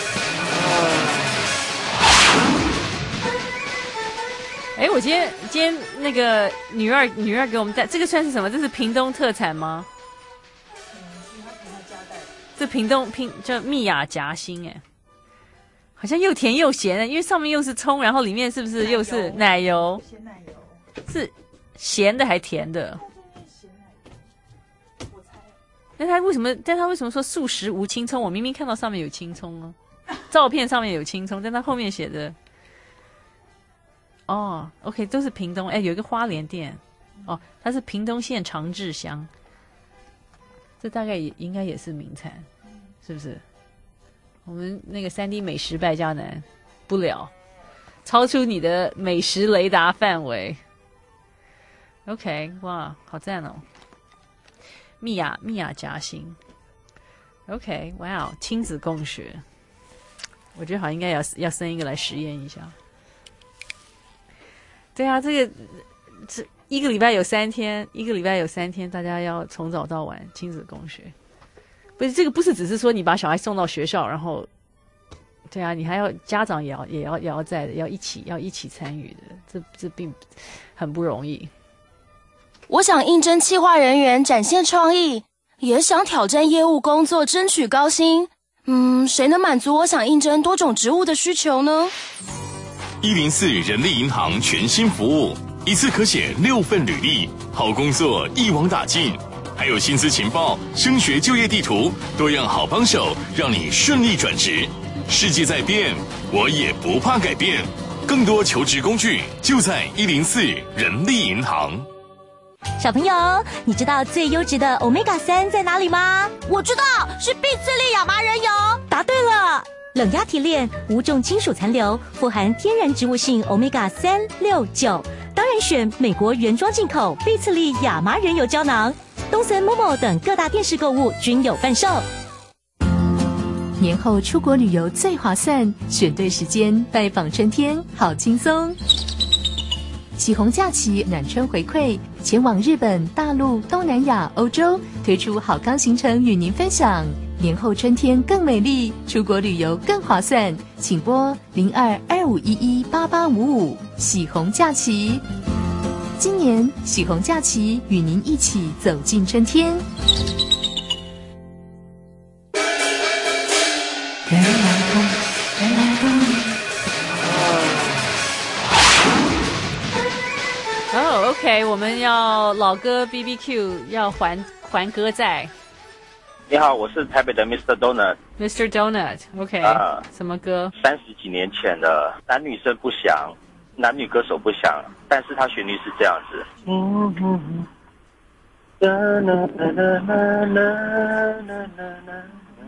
哎，我今天今天那个女二女二给我们带这个算是什么？这是屏东特产吗？这屏东屏叫蜜雅夹心，哎，好像又甜又咸，因为上面又是葱，然后里面是不是又是奶油？鲜奶油是咸的还甜的？ 那他为什么？但他为什么说素食无青葱？我明明看到上面有青葱啊，照片上面有青葱，但他后面写的，哦 ，OK， 都是屏东，哎，有一个花莲店，哦，它是屏东县长治乡，这大概也应该也是名产，是不是？我们那个三 D 美食败家男不了，超出你的美食雷达范围。OK， 哇，好赞哦！蜜雅蜜雅夹心 ，OK， 哇哦，亲子共学，我觉得好应该要要生一个来实验一下。对啊，这个这一个礼拜有三天，一个礼拜有三天，大家要从早到晚亲子共学。不是这个，不是只是说你把小孩送到学校，然后，对啊，你还要家长也要也要也要在的，要一起要一起参与的，这这并很不容易。 我想应征企划人员，展现创意，也想挑战业务工作，争取高薪。嗯，谁能满足我想应征多种职务的需求呢？ 一零四人力银行全新服务，一次可写六份履历，好工作一网打尽，还有薪资情报、升学就业地图，多样好帮手，让你顺利转职。世界在变，我也不怕改变。更多求职工具就在一零四人力银行。 小朋友，你知道最优质的 欧米伽 三在哪里吗？ 我知道，是碧次利亚麻仁油。 答对了，冷压提炼，无重金属残留，富含天然植物性 欧米伽 三、六、九，当然选美国原装进口碧次利亚麻仁油胶囊。东森、Momo 等各大电视购物均有贩售。 年后出国旅游最划算，选对时间拜访春天，好轻松。喜红假期暖春回馈，前往日本、大陆、东南亚、欧洲，推出好康行程与您分享。年后春天更美丽，出国旅游更划算，请拨零二二五一一八八五五。喜红假期，今年喜红假期与您一起走进春天。人来疯，人来疯。 哦、oh, ，OK， 我们要老歌 B B Q 要还还歌债。 你好，我是台北的 Mister Donut。Mister Donut，OK，、okay, 啊， 什么歌？ 三十几年前的，男女生不详，男女歌手不详，但是它旋律是这样子。嗯嗯嗯。哒啦哒啦啦啦啦啦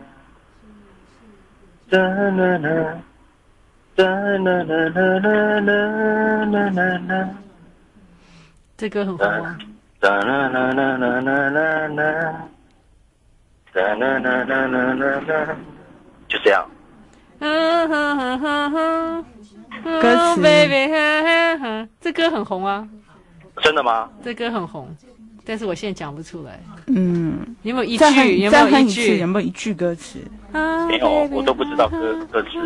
哒啦啦哒啦啦啦啦啦啦啦。 这歌很红啊！ 哒啦啦啦啦啦啦啦，哒啦啦啦啦啦啦，就这样。 嗯哼哼哼哼， 歌词 ，baby， 这歌很红啊！ 真的吗？ 这歌很红，但是我现在讲不出来。 嗯， 有没有一句？有没有一句？ 有没有一句歌词？ 没有，我都不知道歌歌词。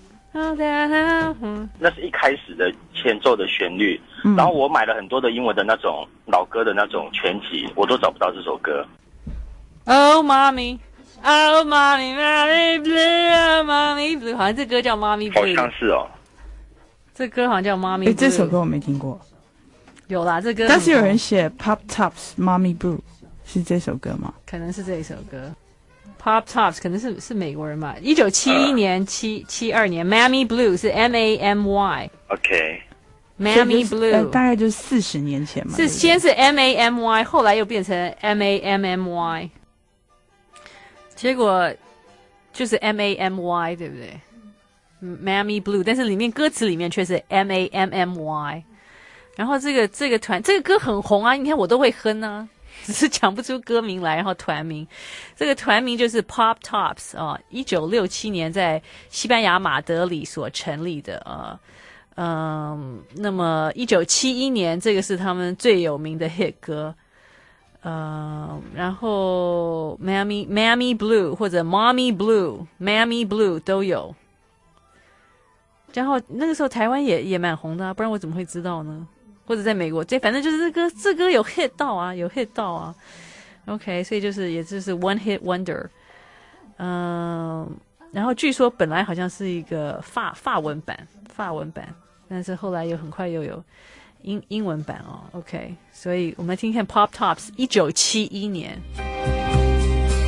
那是一开始的前奏的旋律，嗯、然后我买了很多的英文的那种老歌的那种全集，我都找不到这首歌。 Oh mommy, oh mommy, mommy blue, mommy blue， 好像这歌叫 Mommy Blue， 好像是哦。 这歌好像叫 Mommy Blue。 这首歌我没听过。 有啦，这歌。 但是有人写 Pop Tops Mommy Blue， 是这首歌吗？ 可能是这一首歌。Pop Tops 可能是是美国人嘛？一九七一年、七七二年 ，Mammy Blue 是 M A M Y。OK。Mammy Blue、 呃、大概就是四十年前嘛。 是先是 M A M Y， 后来又变成 M A M M Y， 结果就是 M A M Y， 对不对 ？Mammy Blue， 但是里面歌词里面却是 M A M M Y。然后这个这个团这个歌很红啊，你看我都会哼啊。只是讲不出歌名来，然后团名，这个团名就是 Pop Tops 啊，一九六七年在西班牙马德里所成立的啊，嗯，那么一九七一年这个是他们最有名的 hit 歌，呃，然后 Mammy Mammy Blue 或者 Mommy Blue Mammy Blue 都有，然后那个时候台湾也也蛮红的啊，不然我怎么会知道呢？或者在美国，这反正就是这歌，这歌有 hit 到啊，有 hit 到啊。OK， 所以就是也就是 one hit wonder。嗯，然后据说本来好像是一个法法文版，法文版，但是后来又很快又有英英文版哦。OK， 所以我们来听听看 Pop Tops 一九七一年。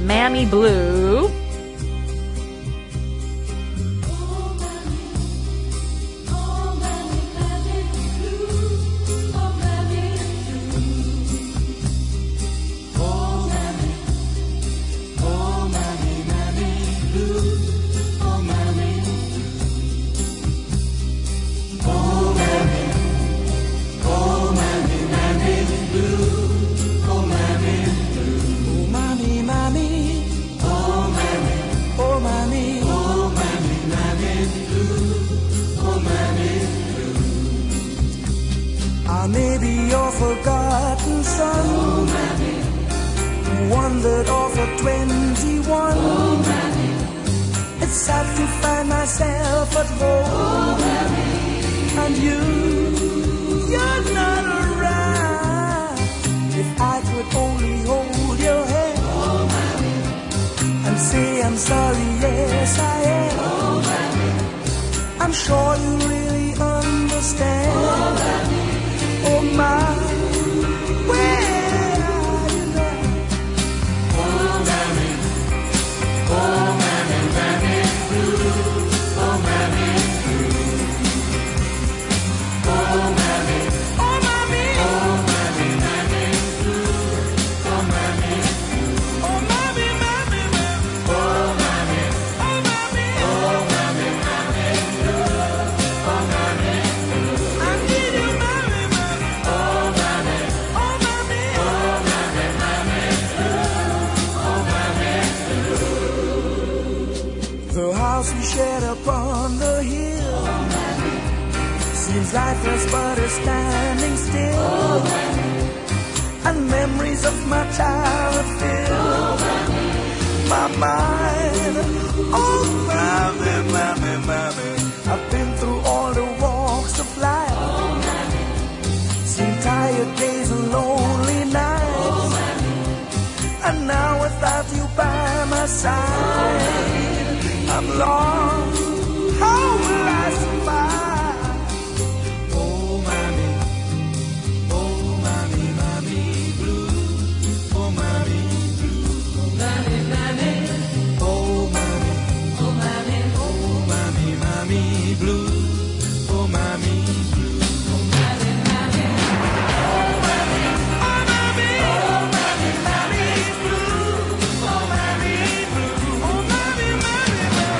Miami Blue。 I may be your forgotten son, oh, one that off at twenty-one. Oh, it's sad to find myself at home, oh, and you, you're not around. If I could only hold your hand, oh, and say I'm sorry, yes I am. Oh, I'm sure you really understand. Oh, oh my, where are you now? Oh mammy, oh mammy, mammy blue, oh mammy blue, oh mammy, oh mammy, oh mammy, mammy blue, oh mammy blue, oh mammy, mammy, mammy, oh mammy, oh mammy, oh mammy, mammy blue, oh mammy blue, I need you, mammy. The house we shared upon the hill, oh, seems lifeless but is standing still, oh, and memories of my childhood fill oh, my mind. Oh, mammy, mammy, mammy, I've been through all the walks of life, oh, seen tired days and lonely nights, oh, and now without you by my side, I'm lost, how will I survive? Oh, mommy, oh, mommy, mommy blue, oh, mommy blue, oh, mommy, mommy, oh, mommy, oh, mommy, oh, mommy, mommy blue, oh, mommy blue, oh, mommy, mommy, oh, mommy, oh, mommy, oh, mommy, mommy blue, oh, mommy blue, oh, mommy, mommy.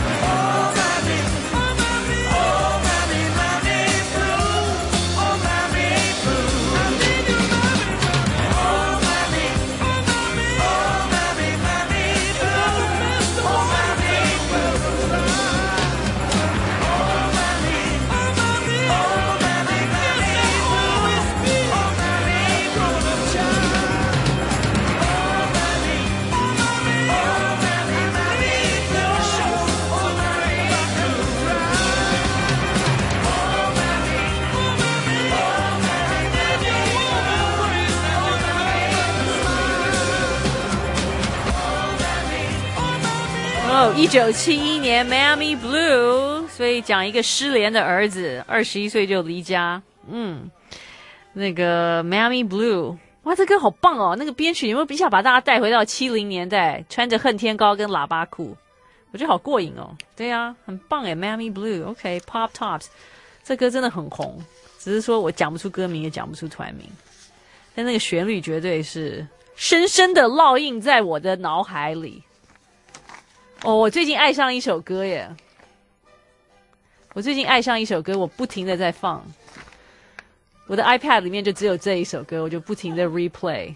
哦，一九七一年 Miami Blue， 所以讲一个失联的儿子，二十一岁就离家。嗯，那个 Miami Blue， 哇，这歌好棒哦！那个编曲有没有一下把大家带回到七零年代，穿着恨天高跟喇叭裤，我觉得好过瘾哦。对啊，很棒诶 Miami Blue。OK，Pop Tops， 这歌真的很红，只是说我讲不出歌名，也讲不出团名，但那个旋律绝对是深深的烙印在我的脑海里。哦，我最近爱上一首歌耶！我最近爱上一首歌，我不停的在放，我的 iPad 里面就只有这一首歌，我就不停的 replay，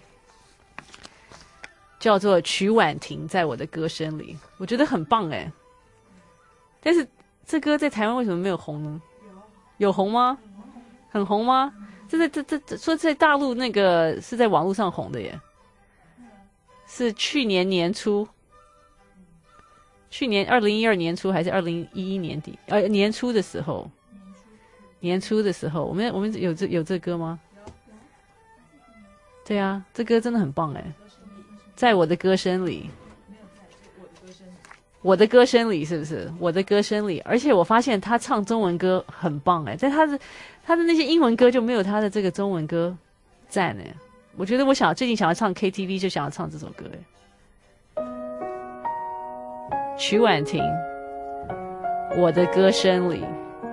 叫做曲婉婷在我的歌声里，我觉得很棒耶。但是这歌在台湾为什么没有红呢？有红吗？很红吗？这在这这说在大陆那个是在网络上红的耶，是去年年初。去年二零一二年初还是二零一一年底？呃，年初的时候，年初的时候，我们我们有这有这歌吗？对啊，这歌真的很棒哎，在我的歌声里，我的歌声里是不是？我的歌声里，而且我发现他唱中文歌很棒哎，在他的他的那些英文歌就没有他的这个中文歌赞哎。我觉得我想最近想要唱 K T V 就想要唱这首歌哎。 曲婉婷，我的歌声里。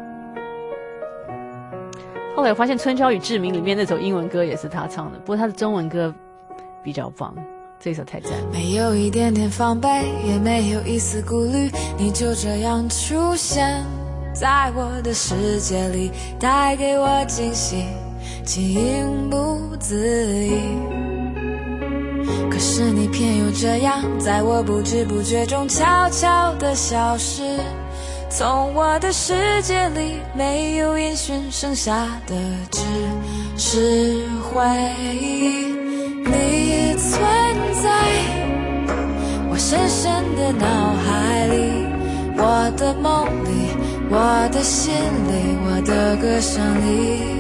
后来我发现《春娇与志明》里面那首英文歌也是他唱的，不过他的中文歌比较棒，这首太赞。 没有一点点防备，也没有一丝顾虑，你就这样出现在我的世界里，带给我惊喜，情不自已。可是你偏又这样，在我不知不觉中悄悄地消失，从我的世界里没有音讯，剩下的只是回忆。你存在我深深的脑海里，我的梦里，我的心里，我的歌声里。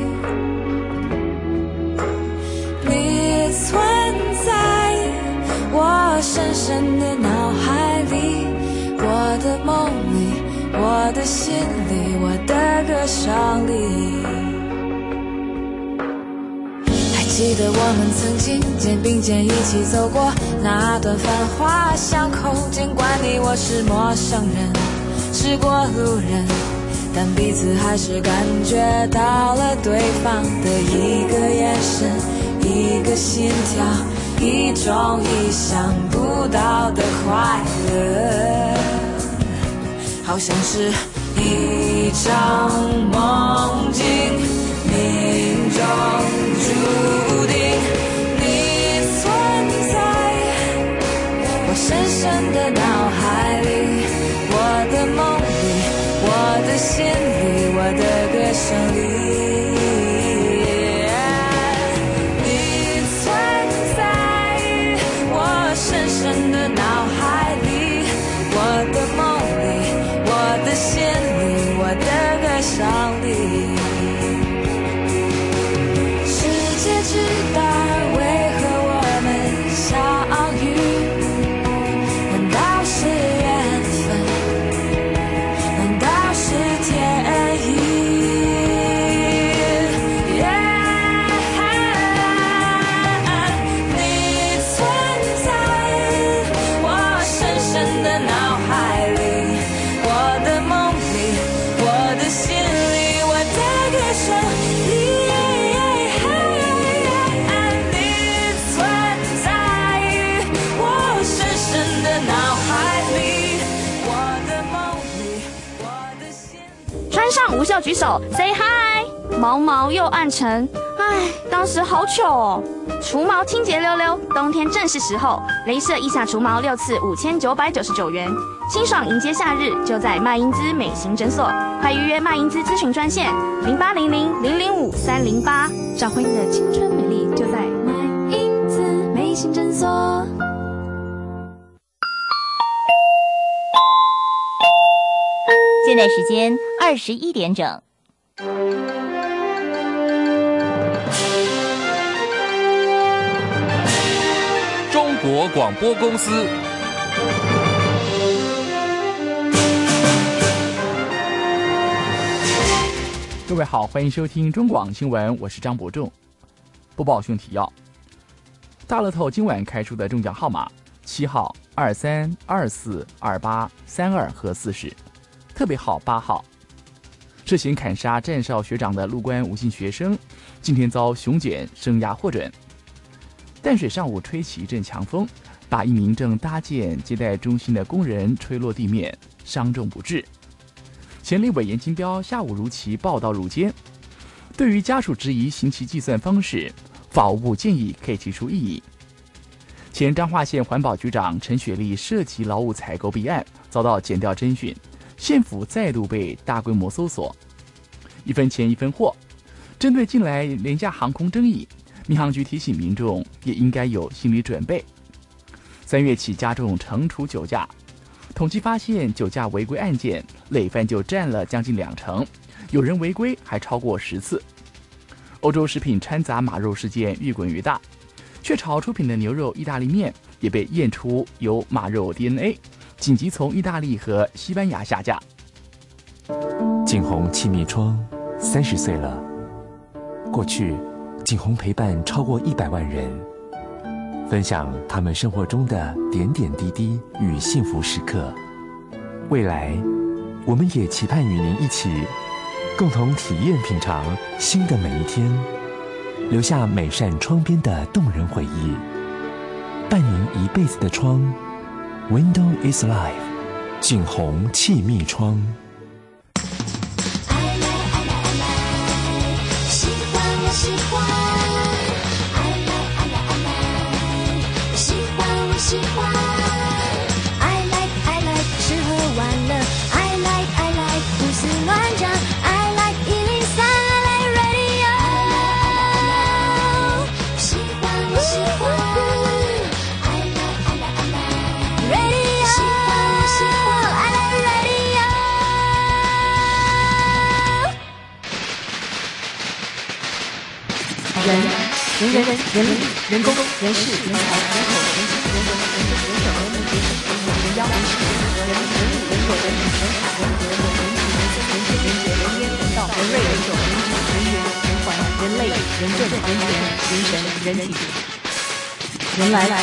你存在我深深的脑海里，我的梦里，我的心里，我的歌声里。还记得我们曾经肩并肩一起走过那段繁华巷口，尽管你我是陌生人，是过路人，但彼此还是感觉到了对方的一个眼神，一个心跳，一种意想不到的快乐，好像是一场梦境，命中注定。你存在我深深的脑海里，我的梦里，我的心里，我的歌声里。你存在我深深的脑海里，我的梦里，我的心里，我的歌声里。世界之大，为何我们相遇？难道是缘分？难道是天意？ Yeah, 你存在我深深的脑海里，我的梦里，我的心里，我的歌声里。你存在我深深的脑海里，我的梦里，我的心里。 穿上无袖举手 ，say hi。毛毛又暗沉，唉，当时好糗哦。除毛清洁溜溜，冬天正是时候。雷射腋下除毛六次五千九百九十九元，清爽迎接夏日，就在麦因兹美型诊所。快预约麦因兹咨询专线零八零零零零五三零八，找回你的青春美丽，就在麦因兹美型诊所。 现在时间二十一点整。 中国广播公司。 各位好，欢迎收听中广新闻，我是张伯仲。播报新闻提要：大乐透今晚开出的中奖号码七号、二三、二四、二八、三二和四十，特别号八号。涉嫌砍杀站哨学长的陆关吴姓学生，今天遭雄检声押获准。淡水上午吹起一阵强风，把一名正搭建接待中心的工人吹落地面，伤重不治。前立委严金彪下午如期报到入监。对于家属质疑刑期计算方式，法务部建议可以提出异议。前彰化县环保局长陈雪莉涉及劳务采购弊案，遭到检调侦讯，县府再度被大规模搜索。一分钱一分货，针对近来廉价航空争议，民航局提醒民众也应该有心理准备。三月起加重惩处酒驾，统计发现酒驾违规案件累犯就占了将近两成，有人违规还超过十次。欧洲食品掺杂马肉事件愈滚愈大，雀巢出品的牛肉意大利面也被验出有马肉 D N A， 紧急从意大利和西班牙下架。 景洪气密窗三十岁了，过去景洪陪伴超过一百万人，分享他们生活中的点点滴滴与幸福时刻。 未来，我们也期盼与您一起，共同体验品尝新的每一天，留下每扇窗边的动人回忆，伴您一辈子的窗。Window is life， 景宏气密窗。 喜欢我喜欢，爱来爱来爱来，喜欢我喜欢。吃喝玩乐 I like I like 胡思乱想 I like 一零三 I like radio 喜欢我喜欢 I like I like I like radio 喜欢我喜欢 I like radio 人人人人人力人工人事人才人口人情人文人人人手人民人事人我人妖人事人人人力人口人情人海人人我人情人色人天人杰人烟人道人瑞人种人质人缘人环人类人政人权人神人体人来来。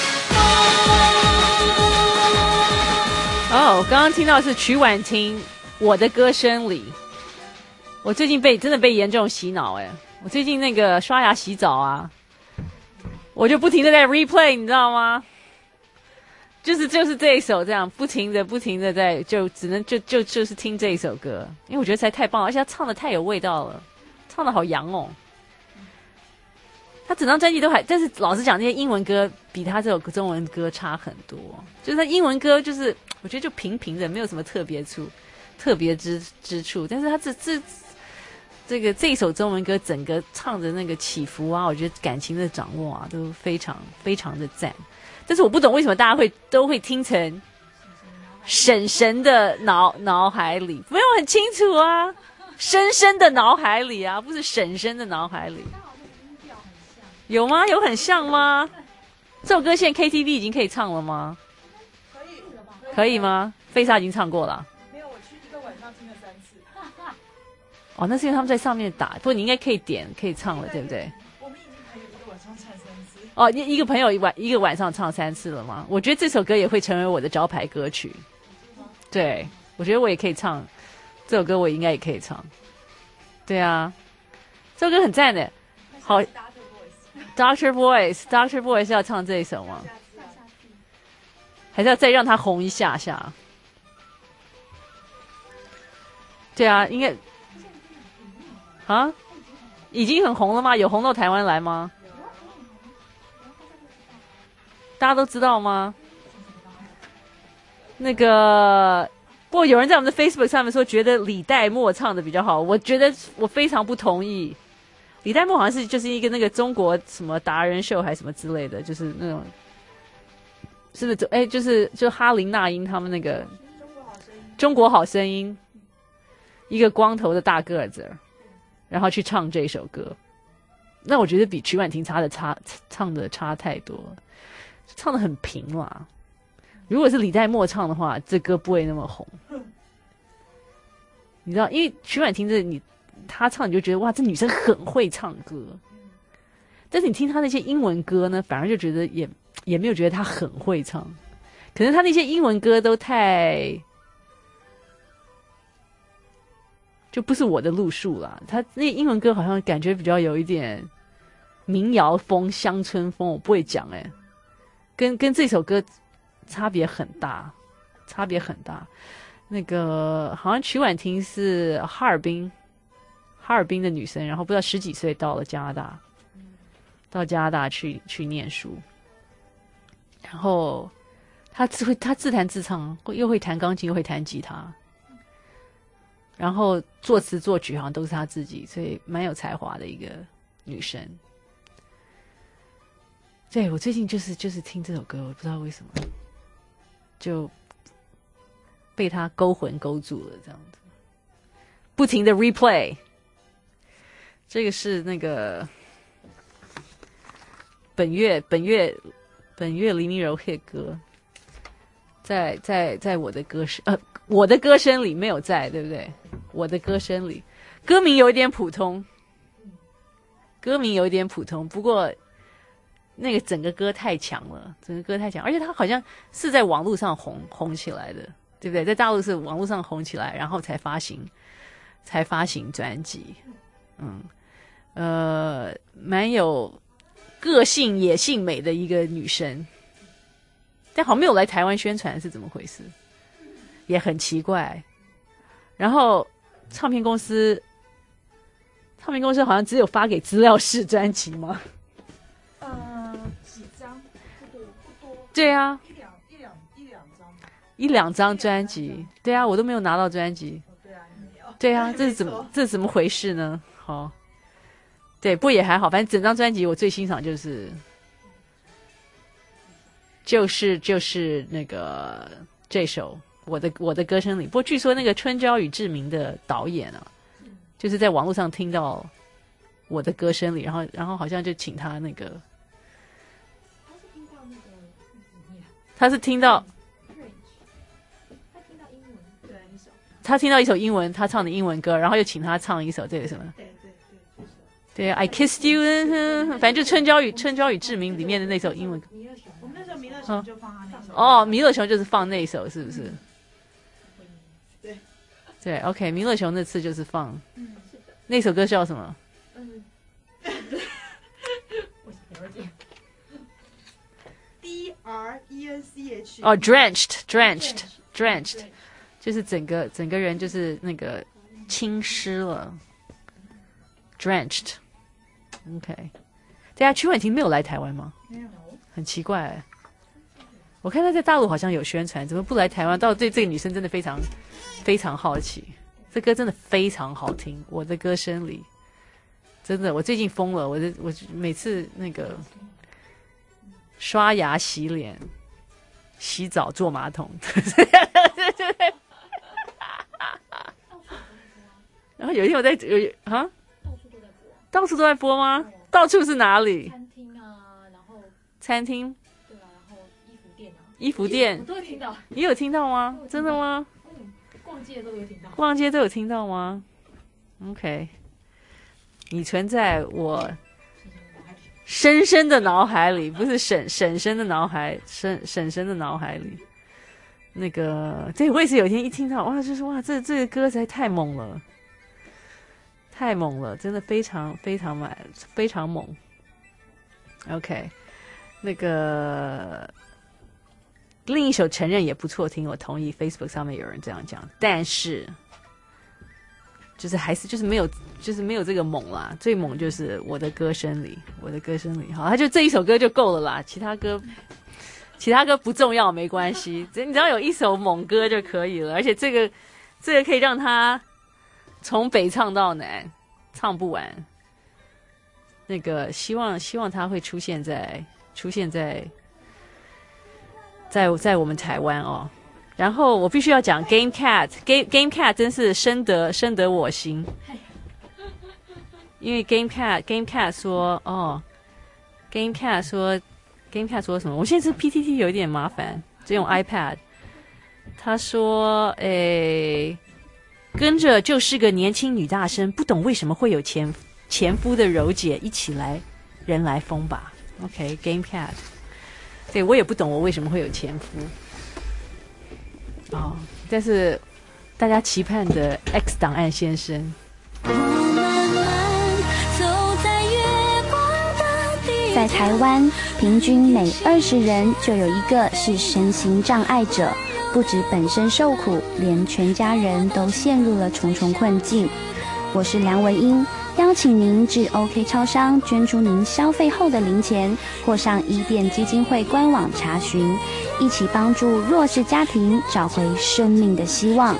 哦，刚刚听到的是曲婉婷《我的歌声里》。我最近被真的被严重洗脑哎！我最近那个刷牙洗澡啊，我就不停的在 replay， 你知道吗？就是就是这一首这样，不停的不停的在，就只能就就就是听这一首歌，因为我觉得实在太棒了，而且他唱的太有味道了，唱的好洋哦。他整张专辑都还，但是老实讲，那些英文歌比他这首中文歌差很多。就是他英文歌就是我觉得就平平的，没有什么特别处、特别之之处，但是他这这。这个这一首中文歌，整个唱的那个起伏啊，我觉得感情的掌握啊，都非常非常的赞。但是我不懂为什么大家会都会听成婶婶的脑脑海里，没有很清楚啊，深深的脑海里啊，不是婶婶的脑海里。有吗？有很像吗？这首歌现在 K T V 已经可以唱了吗？可以了吧？可以吗？菲莎已经唱过了。没有，我去一个晚上听了三次。哦，那是因为他们在上面打，不过你应该可以点，可以唱了，对不对？我们已经还有一个晚上唱三次。哦，一一个朋友一晚一个晚上唱三次了吗？我觉得这首歌也会成为我的招牌歌曲。对，我觉得我也可以唱这首歌，我应该也可以唱。对啊，这首歌很赞的。好 ，Doctor Voice，Doctor Voice 要唱这一首吗？还是要再让他红一下下？对啊，应该。啊，已经很红了吗？有红到台湾来吗？大家都知道吗？那个，不过有人在我们的 Facebook 上面说，觉得李代沫唱的比较好。我觉得我非常不同意。李代沫好像是就是一个那个中国什么达人秀还是什么之类的，就是那种，是不是？哎，就是就哈林那英他们那个中国好声音，一个光头的大个子。然后去唱这首歌，那我觉得比曲婉婷差的差唱的差太多了，唱的很平啦。如果是李代沫唱的话，这歌不会那么红。你知道，因为曲婉婷这你她唱你就觉得哇，这女生很会唱歌，但是你听她那些英文歌呢，反而就觉得也也没有觉得她很会唱，可能她那些英文歌都太。就不是我的路数啦，他那英文歌好像感觉比较有一点民谣风、乡村风，我不会讲哎、欸，跟跟这首歌差别很大，差别很大。那个好像曲婉婷是哈尔滨，哈尔滨的女生，然后不知道十几岁到了加拿大，到加拿大去去念书，然后她自会她自弹自唱，又会弹钢琴，又会弹吉他。然后作词作曲好像都是她自己，所以蛮有才华的一个女生。对，我最近就是就是听这首歌，我不知道为什么就被她勾魂勾住了，这样子，不停的 replay。这个是那个本月本月本月黎明柔 hit 歌，在在在我的歌声呃我的歌声里没有在，对不对？我的歌声里，歌名有一点普通，歌名有一点普通，不过那个整个歌太强了，整个歌太强，而且它好像是在网络上红红起来的， 对不对？在大陆是网络上红起来，然后才发行，才发行专辑。嗯，呃，蛮有个性、野性美的一个女生，但好像没有来台湾宣传，是怎么回事？也很奇怪。然后唱片公司，唱片公司好像只有发给资料室专辑吗？ 呃，几张？不多，不多。 对啊。 一两一两张专辑，对啊，我都没有拿到专辑。 对啊，你没有。 对啊，这是怎么这是怎么回事呢？好，对，不过也还好，反正整张专辑我最欣赏就是就是就是那个这首我的我的歌声里。不过据说那个《春娇与志明》的导演啊，就是在网络上听到我的歌声里，然后然后好像就请他那个，他是听到。他听到一首英文，他唱的英文歌，然后又请他唱一首这个什么？对对对，对 ，I kissed you， 反正就《春娇与春娇与志明》里面的那首英文歌。 我们那时候弥勒熊就放他那首。 哦，弥勒熊就是放那首，是不是？ 对。 对 ，OK， 弥勒熊那次就是放。 嗯，是的。 那首歌叫什么？ 嗯。我了解。D R E N C H。 哦 ，drenched，drenched，drenched。就是整个整个人就是那个浸湿了 ，drenched。OK， 对啊，曲婉婷没有来台湾吗？ 没有， 很奇怪、欸。我看她在大陆好像有宣传，怎么不来台湾？到对这个女生真的非常非常好奇。这歌真的非常好听，我的歌声里真的，我最近疯了。我的我每次那个刷牙、洗脸、洗澡、坐马桶。然后有一天我在有啊，到处都在播吗？到处是哪里？ 餐厅啊，然后餐厅， 对啊，然后衣服店啊， 衣服店， 我都会听到。 你有听到吗？真的吗？ 嗯，逛街都有听到。 逛街都有听到吗 ？OK， 你存在我深深的脑海里，不是婶婶婶的脑海，婶婶婶的脑海里。那个，对我也是有一天一听到，哇，就是哇，这这个歌实在太猛了。太猛了，真的非常非常猛，非常猛。OK， 那个另一首《承认》也不错听，我同意。Facebook 上面有人这样讲，但是就是还是就是没有就是没有这个猛啦。最猛就是我的歌声里，我的歌声里，好，他就这一首歌就够了啦，其他歌其他歌不重要，没关系，你只要有一首猛歌就可以了。而且这个这个可以让他。从北唱到南，唱不完。那个希望希望他会出现在出现在在在我们台湾哦。然后我必须要讲 Game Cat Game Game Cat 真是深得深得我心，因为 Game Cat Game Cat 说哦 Game Cat 说 Game Cat 说什么？我现在是 P T T 有一点麻烦，只用 iPad。他说诶。跟着就是个年轻女大生，不懂为什么会有前前夫的柔姐一起来人来疯吧 OK Game Cat 对我也不懂我为什么会有前夫哦，但是大家期盼的 X 档案先生在台湾平均每二十人就有一个是身心障碍者，不止本身受苦，连全家人都陷入了重重困境。我是梁文音，邀请您至 OK 超商捐出您消费后的零钱，或上伊甸基金会官网查询，一起帮助弱势家庭找回生命的希望。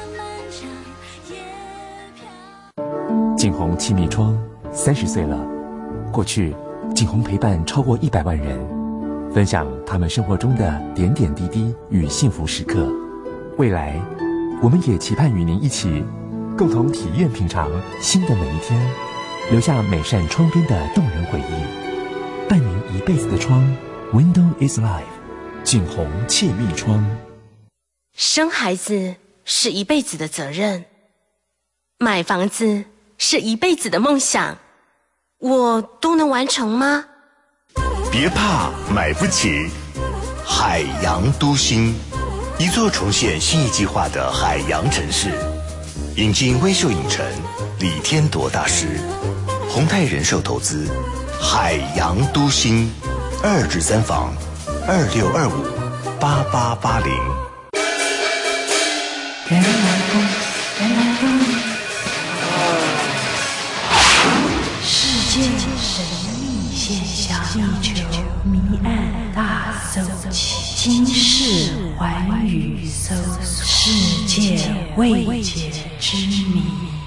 景洪气密窗三十岁了，过去景洪陪伴超过一百万人。分享他们生活中的点点滴滴与幸福时刻。未来，我们也期盼与您一起，共同体验品尝新的每一天，留下每扇窗边的动人回忆。伴您一辈子的窗 ，Window is life， 景洪气密窗。 生孩子是一辈子的责任，买房子是一辈子的梦想，我都能完成吗？ 别怕买不起，海洋都心一座重现新一计划的海洋城市，引进微秀影城李天铎大师，宏泰人寿投资海洋都心，二至三房二六二五八八八零。 人来疯，人来疯，世界神秘现象，地球谜案大搜集，今世寰宇搜索，世界未解之谜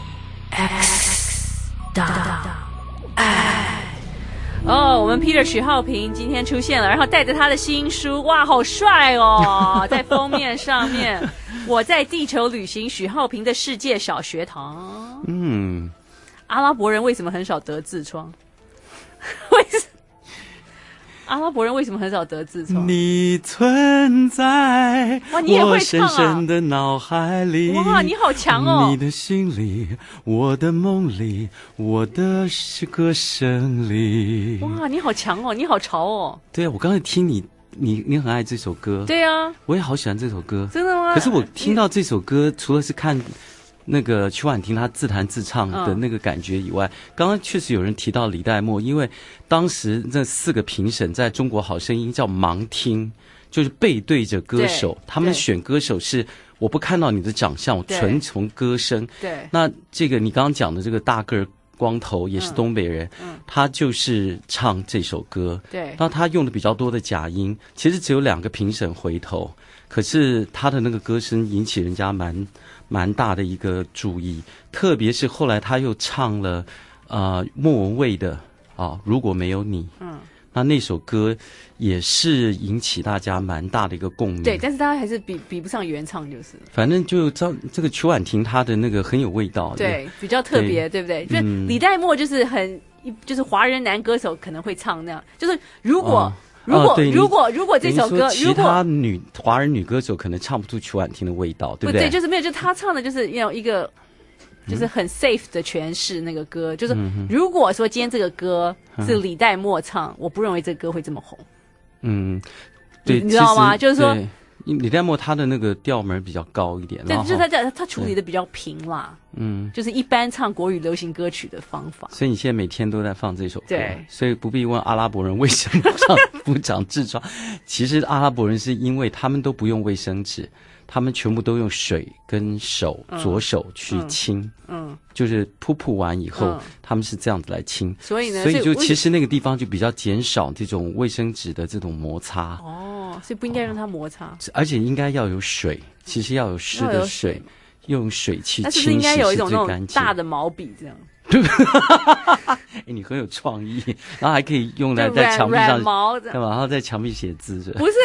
X 档案。 哦，我们 Peter 许浩平今天出现了，然后带着他的新书，哇，好帅哦！在封面上面，我在地球旅行，许浩平的世界小学堂。 嗯， 阿拉伯人为什么很少得痔疮？为什阿拉伯人为什么很少得痔疮？ 你存在哇，你也会我唱啊深深的脑海里。 哇，你好强哦！ 你的心里，我的梦里，我的歌声里。 哇，你好强哦！你好潮哦！ 对啊，我刚才听你，你你很爱这首歌。 对啊， 我也好喜欢这首歌。 真的吗？ 可是我听到这首歌，除了是看那个曲婉婷她自弹自唱的那个感觉以外，嗯、刚刚确实有人提到李代沫，因为当时这四个评审在中国好声音叫盲听，就是背对着歌手，他们选歌手是我不看到你的长相，我纯从歌声。 对， 那这个你刚刚讲的这个大个儿光头也是东北人，嗯嗯、他就是唱这首歌。 对， 那他用的比较多的假音，其实只有两个评审回头，可是他的那个歌声引起人家蛮蛮大的一个注意，特别是后来他又唱了呃莫文蔚的啊如果没有你，嗯，那那首歌也是引起大家蛮大的一个共鸣。 对，但是他还是比比不上原唱，就是。 反正就这这个曲婉婷她的那个很有味道， 对，比较特别，对不对？就是李代沫就是很就是华人男歌手可能会唱那样，就是如果。哦如果、哦、如果如果这首歌， 其他女华人女歌手可能唱不出曲婉婷的味道，对不对？ 对，就是没有，就她唱的就是要一个，就是很 safe 的诠释那个歌。嗯、就是如果说今天这个歌是李代沫唱，嗯、我不认为这个歌会这么红。 嗯，对， 你知道吗？就是说。 李代沫他的那个调门比较高一点， 对，就是他他他处理的比较平啦， 嗯， 就是一般唱国语流行歌曲的方法。 所以你现在每天都在放这首歌， 对， 所以不必问阿拉伯人为什么长不长痔疮。其实阿拉伯人是因为他们都不用卫生纸，他们全部都用水跟手、嗯、左手去清，嗯，嗯就是噗噗完以后、嗯，他们是这样子来清。 所以呢， 所以就其实那个地方就比较减少这种卫生纸的这种摩擦。 哦，所以不应该让它摩擦，哦、 而且应该要有水，其实要有湿的水，水用水去清洗是最干净。那是不是应该有一种那种大的毛笔这样？对， 哎，你很有创意，然后还可以用来在墙壁上干嘛？然后在墙壁写字是？ 不是。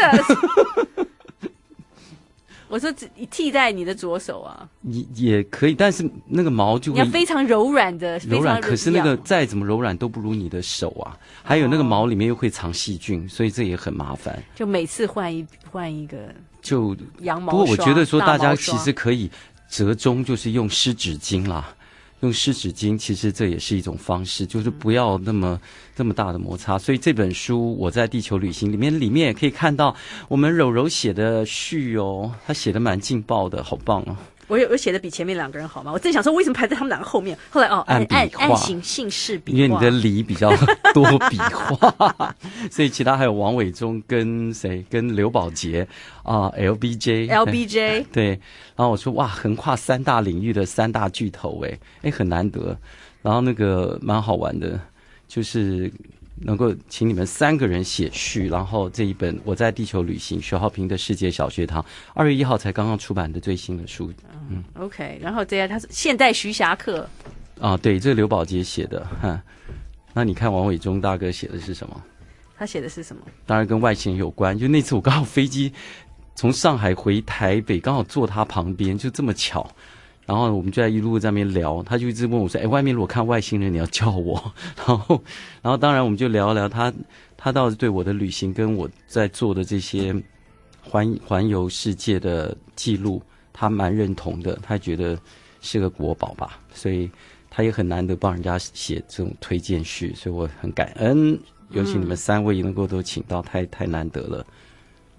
我说替代你的左手啊， 也也可以，但是那个毛就会你要非常柔软的， 柔软。可是那个再怎么柔软都不如你的手啊。还有那个毛里面又会藏细菌，所以这也很麻烦。 就每次换一换一个， 就羊毛。 不过我觉得说大家其实可以折中，就是用湿纸巾啦。用湿纸巾，其实这也是一种方式，就是不要那么这么大的摩擦。所以这本书《我在地球旅行》里面，里面也可以看到我们柔柔写的序哦，他写的蛮劲爆的，好棒哦。 我有我写的比前面两个人好吗？我正想说为什么排在他们两个后面，后来哦，按按按形姓氏笔画， 因为你的梨比较多笔画，所以其他还有王伟忠跟谁跟刘宝杰啊 ，L B J L B J 对，然后我说哇，横跨三大领域的三大巨头，哎哎很难得，然后那个蛮好玩的，就是能够请你们三个人写序，然后这一本《我在地球旅行》，许浩平的世界小学堂，二月一号才刚刚出版的最新的书。 嗯 ，OK， 然后这样他是现代徐霞客啊，对，这个刘宝杰写的哈。那你看王伟忠大哥写的是什么？ 他写的是什么？ 当然跟外星人有关。就那次我刚好飞机从上海回台北，刚好坐他旁边，就这么巧。然后我们就在一路在那边聊，他就一直问我说：“哎，外面如果看外星人，你要叫我。”然后，然后当然我们就聊聊他，他倒是对我的旅行跟我在做的这些环环游世界的记录，他蛮认同的，他觉得是个国宝吧，所以他也很难得帮人家写这种推荐序，所以我很感恩，尤其你们三位能够都请到，太太难得了。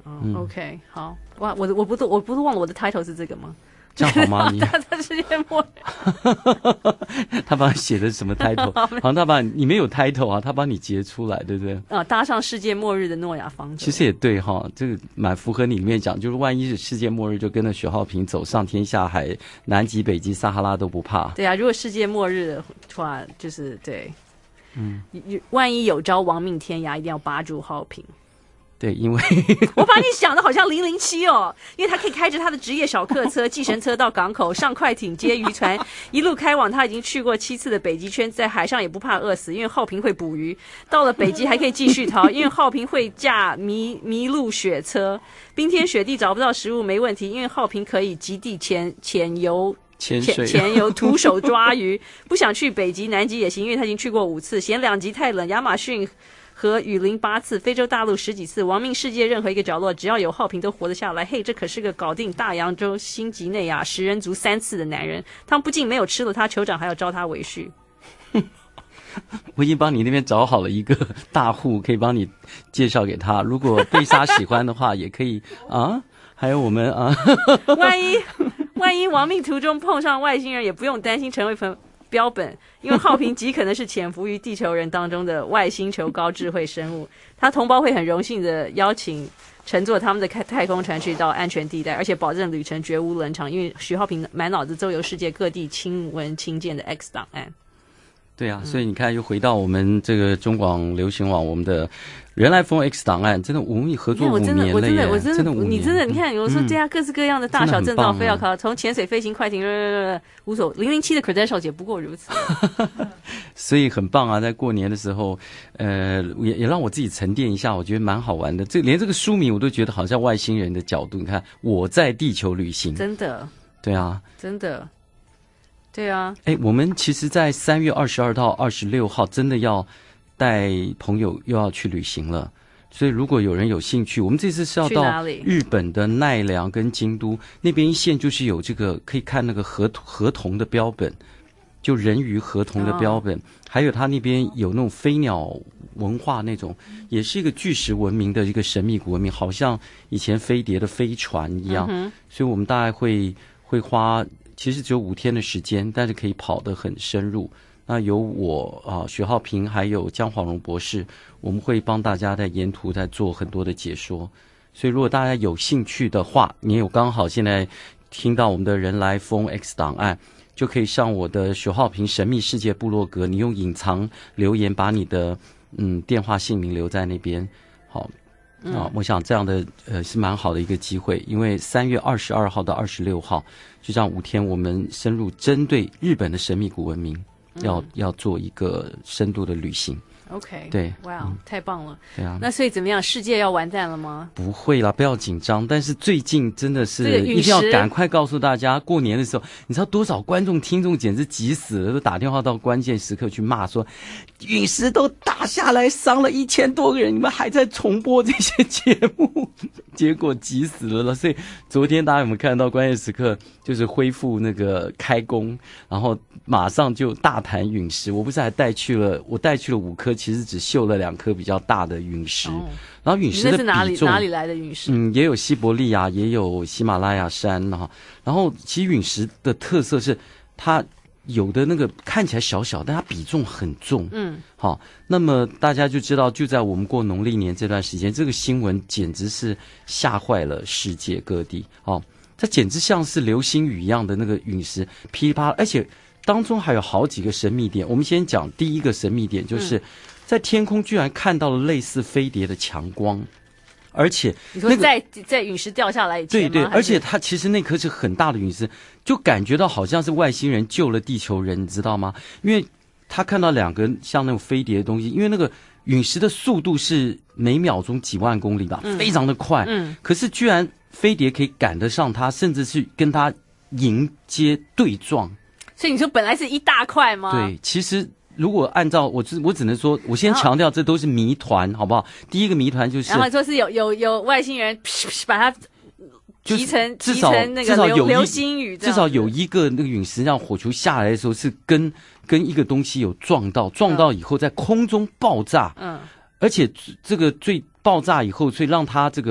哦、 嗯、 ，OK， 好，哇，我我不都我不是忘了我的 title 是这个吗？ 这样好吗？你他在世界末日，他帮你写的什么 title？ 好像他把你没有 title 啊，他帮你截出来，对不对？ 啊，搭上世界末日的诺亚方舟。 其实也对哈，这个蛮符合你里面讲，就是万一是世界末日，就跟着许浩平走上天下海，南极、北极、撒哈拉都不怕。 对啊，如果世界末日的话，就是对， 嗯， 万一有朝亡命天涯，一定要扒住浩平。 对，因为我把你想的好像零零七哦，因为他可以开着他的职业小客车、计程车到港口，上快艇接渔船，一路开往他已经去过七次的北极圈，在海上也不怕饿死，因为浩平会捕鱼。到了北极还可以继续逃，因为浩平会驾麋麋鹿雪车，冰天雪地找不到食物没问题，因为浩平可以极地潜潜游。 潜水潜游徒手抓鱼，不想去北极南极也行，因为他已经去过五次，嫌两极太冷，亚马逊和雨林八次，非洲大陆十几次，亡命世界任何一个角落，只要有浩平都活得下来。嘿，这可是个搞定大洋洲、新几内亚食人族三次的男人，他们不仅没有吃了他，酋长还要招他为婿。 我已经帮你那边找好了一个大户，可以帮你介绍给他。如果贝莎喜欢的话，也可以啊。还有我们啊， 万一万一亡命途中碰上外星人，也不用担心成为标本，因为浩平极可能是潜伏于地球人当中的外星球高智慧生物，他同胞会很荣幸的邀请乘坐他们的太空船去到安全地带，而且保证旅程绝无冷场，因为徐浩平满脑子周游世界各地亲闻亲见的 X 档案。 对啊，所以你看，又回到我们这个中广流行网，我们的人来疯 X 档案，真的我们合作五年了耶， 我真的，我真的， 真的， 你真的，你看，有时候这样各式各样的大小证照非要考，从潜水、飞行、快艇，无所零零七的 credentials 也不过如此。 所以很棒啊，在过年的时候，呃，也也让我自己沉淀一下，我觉得蛮好玩的。这连这个书名我都觉得好像外星人的角度，你看我在地球旅行， 真的， 对啊， 真的。对啊， 哎，我们其实，在三月二十二到二十六号，真的要带朋友又要去旅行了。所以，如果有人有兴趣，我们这次是要到日本的奈良跟京都那边一线，就是有这个可以看那个河河童的标本，就人鱼河童的标本，哦、还有他那边有那种飞鸟文化那种，也是一个巨石文明的一个神秘古文明，好像以前飞碟的飞船一样。嗯、所以我们大概会会花。其实只有五天的时间，但是可以跑得很深入。那有我啊，许浩平还有江晃荣博士，我们会帮大家在沿途在做很多的解说。所以如果大家有兴趣的话，你有刚好现在听到我们的人来疯 X 档案，就可以上我的许浩平神秘世界部落格，你用隐藏留言把你的嗯电话姓名留在那边。好。啊，我想这样的呃是蛮好的一个机会，因为三月二十二号到二十六号，就这样五天，我们深入针对日本的神秘古文明，要、嗯、要做一个深度的旅行。 OK， 对， 哇、wow, 嗯，太棒了。 对啊， 那所以怎么样？世界要完蛋了吗？ 不会啦，不要紧张。但是最近真的是一定要赶快告诉大家，过年的时候，你知道多少观众听众简直急死了，都打电话到关键时刻去骂说，陨石都打下来，伤了一千多个人，你们还在重播这些节目，结果急死了了。所以昨天大家有没有看到关键时刻就是恢复那个开工，然后马上就大谈陨石。我不是还带去了，我带去了五颗。其实只秀了两颗比较大的陨石，哦、然后陨石的比重， 哪里哪里来的陨石？ 嗯，也有西伯利亚，也有喜马拉雅山哈。然后其实陨石的特色是，它有的那个看起来小小，但它比重很重。嗯，好，那么大家就知道，就在我们过农历年这段时间，这个新闻简直是吓坏了世界各地。哦，它简直像是流星雨一样的那个陨石噼里啪啦，而且。当中还有好几个神秘点，我们先讲第一个神秘点，就是在天空居然看到了类似飞碟的强光，而且、那个、 你说在在陨石掉下来以前吗？ 对对，而且它其实那颗是很大的陨石，就感觉到好像是外星人救了地球人，你知道吗？因为他看到两个像那种飞碟的东西，因为那个陨石的速度是每秒钟几万公里吧，嗯、非常的快，嗯，可是居然飞碟可以赶得上它，甚至是跟它迎接对撞。 所以你说本来是一大块吗？ 对，其实如果按照我只我只能说，我先强调这都是谜团，好不好？第一个谜团就是， 然后说是有有有外星人把它集成至少集成那个流流星雨， 至少有一个那个陨石让火球下来的时候是跟跟一个东西有撞到，撞到以后在空中爆炸，嗯，而且这个最爆炸以后，所以让它这个。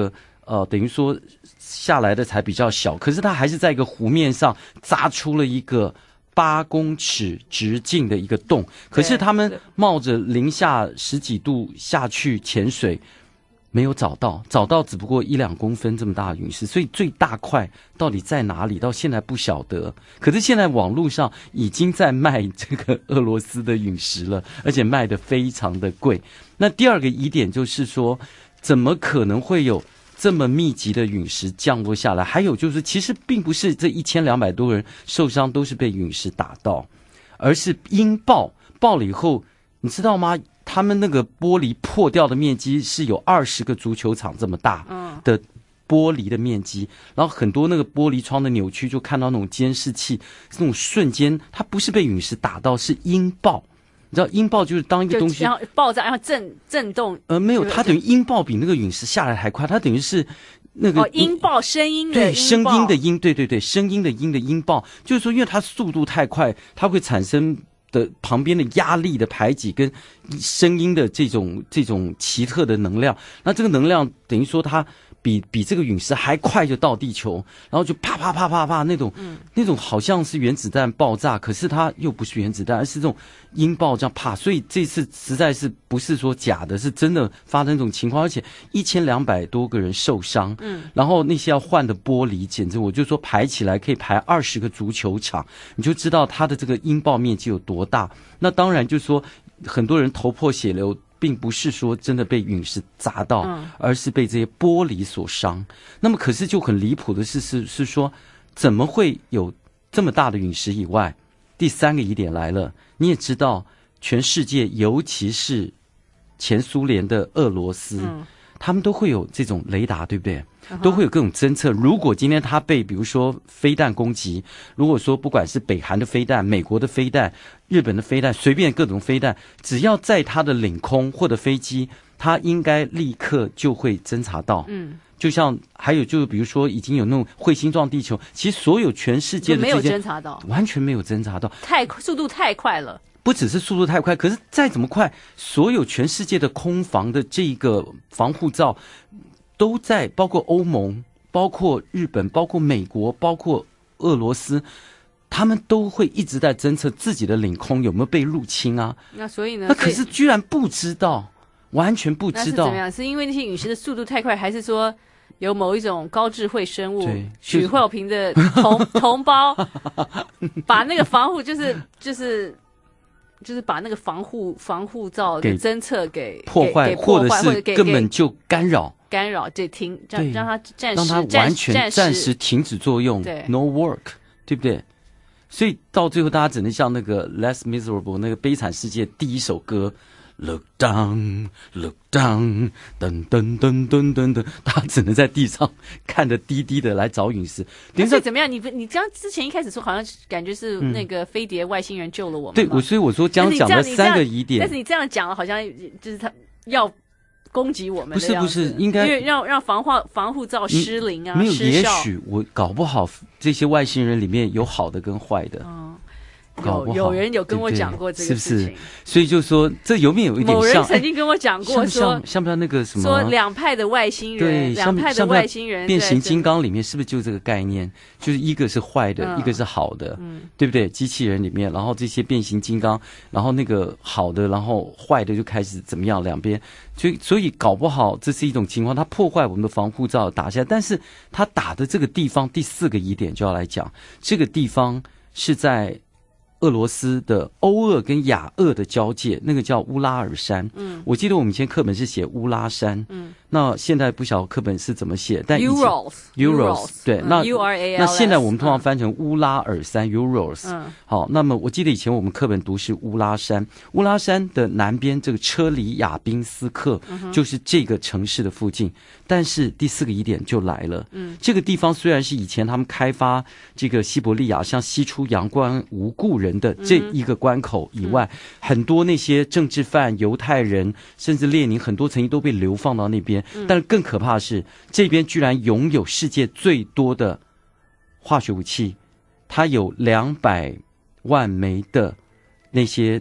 呃，等于说下来的才比较小，可是它还是在一个湖面上扎出了一个八公尺直径的一个洞，可是他们冒着零下十几度下去潜水，没有找到，找到只不过一两公分这么大的陨石，所以最大块到底在哪里，到现在不晓得。可是现在网络上已经在卖这个俄罗斯的陨石了，而且卖得非常的贵。那第二个疑点就是说，怎么可能会有这么密集的陨石降落下来？还有就是，其实并不是这一千两百多人受伤都是被陨石打到，而是音爆爆了以后，你知道吗？他们那个玻璃破掉的面积是有二十个足球场这么大的玻璃的面积，然后很多那个玻璃窗的扭曲，就看到那种监视器，那种瞬间，它不是被陨石打到，是音爆。你知道音爆就是当一个东西然后爆炸，然后震震动。 呃，没有，它等于音爆比那个陨石下来还快，它等于是那个哦，音爆声音的对音声音的音，对对对，声音的音的音爆，就是说，因为它速度太快，它会产生的旁边的压力的排挤跟声音的这种这种奇特的能量，那这个能量等于说它比比这个陨石还快就到地球，然后就啪啪啪啪啪那种、嗯、那种好像是原子弹爆炸，可是它又不是原子弹，而是这种音爆这样啪，所以这次实在是不是说假的，是真的发生这种情况，而且一千两百多个人受伤，嗯，然后那些要换的玻璃，简直我就说排起来可以排二十个足球场，你就知道它的这个音爆面积有多大。那当然就是说很多人头破血流，并不是说真的被陨石砸到、嗯、而是被这些玻璃所伤。那么可是就很离谱的是是是说，怎么会有这么大的陨石以外，第三个疑点来了，你也知道全世界尤其是前苏联的俄罗斯、嗯、他们都会有这种雷达，对不对？都会有各种侦测。如果今天他被比如说飞弹攻击，如果说不管是北韩的飞弹、美国的飞弹、日本的飞弹，随便各种飞弹，只要在他的领空或者飞机，他应该立刻就会侦察到。嗯，就像还有就是比如说已经有那种彗星撞地球，其实所有全世界的没有侦察到， 完全没有侦察到， 太速度太快了。 不只是速度太快，可是再怎么快，所有全世界的空防的这个防护罩都在，包括欧盟、包括日本、包括美国、包括俄罗斯，他们都会一直在侦测自己的领空有没有被入侵啊。 那所以呢？ 那可是居然不知道，完全不知道。 那是怎么样？是因为那些陨石的速度太快，还是说有某一种高智慧生物许慧萍的同同胞把那个防护就是就是就是把那个防护防护罩的侦测给破坏，或者是根本就干扰干扰，这停让让它暂时让它完全暂时停止作用，对 ，no work， 对不对？所以到最后，大家只能像那个《Less Miserable》那个悲惨世界第一首歌。Look down, look down， 噔噔噔噔噔噔，他只能在地上看着低低的来找陨石。 那所以怎么样？你你刚之前一开始说，好像感觉是那个飞碟外星人救了我们。 对，我所以我说刚刚讲的三个疑点， 但是你这样讲了，好像就是他要攻击我们的不是不是，应该因为让让防护防护罩失灵啊， 没有， 也许我搞不好这些外星人里面有好的跟坏的。嗯， 有有人有跟我讲过这个事情， 是不是？所以就说这有没有一点像？ 某人曾经跟我讲过说， 像像不像那个什么？ 说两派的外星人，两派的外星人， 变形金刚里面是不是就这个概念？就是一个是坏的，嗯、一个是好的，嗯，对不对？机器人里面，然后这些变形金刚，然后那个好的，然后坏的就开始怎么样？两边，所以所以搞不好这是一种情况，它破坏我们的防护罩打下来，但是它打的这个地方，第四个疑点就要来讲，这个地方是在俄罗斯的欧俄跟亚俄的交界，那个叫乌拉尔山。嗯，我记得我们以前课本是写乌拉山。嗯，那现在不晓得课本是怎么写，但 Urals Urals 对，那 U R A L S 那现在我们通常翻成乌拉尔山 Urals。嗯，好，那么我记得以前我们课本读是乌拉山，乌拉山的南边这个车里亚宾斯克、嗯、就是这个城市的附近。但是第四个疑点就来了，嗯，这个地方虽然是以前他们开发这个西伯利亚像西出阳关无故人的这一个关口以外、嗯、很多那些政治犯、犹太人甚至列宁很多曾经都被流放到那边、嗯、但是更可怕的是这边居然拥有世界最多的化学武器，它有两百万枚的那些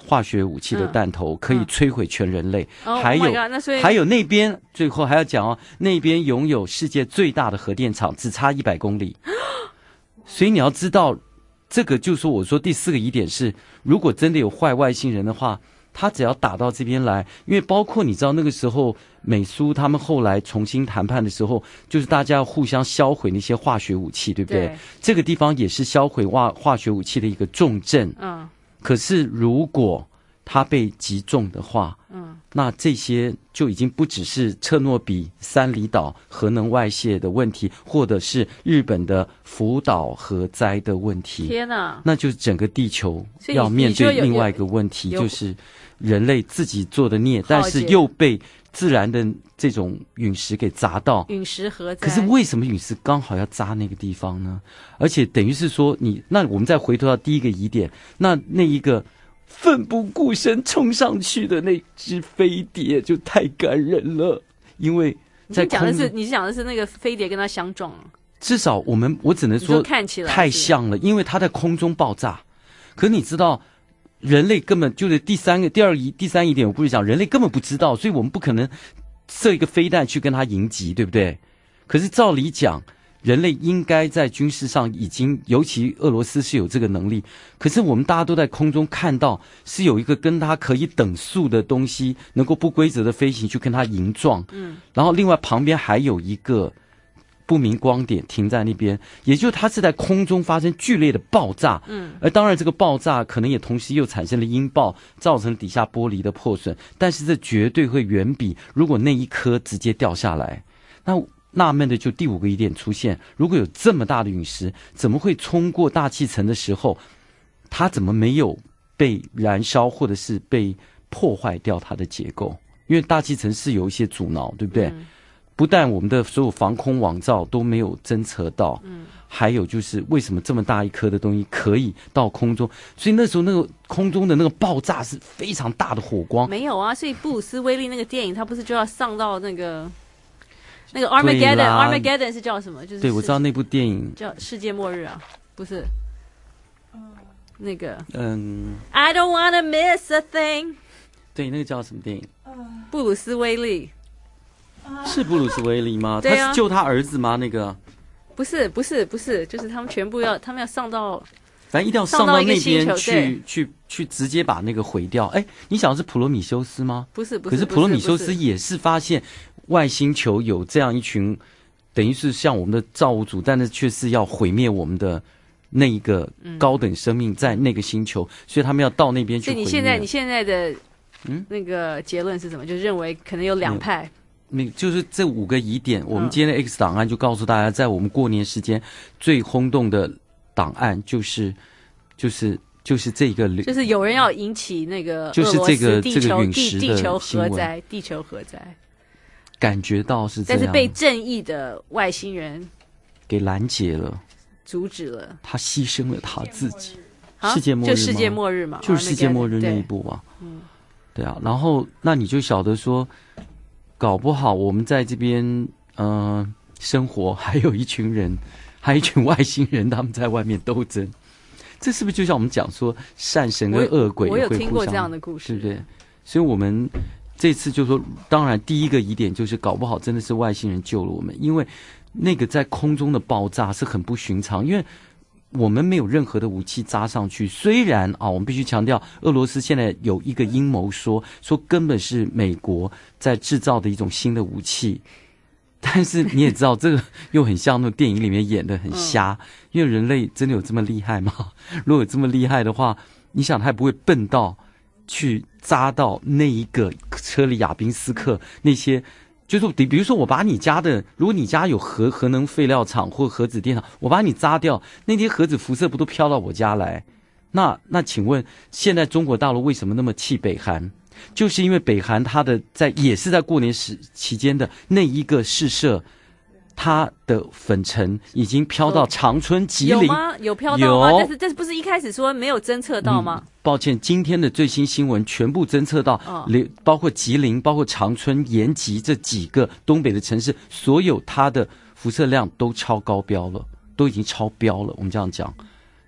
化学武器的弹头可以摧毁全人类， 嗯、 还有、 oh my God, 那所以还有那边最后还要讲哦，那边拥有世界最大的核电厂，只差一百公里。所以你要知道，这个就是说我说第四个疑点是，如果真的有坏外星人的话，他只要打到这边来，因为包括你知道那个时候美苏他们后来重新谈判的时候，就是大家要互相销毁那些化学武器，对不对？对，这个地方也是销毁化化学武器的一个重镇。嗯。可是如果他被击中的话，嗯，那这些就已经不只是彻诺比三里岛核能外泄的问题，或者是日本的福岛核灾的问题。 天哪！ 那就是整个地球要面对另外一个问题，就是人类自己做的孽，但是又被自然的这种陨石给砸到。 陨石核灾。 可是为什么陨石刚好要砸那个地方呢？而且等于是说你，那我们再回头到第一个疑点，那那一个奋不顾身冲上去的那只飞碟就太感人了，因为在你讲的是你讲的是那个飞碟跟它相撞了。 至少我们我只能说看起来太像了，因为它在空中爆炸。可是你知道，人类根本就是第三个、第二疑、第三疑点，我不是讲人类根本不知道，所以我们不可能射一个飞弹去跟它迎击，对不对？可是照理讲，人类应该在军事上已经，尤其俄罗斯是有这个能力。可是我们大家都在空中看到，是有一个跟它可以等速的东西，能够不规则的飞行去跟它迎撞。嗯，然后另外旁边还有一个不明光点停在那边，也就是它是在空中发生剧烈的爆炸。嗯，而当然这个爆炸可能也同时又产生了音爆，造成底下玻璃的破损。但是这绝对会远比如果那一颗直接掉下来，那纳闷的就第五个疑点出现，如果有这么大的陨石，怎么会冲过大气层的时候，它怎么没有被燃烧或者是被破坏掉它的结构？因为大气层是有一些阻挠，对不对？嗯，不但我们的所有防空网罩都没有侦测到，嗯，还有就是为什么这么大一颗的东西可以到空中？所以那时候那个空中的那个爆炸是非常大的火光。 没有啊，所以布鲁斯威利那个电影，他不是就要上到那个那个 Armageddon，Armageddon 是叫什么？就是对，我知道那部电影叫世界末日啊，不是，那个嗯 I don't wanna miss a thing。 对，那个叫什么电影？ 布鲁斯威利。 是布鲁斯威利吗？ 对啊， 他是救他儿子吗？那个不是，不是，不是，就是他们全部要，他们要上到， 反正一定要上到那边去，去，去直接把那个毁掉。哎，你想的是普罗米修斯吗？ 不是，不是。 可是普罗米修斯也是发现外星球有这样一群，等于是像我们的造物主，但是却是要毁灭我们的那一个高等生命在那个星球，嗯，所以他们要到那边去毁灭。 所以你现在你现在的嗯那个结论是什么？就是认为可能有两派。 那就是这五个疑点，我们今天的 X 档案就告诉大家，在我们过年时间最轰动的档案就是就是就是这个， 就是有人要引起那个就是这个地球这个陨石的地球核灾，地球核灾， 感觉到是这样， 但是被正义的外星人给拦截了， 阻止了， 他牺牲了他自己， 啊、 世界末日就世界末日嘛， 就是世界末日那一步啊，嗯，对啊，然后那你就晓得说。搞不好我们在这边嗯、呃、生活，还有一群人，还有一群外星人，他们在外面斗争。这是不是就像我们讲说善神跟恶鬼也会互相？我有听过这样的故事，对不对？所以我们这次就说，当然第一个疑点就是搞不好真的是外星人救了我们，因为那个在空中的爆炸是很不寻常，因为我们没有任何的武器扎上去。虽然啊，我们必须强调，俄罗斯现在有一个阴谋说，说根本是美国在制造的一种新的武器。但是你也知道，这个又很像那种电影里面演的很瞎，嗯、因为人类真的有这么厉害吗？如果有这么厉害的话，你想他也不会笨到去扎到那一个车里亚宾斯克那些。就是比如说我把你家的，如果你家有核核能废料厂或核子电厂，我把你扎掉，那些核子辐射不都飘到我家来？那那请问现在中国大陆为什么那么气北韩？就是因为北韩它的在也是在过年时期间的那一个试射，它的粉尘已经飘到长春、吉林， 有吗？有飘到吗？但是这不是一开始说没有侦测到吗？ 嗯、抱歉，今天的最新新闻全部侦测到，哦、包括吉林、包括长春、延吉这几个东北的城市，所有它的辐射量都超高标了，都已经超标了。我们这样讲，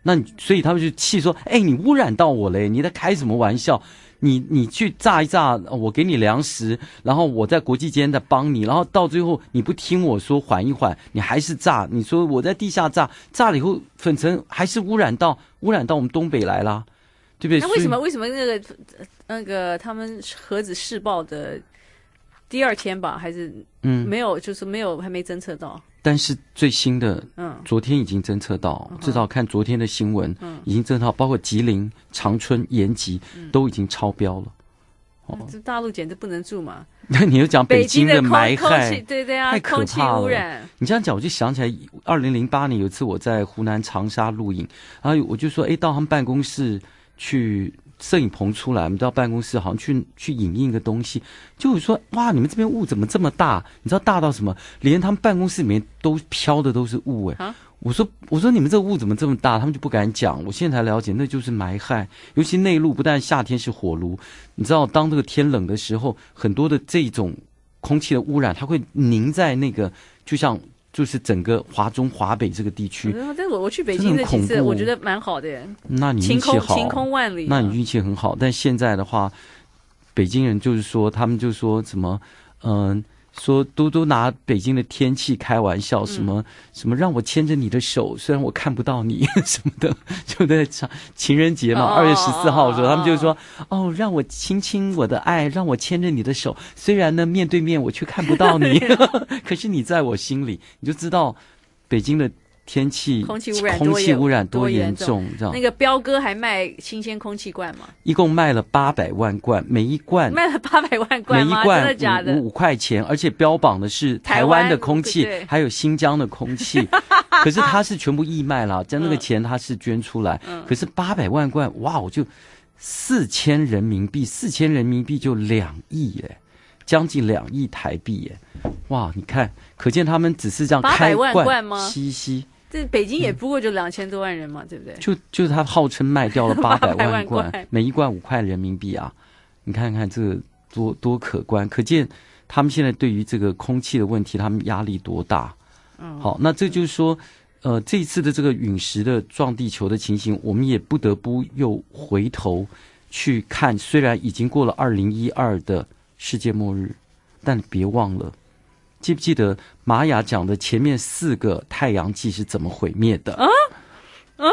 那你所以他们就气说，哎，你污染到我嘞，你在开什么玩笑？你你去炸一炸，我给你粮食，然后我在国际间再帮你，然后到最后你不听我说缓一缓，你还是炸，你说我在地下炸，炸了以后粉尘还是污染到污染到我们东北来啦，对不对？ 那为什么为什么那个那个他们核子试爆的第二天吧，还是嗯没有，就是没有还没侦测到？ 但是最新的， 嗯， 昨天已经侦测到，嗯、至少看昨天的新闻，嗯，已经侦测到，包括吉林、长春、延吉、嗯、都已经超标了。 哦，这大陆简直不能住嘛！ 那你又讲北京的霾害， 对对啊， 太可怕了。 你这样讲，我就想起来，二零零八年有一次我在湖南长沙录影，然后我就说，哎，到他们办公室去。摄影棚出来，我们到办公室好像去去影印个东西，就我说哇，你们这边雾怎么这么大？你知道大到什么？连他们办公室里面都飘的都是雾哎、欸！我说我说你们这个雾怎么这么大？他们就不敢讲。我现在才了解，那就是霾害。尤其内陆，不但夏天是火炉，你知道当这个天冷的时候，很多的这种空气的污染，它会凝在那个，就像。就是整个华中、华北这个地区， 但我我去北京的几次，我觉得蛮好的耶。 那你运气好， 晴空万里。 那你运气很好。但现在的话，北京人就是说，他们就说什么，嗯、呃，说都都拿北京的天气开玩笑，什么、嗯、什么让我牵着你的手，虽然我看不到你什么的，就在唱情人节嘛，二、哦、月十四号的时候，哦、他们就说哦，让我亲亲我的爱，让我牵着你的手，虽然呢面对面我却看不到你，可是你在我心里，你就知道北京的天气空气污染空气污染多严重，这样。 那个彪哥还卖新鲜空气罐嘛？ 一共卖了八百万罐，每一罐卖了八百万罐吗？ 每一罐真的假的？ 五五块钱，而且标榜的是台湾的空气，还有新疆的空气。可是它是全部义卖啦，将那个钱它是捐出来。嗯、可是八百万罐，哇，我就四千人民币，四千人民币就两亿耶。将近两亿台币耶，哇！你看，可见他们只是这样开罐吸吸。 这北京也不过就两千多万人嘛，嗯、对不对？ 就就是他号称卖掉了八百万罐，每一罐五块人民币啊！你看看这个多多可观，可见他们现在对于这个空气的问题，他们压力多大。嗯，好，那这就是说，呃，这一次的这个陨石的撞地球的情形，我们也不得不又回头去看，虽然已经过了二零一二的世界末日，但别忘了，记不记得玛雅讲的前面四个太阳系是怎么毁灭的？啊啊！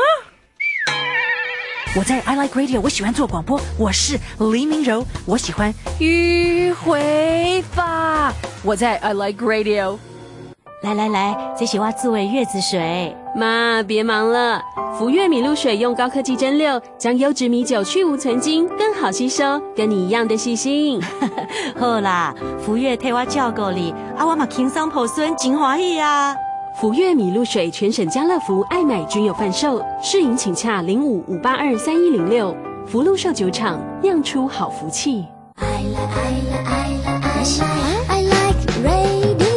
我在 I Like Radio， 我喜欢做广播，我是黎明柔，我喜欢迂回法。我在 I Like Radio。 来来来，这是我自为月子水。 妈，别忙了，福悦米露水用高科技蒸馏，将优质米酒去无存精，更好吸收，跟你一样的细心。 好啦，福悦替我照顾你，啊，我嘛轻松抱孙，真欢喜啊！ 福悦米露水全省家乐福、爱买均有贩售，试饮请洽零五五八二三一零六。福禄寿酒厂酿出好福气。 I like, I like, I like, I like, I like radio。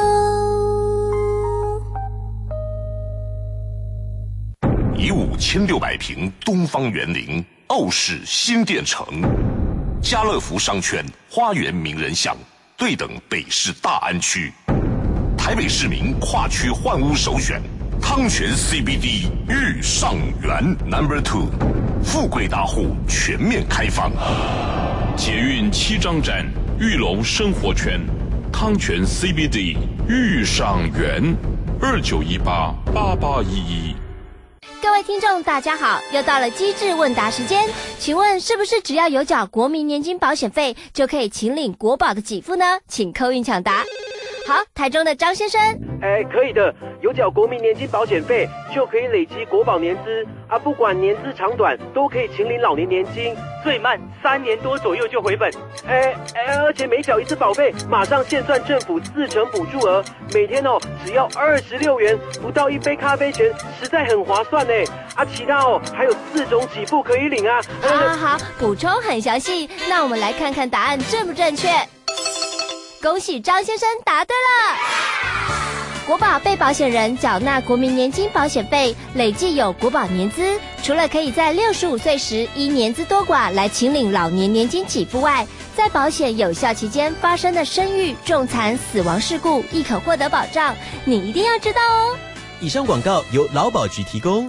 以五千六百平东方园林傲视新店城，家乐福商圈花园名人巷对等北市大安区，台北市民跨区换屋首选，汤泉 C B D 玉上园 Number Two， 富贵大户全面开放， 捷运七张站玉龙生活圈，汤泉 C B D 玉上园二九一八八八一一。 各位听众大家好，又到了机智问答时间，请问是不是只要有缴国民年金保险费就可以请领国保的给付呢？请扣运抢答。好，台中的张先生， 哎，可以的，有缴国民年金保险费就可以累积国保年资啊，不管年资长短都可以请领老年年金，最慢三年多左右就回本。哎哎，而且每缴一次保费，马上现算政府四成补助额，每天哦只要二十六元，不到一杯咖啡钱，实在很划算呢。啊，其他哦还有四种给付可以领啊。 好好好，补充很详细，那我们来看看答案正不正确。恭喜张先生答对了！国保被保险人缴纳国民年金保险费，累计有国保年资，除了可以在六十五岁时依年资多寡来请领老年年金给付外，在保险有效期间发生的生育、重残、死亡事故亦可获得保障，你一定要知道哦。 以上广告由劳保局提供。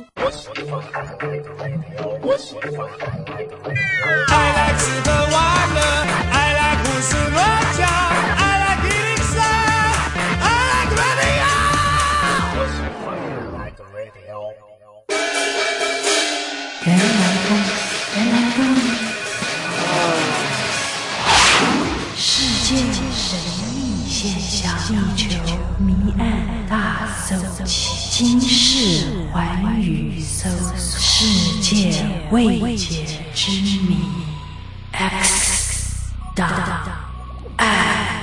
I like 吃喝玩乐 I like 胡思乱想 I like 一零三 I like radio 原来风原来风世界神秘现象地球谜案大搜集今世寰宇搜世界未解之谜 X 档案。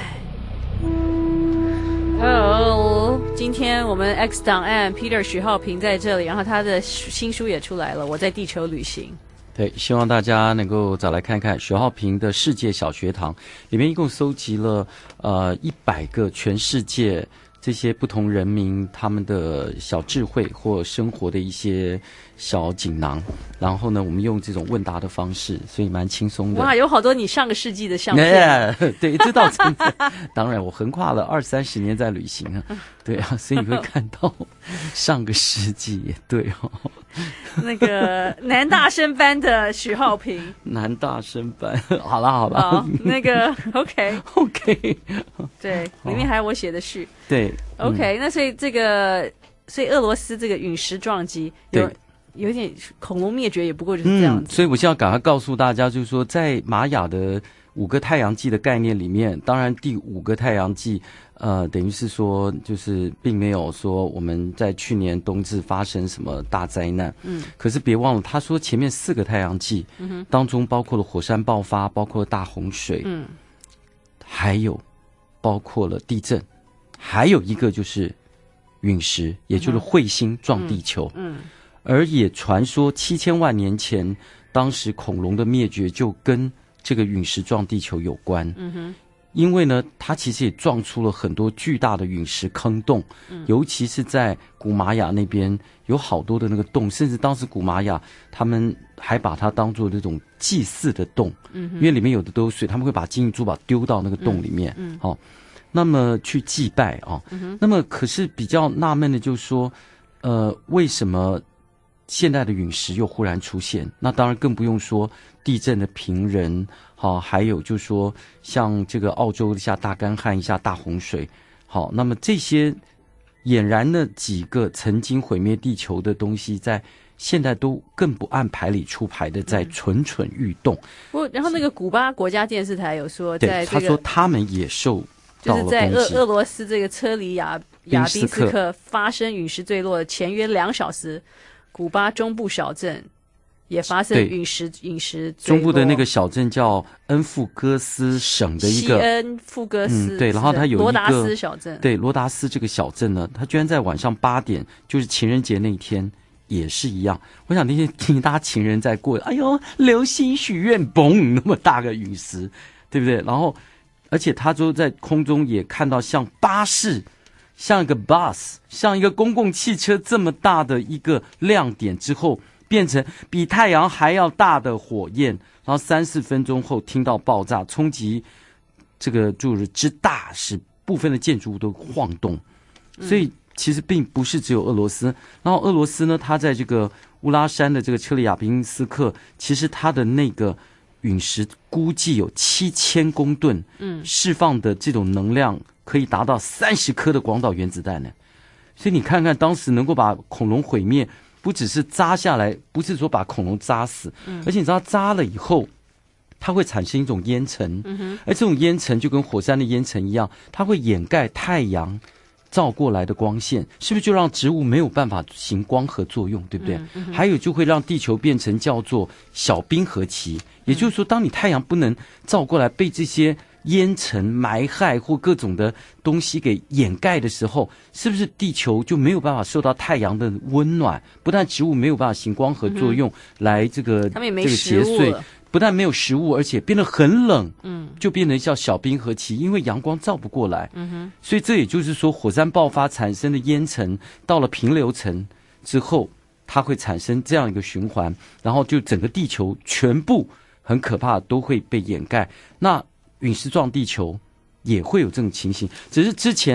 哦，今天我们 X 档案 Peter 许浩平在这里，然后他的新书也出来了，我在地球旅行。 对，希望大家能够找来看看许浩平的世界小学堂，里面一共搜集了呃一百个全世界这些不同人民他们的小智慧或生活的一些小锦囊，然后呢，我们用这种问答的方式，所以蛮轻松的。 哇，有好多你上个世纪的相片。 Yeah, 对，这倒真的。当然，我横跨了二三十年在旅行啊，对啊，所以你会看到上个世纪也对哦。 那个男大生班的许浩平， 男大生班，好了好了， 哦，那个 OK OK， 对，里面还有我写的序， 对 OK，、嗯、那所以这个，所以俄罗斯这个陨石撞击有有点恐龙灭绝，也不过就是这样子、 嗯。所以我现在赶快告诉大家，就是说，在玛雅的五个太阳纪的概念里面，当然第五个太阳纪。呃，等于是说，就是并没有说我们在去年冬至发生什么大灾难。嗯，可是别忘了，他说前面四个太阳纪、嗯、当中包括了火山爆发，包括了大洪水，嗯，还有包括了地震，还有一个就是陨石，也就是彗星撞地球。嗯，嗯而也传说七千万年前，当时恐龙的灭绝就跟这个陨石撞地球有关。嗯哼。因为呢，它其实也撞出了很多巨大的陨石坑洞，嗯、尤其是在古玛雅那边有好多的那个洞，甚至当时古玛雅他们还把它当作那种祭祀的洞，嗯、因为里面有的都有水，他们会把金银珠宝丢到那个洞里面，嗯嗯哦，那么去祭拜啊、哦嗯。那么可是比较纳闷的就是说，呃，为什么现代的陨石又忽然出现？那当然更不用说地震的频仍。好，还有就是说，像这个澳洲一下大干旱，一下大洪水，好，那么这些俨然的几个曾经毁灭地球的东西，在现在都更不按牌理出牌的在蠢蠢欲动。 不、嗯，然后那个古巴国家电视台有说在、这个， 对，他说他们也受到了攻击， 就是在俄俄罗斯这个车里亚亚宾斯克发生陨石坠落的前约两小时，古巴中部小镇。也发生陨石陨石中部的那个小镇叫恩富戈斯省的一个西恩富戈斯、 嗯、对，然后它有一个罗达斯小镇， 对，罗达斯这个小镇呢，它居然在晚上八点，就是情人节那一天也是一样。我想那天听大家情人在过，哎呦，流星许愿，嘣，那么大个陨石，对不对？然后而且他就在空中也看到像巴士，像一个 bus， 像一个公共汽车这么大的一个亮点之后。变成比太阳还要大的火焰，然后三四分钟后听到爆炸，冲击这个就是之大，使部分的建筑物都晃动。所以其实并不是只有俄罗斯。然后俄罗斯呢，它在这个乌拉山的这个车里亚宾斯克，其实它的那个陨石估计有七千公吨，嗯，释放的这种能量可以达到三十颗的广岛原子弹呢。所以你看看当时能够把恐龙毁灭。不只是扎下来，不是说把恐龙扎死，嗯、而且你知道扎了以后，它会产生一种烟尘，嗯、而这种烟尘就跟火山的烟尘一样，它会掩盖太阳照过来的光线，是不是就让植物没有办法行光合作用，对不对？嗯、还有就会让地球变成叫做小冰河期，也就是说，当你太阳不能照过来，被这些烟尘霾害或各种的东西给掩盖的时候，是不是地球就没有办法受到太阳的温暖？不但植物没有办法行光合作用、嗯、来这个他们也没这个结穗，不但没有食物，而且变得很冷，嗯，就变成叫小冰河期，因为阳光照不过来，嗯哼，所以这也就是说，火山爆发产生的烟尘到了平流层之后，它会产生这样一个循环，然后就整个地球全部很可怕都会被掩盖。那陨石撞地球也会有这种情形，只是之前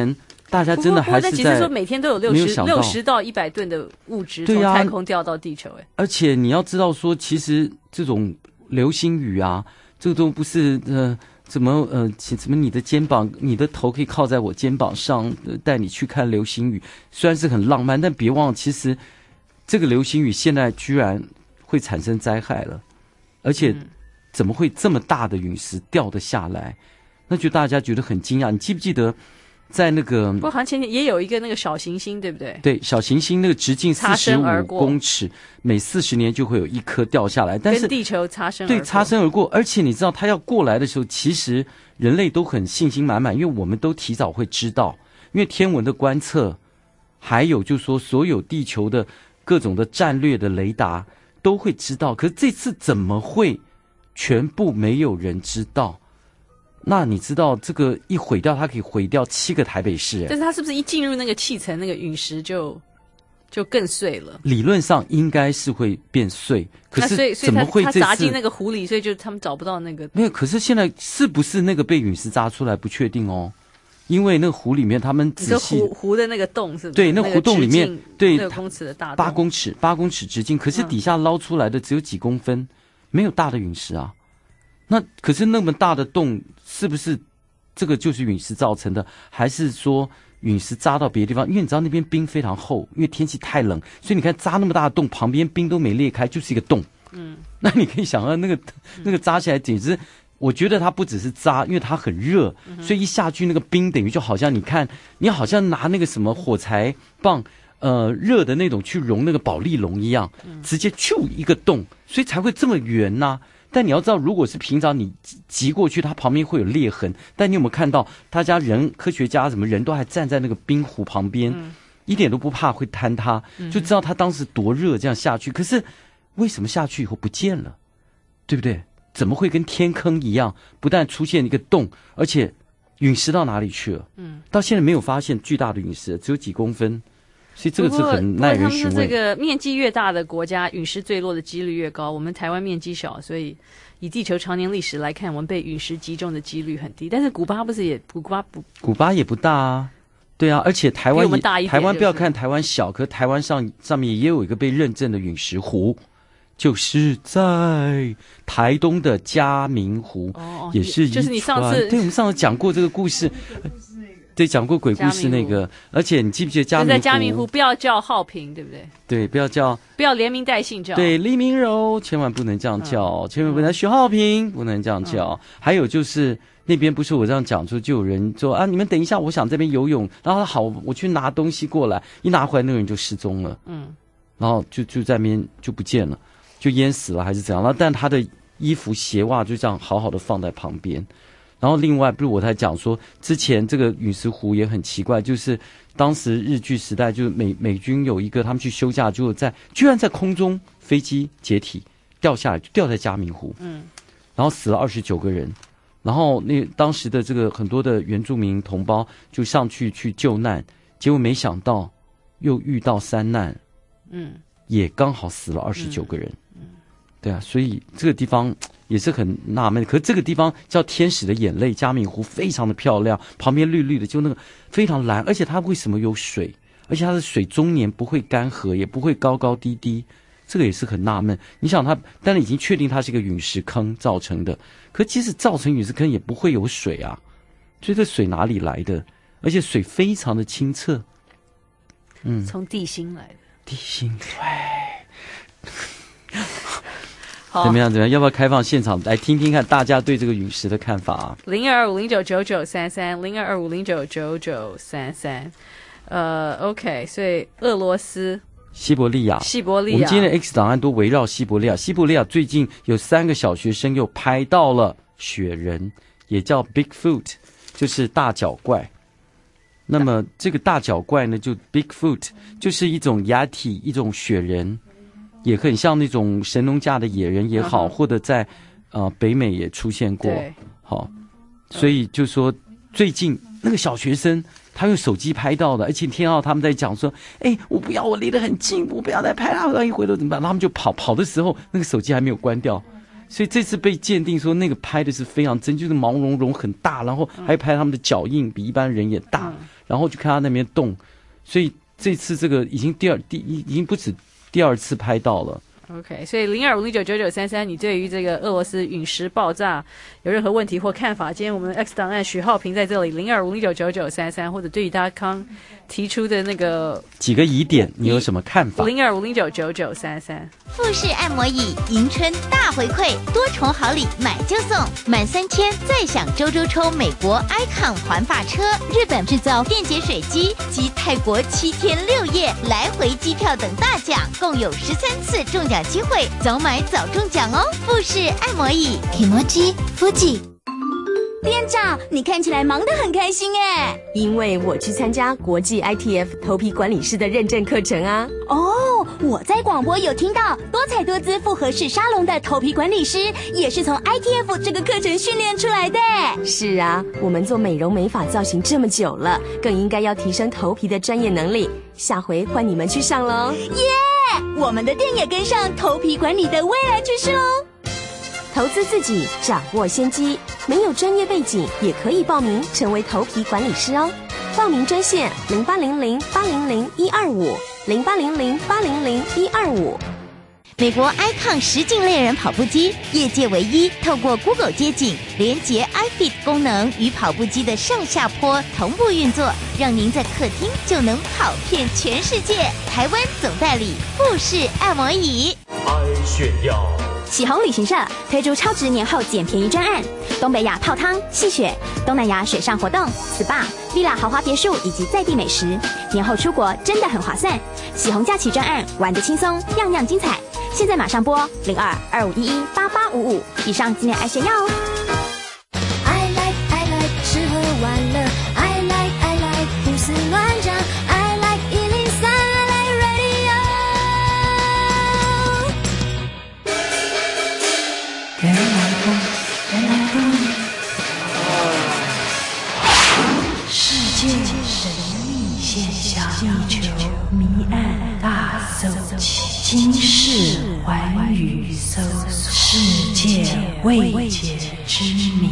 大家真的还是在不过其实说每天都有六十六十到一百吨的物质从太空掉到地球，哎、啊， 而且你要知道说，其实这种流星雨啊，这个都不是呃怎么呃怎么你的肩膀，你的头可以靠在我肩膀上，呃、带你去看流星雨，虽然是很浪漫，但别忘了，其实这个流星雨现在居然会产生灾害了，而且怎么会这么大的陨石掉得下来？那就大家觉得很惊讶。你记不记得？在那个， 不过好像前年也有一个那个小行星，对不对？ 对，小行星那个直径四十五公尺，每四十年就会有一颗掉下来，但是跟地球擦身而过，对，擦身而过。而且你知道，它要过来的时候，其实人类都很信心满满，因为我们都提早会知道，因为天文的观测，还有就是说所有地球的各种的战略的雷达都会知道。可是这次怎么会全部没有人知道？那你知道这个一毁掉，它可以毁掉七个台北市。 但是它是不是一进入那个气层，那个陨石就就更碎了？ 理论上应该是会变碎，可是怎么会这次它砸进那个湖里，所以就他们找不到那个。 没有，可是现在是不是那个被陨石砸出来不确定哦，因为那个湖里面他们仔细湖湖的那个洞是不是？ 对，那湖洞里面、那个、对六公尺的大洞， 八公尺八公尺直径，可是底下捞出来的只有几公分，嗯、没有大的陨石啊。那可是那么大的洞，是不是这个就是陨石造成的？还是说陨石扎到别的地方？因为你知道那边冰非常厚，因为天气太冷，所以你看扎那么大的洞，旁边冰都没裂开，就是一个洞。嗯，那你可以想象那个那个扎起来，简直，我觉得它不只是扎，因为它很热，所以一下去那个冰等于就好像你看，你好像拿那个什么火柴棒。呃，热的那种去融那个保丽龙一样，直接咻一个洞，所以才会这么圆呐、啊。但你要知道，如果是平常你挤过去，它旁边会有裂痕。但你有没有看到，大家人科学家什么人都还站在那个冰湖旁边，嗯、一点都不怕会坍塌，就知道它当时多热，这样下去。可是为什么下去以后不见了？对不对？怎么会跟天坑一样，不但出现一个洞，而且陨石到哪里去了？嗯，到现在没有发现巨大的陨石，只有几公分。所以这个是很耐人寻味。 他们说这个面积越大的国家，陨石坠落的几率越高。我们台湾面积小，所以以地球常年历史来看，我们被陨石击中的几率很低。但是古巴不是也古巴不古巴也不大啊，对啊，而且台湾也比我们大一点、就是。 台湾不要看台湾小，可台湾上上面也有一个被认证的陨石湖，就是在台东的嘉明湖，哦、也是就是你上次对我们上次讲过这个故事。对，讲过鬼故事那个，而且你记不记得嘉明湖？ 在嘉明湖不要叫浩平，对不对？ 对，不要叫， 不要连名带姓叫。 对，黎明柔千万不能这样叫，嗯、千万不能许浩平不能这样叫。嗯、还有就是那边不是我这样讲出，就有人说啊，你们等一下，我想这边游泳，然后好，我去拿东西过来，一拿回来那个人就失踪了，嗯，然后就就在那边就不见了，就淹死了还是怎样？然后但他的衣服鞋袜就这样好好的放在旁边。然后另外，不是我才讲说，之前这个陨石湖也很奇怪，就是当时日据时代，就是美美军有一个他们去休假，就在居然在空中飞机解体掉下来，就掉在嘉明湖，嗯，然后死了二十九个人，然后那当时的这个很多的原住民同胞就上去去救难，结果没想到又遇到山难，嗯，也刚好死了二十九个人，嗯，对啊，所以这个地方。也是很纳闷，可是这个地方叫天使的眼泪，嘉明湖非常的漂亮，旁边绿绿的，就那个非常蓝，而且它为什么有水？而且它的水终年不会干涸，也不会高高低低，这个也是很纳闷。你想它，当然已经确定它是一个陨石坑造成的，可即使造成陨石坑也不会有水啊，所以这水哪里来的？而且水非常的清澈， 嗯，从地心来的， 地心对。怎么样？怎么样？要不要开放现场来听听看大家对这个陨石的看法啊？ 零二五零九九九三三，零二二五零九九九三三。呃 ，OK， 所以俄罗斯、 西伯利亚、 西伯利亚， 我们今天的 X 档案都围绕西伯利亚。西伯利亚最近有三个小学生又拍到了雪人，也叫 Bigfoot， 就是大脚怪。那么这个大脚怪呢，就 Bigfoot， 就是一种亚体，一种雪人。也很像那种神农架的野人也好，嗯、或者在呃北美也出现过，好，所以就说最近那个小学生他用手机拍到的，而且听到他们在讲说，哎，我不要，我离得很近，我不要再拍他，万一回头怎么办？他们就跑，跑的时候那个手机还没有关掉，所以这次被鉴定说那个拍的是非常真，就是毛茸茸很大，然后还拍他们的脚印比一般人也大，嗯、 然后就看他那边动，所以这次这个已经第二第已经不止第二次拍到了。 OK， 所以零二五零九九九三三，你对于这个俄罗斯陨石爆炸有任何问题或看法？今天我们的 X 档案许浩平在这里，零二五零九九九三三，或者对于大康提出的那个几个疑点，你有什么看法？ 零二五零九九九三三。 富士按摩椅迎春大回馈，多重好礼买就送，满三千再享周周抽美国 Icon 环法车、日本制造电解水机及泰国七天六夜来回机票等大奖，共有十三次中奖机会，早买早中奖哦！富士按摩椅 Kimoji Fuji。 店长，你看起来忙得很开心哎， 因为我去参加国际 I T F 头皮管理师的认证课程啊。 哦，我在广播有听到多彩多姿复合式沙龙的头皮管理师也是从 I T F 这个课程训练出来的。 是啊，我们做美容美发造型这么久了，更应该要提升头皮的专业能力。下回换你们去上喽！ 耶，我们的店也跟上头皮管理的未来趋势喽。 投资自己，掌握先机，没有专业背景也可以报名成为头皮管理师哦。报名专线零八零零八零零一二五零八零零八零零一二五。 美国 Icon 实境类人跑步机，业界唯一透过 Google 街景连接 iFit 功能与跑步机的上下坡同步运作，让您在客厅就能跑遍全世界。台湾总代理富士按摩椅。 爱炫耀。 喜鸿旅行社推出超值年后捡便宜专案，东北亚泡汤、戏雪，东南亚水上活动、S P A、villa 豪华别墅以及在地美食，年后出国真的很划算。喜鸿假期专案，玩得轻松，样样精彩。现在马上拨零二二五一一八八五五，以上纪念爱炫耀哦。 I like I like 吃喝玩乐 ，I like I like 胡思乱想 ，I like 一零三 I like radio。 原来风，原来风，世界神秘现象，地球谜案大搜集。今世寰宇搜世界未解之谜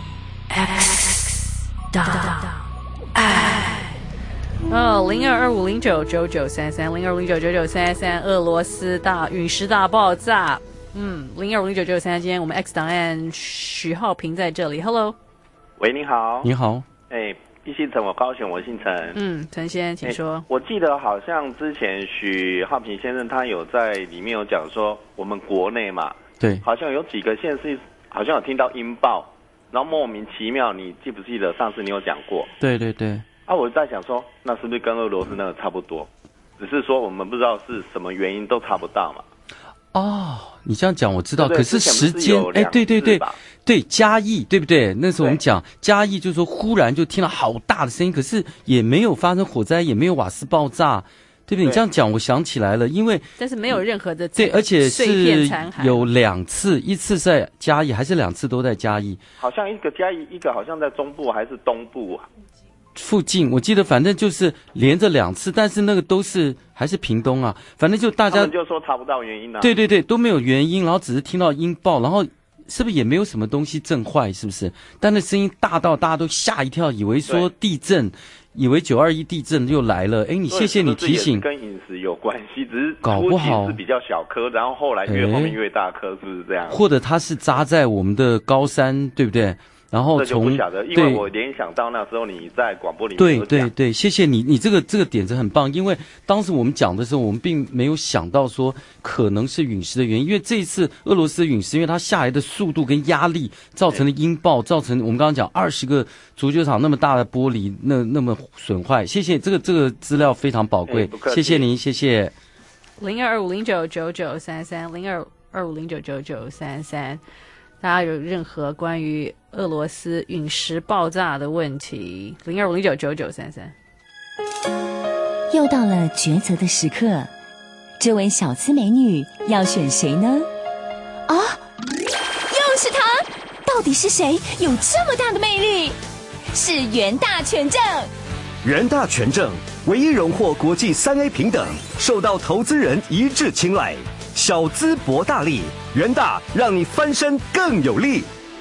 X 档案。 哦，零二二五零九九九三三，零二五零九九九三三，俄罗斯大陨石大爆炸。嗯，零二五零九九三三，今天我们 X 档案许浩平在这里 ，Hello。 喂，你好。 你好。 哎。一姓陈，我高雄，我姓陈。 嗯，陈先，请说、欸。 我记得好像之前许浩平先生他有在里面有讲说，我们国内嘛， 对， 好像有几个县市好像有听到音爆，然后莫名其妙，你记不记得上次你有讲过？ 对对对。 啊，我在想说，那是不是跟俄罗斯那个差不多？只是说我们不知道是什么原因都查不到嘛。 哦，你这样讲我知道， 对对， 可是时间，哎，对对对，对嘉义，对不对？那时候我们讲嘉义，就是说忽然就听到好大的声音，可是也没有发生火灾，也没有瓦斯爆炸，对不对？你这样讲，我想起来了，因为但是没有任何的对，而且是残骸有两次，一次在嘉义，还是两次都在嘉义？ 好像一个嘉义，一个好像在中部还是东部啊？ 附近，我记得反正就是连着两次，但是那个都是还是屏东啊，反正就大家他们就说查不到原因啊。 对对对，都没有原因，然后只是听到音爆，然后是不是也没有什么东西震坏，是不是？但那声音大到大家都吓一跳，以为说地震，以为九二一地震又来了。哎，你谢谢你提醒， 是跟饮食有关系，只是搞不好是比较小颗，然后后来越后面越大颗，是不是这样？ 或者它是扎在我们的高山，对不对？然后从这就不晓得，因为我联想到那时候你在广播里面对对对，谢谢你，你这个这个点子很棒，因为当时我们讲的时候，我们并没有想到说可能是陨石的原因，因为这一次俄罗斯陨石，因为它下来的速度跟压力造成的音爆，造成我们刚刚讲二十个足球场那么大的玻璃那那么损坏，谢谢这个这个资料非常宝贵，谢谢您，谢谢。 零二二五零九九九三三零二二五零九九九三三。大家有任何关于俄罗斯陨石爆炸的问题，零二五零九九九三三。 又到了抉择的时刻，这位小资美女要选谁呢？啊，又是她！到底是谁有这么大的魅力？是元大权证。 元大权证唯一荣获国际三 A 平等，受到投资人一致青睐。小资博大利，元大让你翻身更有力。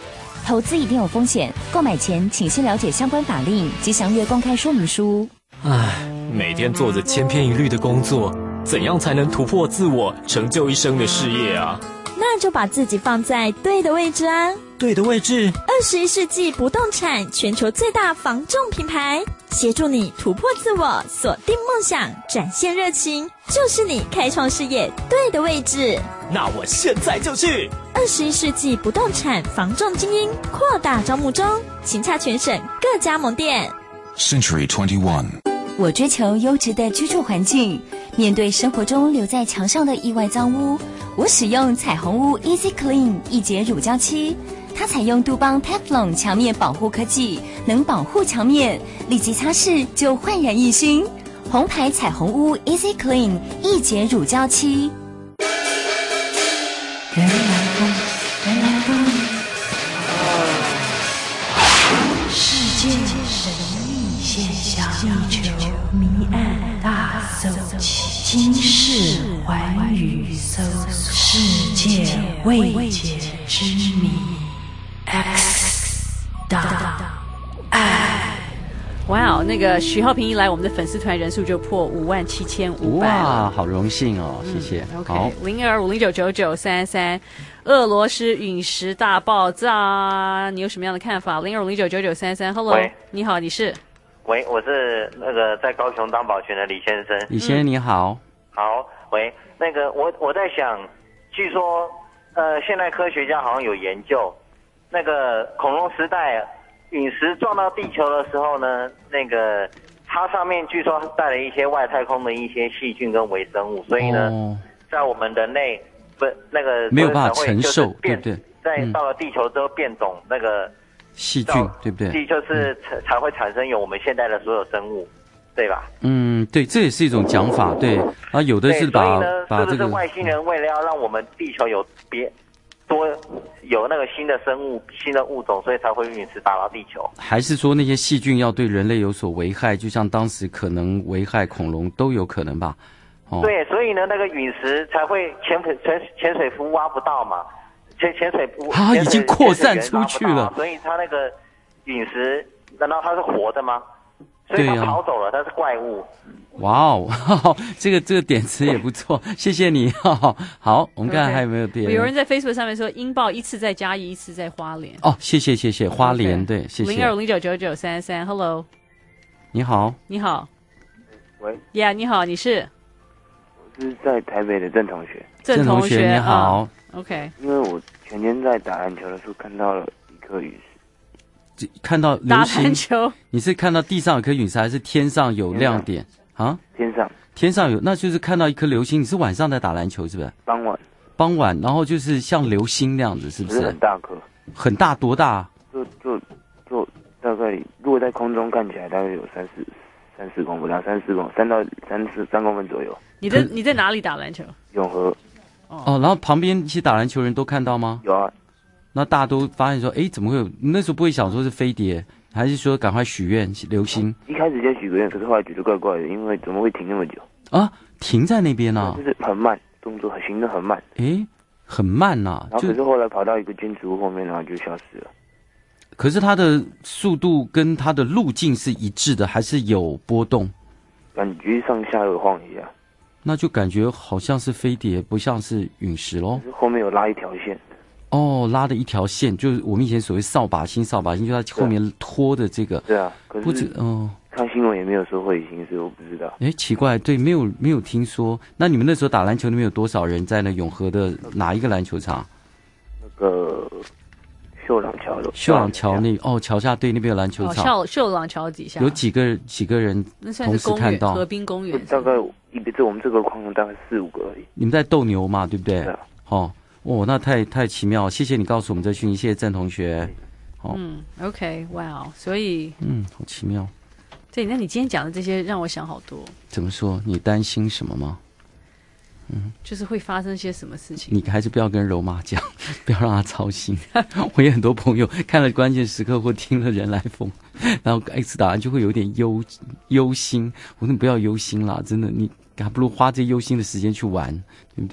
投资一定有风险，购买前请先了解相关法令及详阅公开说明书。 唉，每天做着千篇一律的工作，怎样才能突破自我，成就一生的事业啊？ 那就把自己放在对的位置啊！ 对的位置。 二十一世纪不动产全球最大房仲品牌，协助你突破自我，锁定梦想，展现热情，就是你开创事业对的位置。 那我现在就去！ 二十一世纪不动产房仲精英扩大招募中，请洽全省各加盟店。 Century twenty-one。 我追求优质的居住环境，面对生活中留在墙上的意外脏污，我使用彩虹屋 Easy Clean 易洁乳胶漆，它采用杜邦 Teflon 墙面保护科技，能保护墙面，立即擦拭就焕然一新。红牌彩虹屋 Easy Clean 易洁乳胶漆。 人来疯，人来疯，世界神秘现象，地球谜案大搜集，今世寰宇搜世界未解之谜 X 档案。 哇哦，那个徐浩平一来，我们的粉丝团人数就破五万七千五百了。 哇，好荣幸哦，谢谢。 嗯、OK， 零二五零九九九三三，俄罗斯陨石大爆炸，你有什么样的看法？零二五零九九九三三 ，Hello， 你好，你是？ 喂，我是那个在高雄当保全的李先生。 李先生你好。 好，喂，那个我我在想，据说呃，现在科学家好像有研究，那个恐龙时代。陨石撞到地球的时候呢，那个它上面据说带了一些外太空的一些细菌跟微生物，所以呢，哦、在我们人类不那个没有办法承受，对不对？ 在到了地球之后变种那个细菌，对不对？ 地就是才会产生有我们现在的所有生物，对吧？ 嗯，对，这也是一种讲法，对。啊，有的是把把这个是不是外星人为了要让我们地球有别。多有那个新的生物、新的物种，所以才会陨石打到地球。 还是说那些细菌要对人类有所危害，就像当时可能危害恐龙都有可能吧？ 哦、对，所以呢，那个陨石才会潜水潜潜水服挖不到嘛，潜潜水服啊已经扩散出去了， 所以它那个陨石，难道它是活的吗？所以它跑走了，它是怪物。 哇哦，这个这个点子也不错，谢谢你。好，我们看看还有没有别人。 有人在 Facebook 上面说，音报一次在嘉义，一次在花莲。 哦，谢谢谢谢，花莲对，谢谢。 零二五零九九九三三 ，Hello， 你好， 你好， 喂， 呀、yeah, 你好，你是？ 我是在台北的郑同学。 郑同学， 你好、 嗯、，OK。 因为我前天在打篮球的时候看到了一颗陨石。 看到流星？ 打篮球？ 你是看到地上有颗陨石，还是天上有亮点？啊， 天上， 天上有，那就是看到一颗流星。你是晚上在打篮球是不是？ 傍晚， 傍晚，然后就是像流星那样子，是不是？ 是很大颗， 很大，多大？ 就就就大概，如果在空中看起来，大概有三四三四公分，两三四公三到三四三公分左右。 你在你在哪里打篮球？ 永和。 哦，然后旁边一起打篮球的人都看到吗？ 有啊。 那大家都发现说，哎，怎么会有？那时候不会想说是飞碟。还是说赶快许愿流星？ 一开始就许个愿，可是后来觉得怪怪的，因为怎么会停那么久啊？停在那边呢、啊？ 就是很慢，动作行得很慢。 诶，很慢呐、啊。 然后可是后来跑到一个建筑物后面，然后就消失了。 可是它的速度跟它的路径是一致的，还是有波动？ 感觉上下有晃一下。 那就感觉好像是飞碟，不像是陨石咯。 可是后面有拉一条线。 哦，拉的一条线，就是我们以前所谓扫把星，扫把星就在后面拖的这个。 对啊，可是不止哦。 看新闻也没有说会行驶，我不知道。 哎，奇怪，对，没有没有听说。那你们那时候打篮球，那边有多少人在那永和的哪一个篮球场？ 那个秀朗桥的。 秀朗桥那哦，桥下对那边有篮球场。 秀秀朗桥底下有几个几个人同时看到？ 河滨公园。 大概一个这我们这个框大概四五个而已。 你们在斗牛嘛，对不对？ 对啊。 哦。哦，那太太奇妙了，谢谢你告诉我们这讯息，谢谢郑同学。 哦、嗯 ，OK， 哇、wow, 所以嗯，好奇妙。 对，那你今天讲的这些让我想好多。 怎么说？你担心什么吗？嗯， 就是会发生些什么事情。 你还是不要跟柔妈讲，不要让她操心。我有很多朋友看了关键时刻或听了人来疯，然后 X 打完就会有点忧忧心。我说你不要忧心啦，真的，你还不如花这忧心的时间去玩，对不对？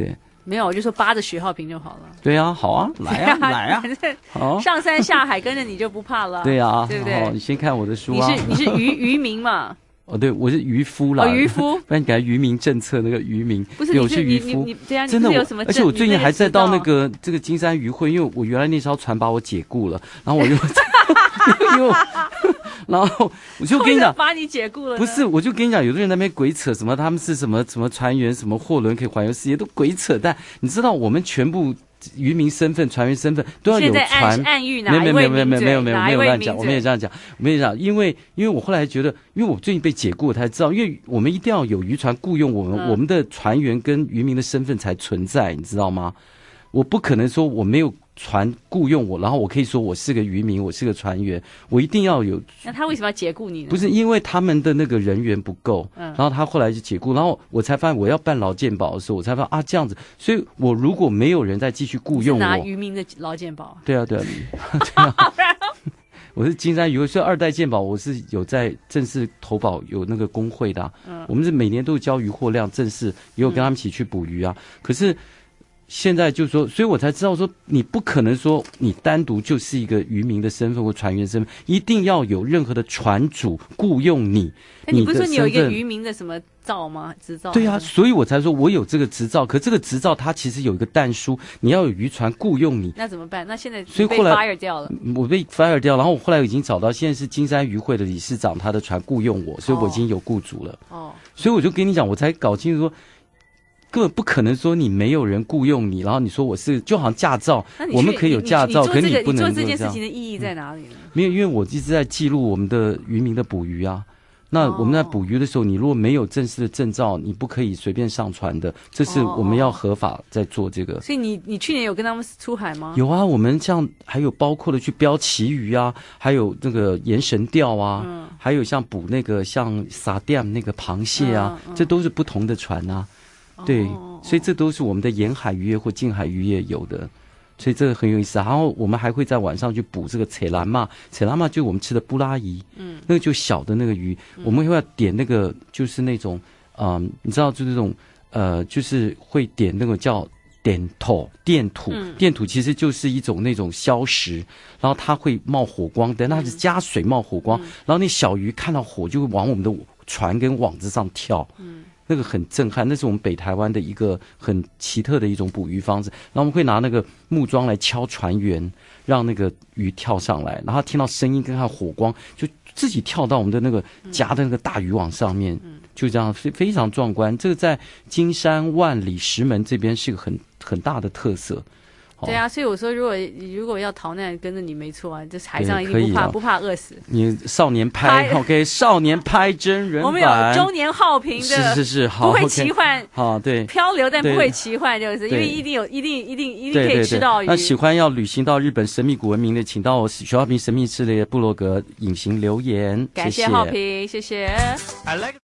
没有，我就说扒着徐浩平就好了。 对啊，好啊，来啊，来啊，好， 上山下海跟着你就不怕了。 对啊， 对不对？ 哦，你先看我的书啊。 你是你是渔渔民嘛？ 哦，对，我是渔夫啦。 哦，渔夫。 不然你改渔民政策那个渔民， 不是， 对，我是渔夫。 你对啊， 真的， 有什么？ 而且我最近还在到那个这个金山渔会，因为我原来那艘船把我解雇了，然后我就因为我。然后我就跟你讲， 把你解雇了。 不是，我就跟你讲，有的人在那边鬼扯什么，他们是什么什么船员，什么货轮可以环游世界，都鬼扯淡。你知道，我们全部渔民身份、船员身份都要有船。 现在暗喻哪一位没有没有没有没有没有哪没有这样讲，我没有这样讲，我没有这样讲，因为因为我后来觉得，因为我最近被解雇，我才知道，因为我们一定要有渔船雇佣我们，嗯、我们的船员跟渔民的身份才存在，你知道吗？我不可能说我没有船雇佣我，然后我可以说我是个渔民，我是个船员，我一定要有。 那他为什么要解雇你呢？ 不是因为他们的那个人员不够， 嗯， 然后他后来就解雇，然后我才发现我要办劳健保的时候，我才发现啊这样子，所以我如果没有人再继续雇佣我， 拿渔民的劳健保， 对啊对啊，对啊我是金山渔会，所以二代健保我是有在正式投保有那个工会的、啊，嗯，我们是每年都交渔获量，正式也有跟他们一起去捕鱼啊，嗯、可是。现在就是说，所以我才知道说，你不可能说你单独就是一个渔民的身份或船员身份，一定要有任何的船主雇佣你。 那你不是说你有一个渔民的什么照吗？执照？ 对啊，所以我才说我有这个执照，可这个执照它其实有一个但书，你要有渔船雇佣你。 那怎么办？那现在所以后来 fire 掉了， 我被 fire 掉，然后我后来已经找到，现在是金山渔会的理事长，他的船雇佣我，所以我已经有雇主了。哦，所以我就跟你讲，我才搞清楚说。根本不可能说你没有人雇佣你，然后你说我是就好像驾照，我们可以有驾照，可你不能做这件事情的意义在哪里呢？ 嗯、没有，因为我一直在记录我们的渔民的捕鱼啊。那我们在捕鱼的时候，你如果没有正式的证照，你不可以随便上船的，这是我们要合法在做这个。 所以你你去年有跟他们出海吗？ 有啊，我们像还有包括的去标旗鱼啊，还有那个盐神钓啊，嗯、还有像捕那个像撒店那个螃蟹啊，嗯嗯、这都是不同的船啊。对，所以这都是我们的沿海渔业或近海渔业有的，所以这个很有意思。然后我们还会在晚上去捕这个彩兰嘛，彩兰嘛就是我们吃的布拉鱼，嗯，那个就小的那个鱼，嗯、我们会要点那个就是那种，嗯，你知道就是那种呃，就是会点那个叫点土电土，嗯、电土其实就是一种那种硝石，然后它会冒火光，等它是加水冒火光，嗯、然后那小鱼看到火就会往我们的船跟网子上跳，嗯。那个很震撼，那是我们北台湾的一个很奇特的一种捕鱼方式。然后我们会拿那个木桩来敲船缘，让那个鱼跳上来，然后听到声音跟它火光，就自己跳到我们的那个夹的那个大渔网上面，嗯、就这样非非常壮观。这个在金山、万里、石门这边是个很很大的特色。 对啊，所以我说，如果如果要逃难，跟着你没错啊，这海上一定不怕、啊、不怕饿死。 你少年拍 ，OK， 少年拍真人版， 我们有中年浩平的， 是是是，好， 不会奇幻， 好对， 漂流但不会奇幻，就是因为一定有，一定一定一定可以吃到鱼。 那喜欢要旅行到日本神秘古文明的，请到我徐浩平神秘之类的部落格隐形留言， 感谢浩平，谢谢。I like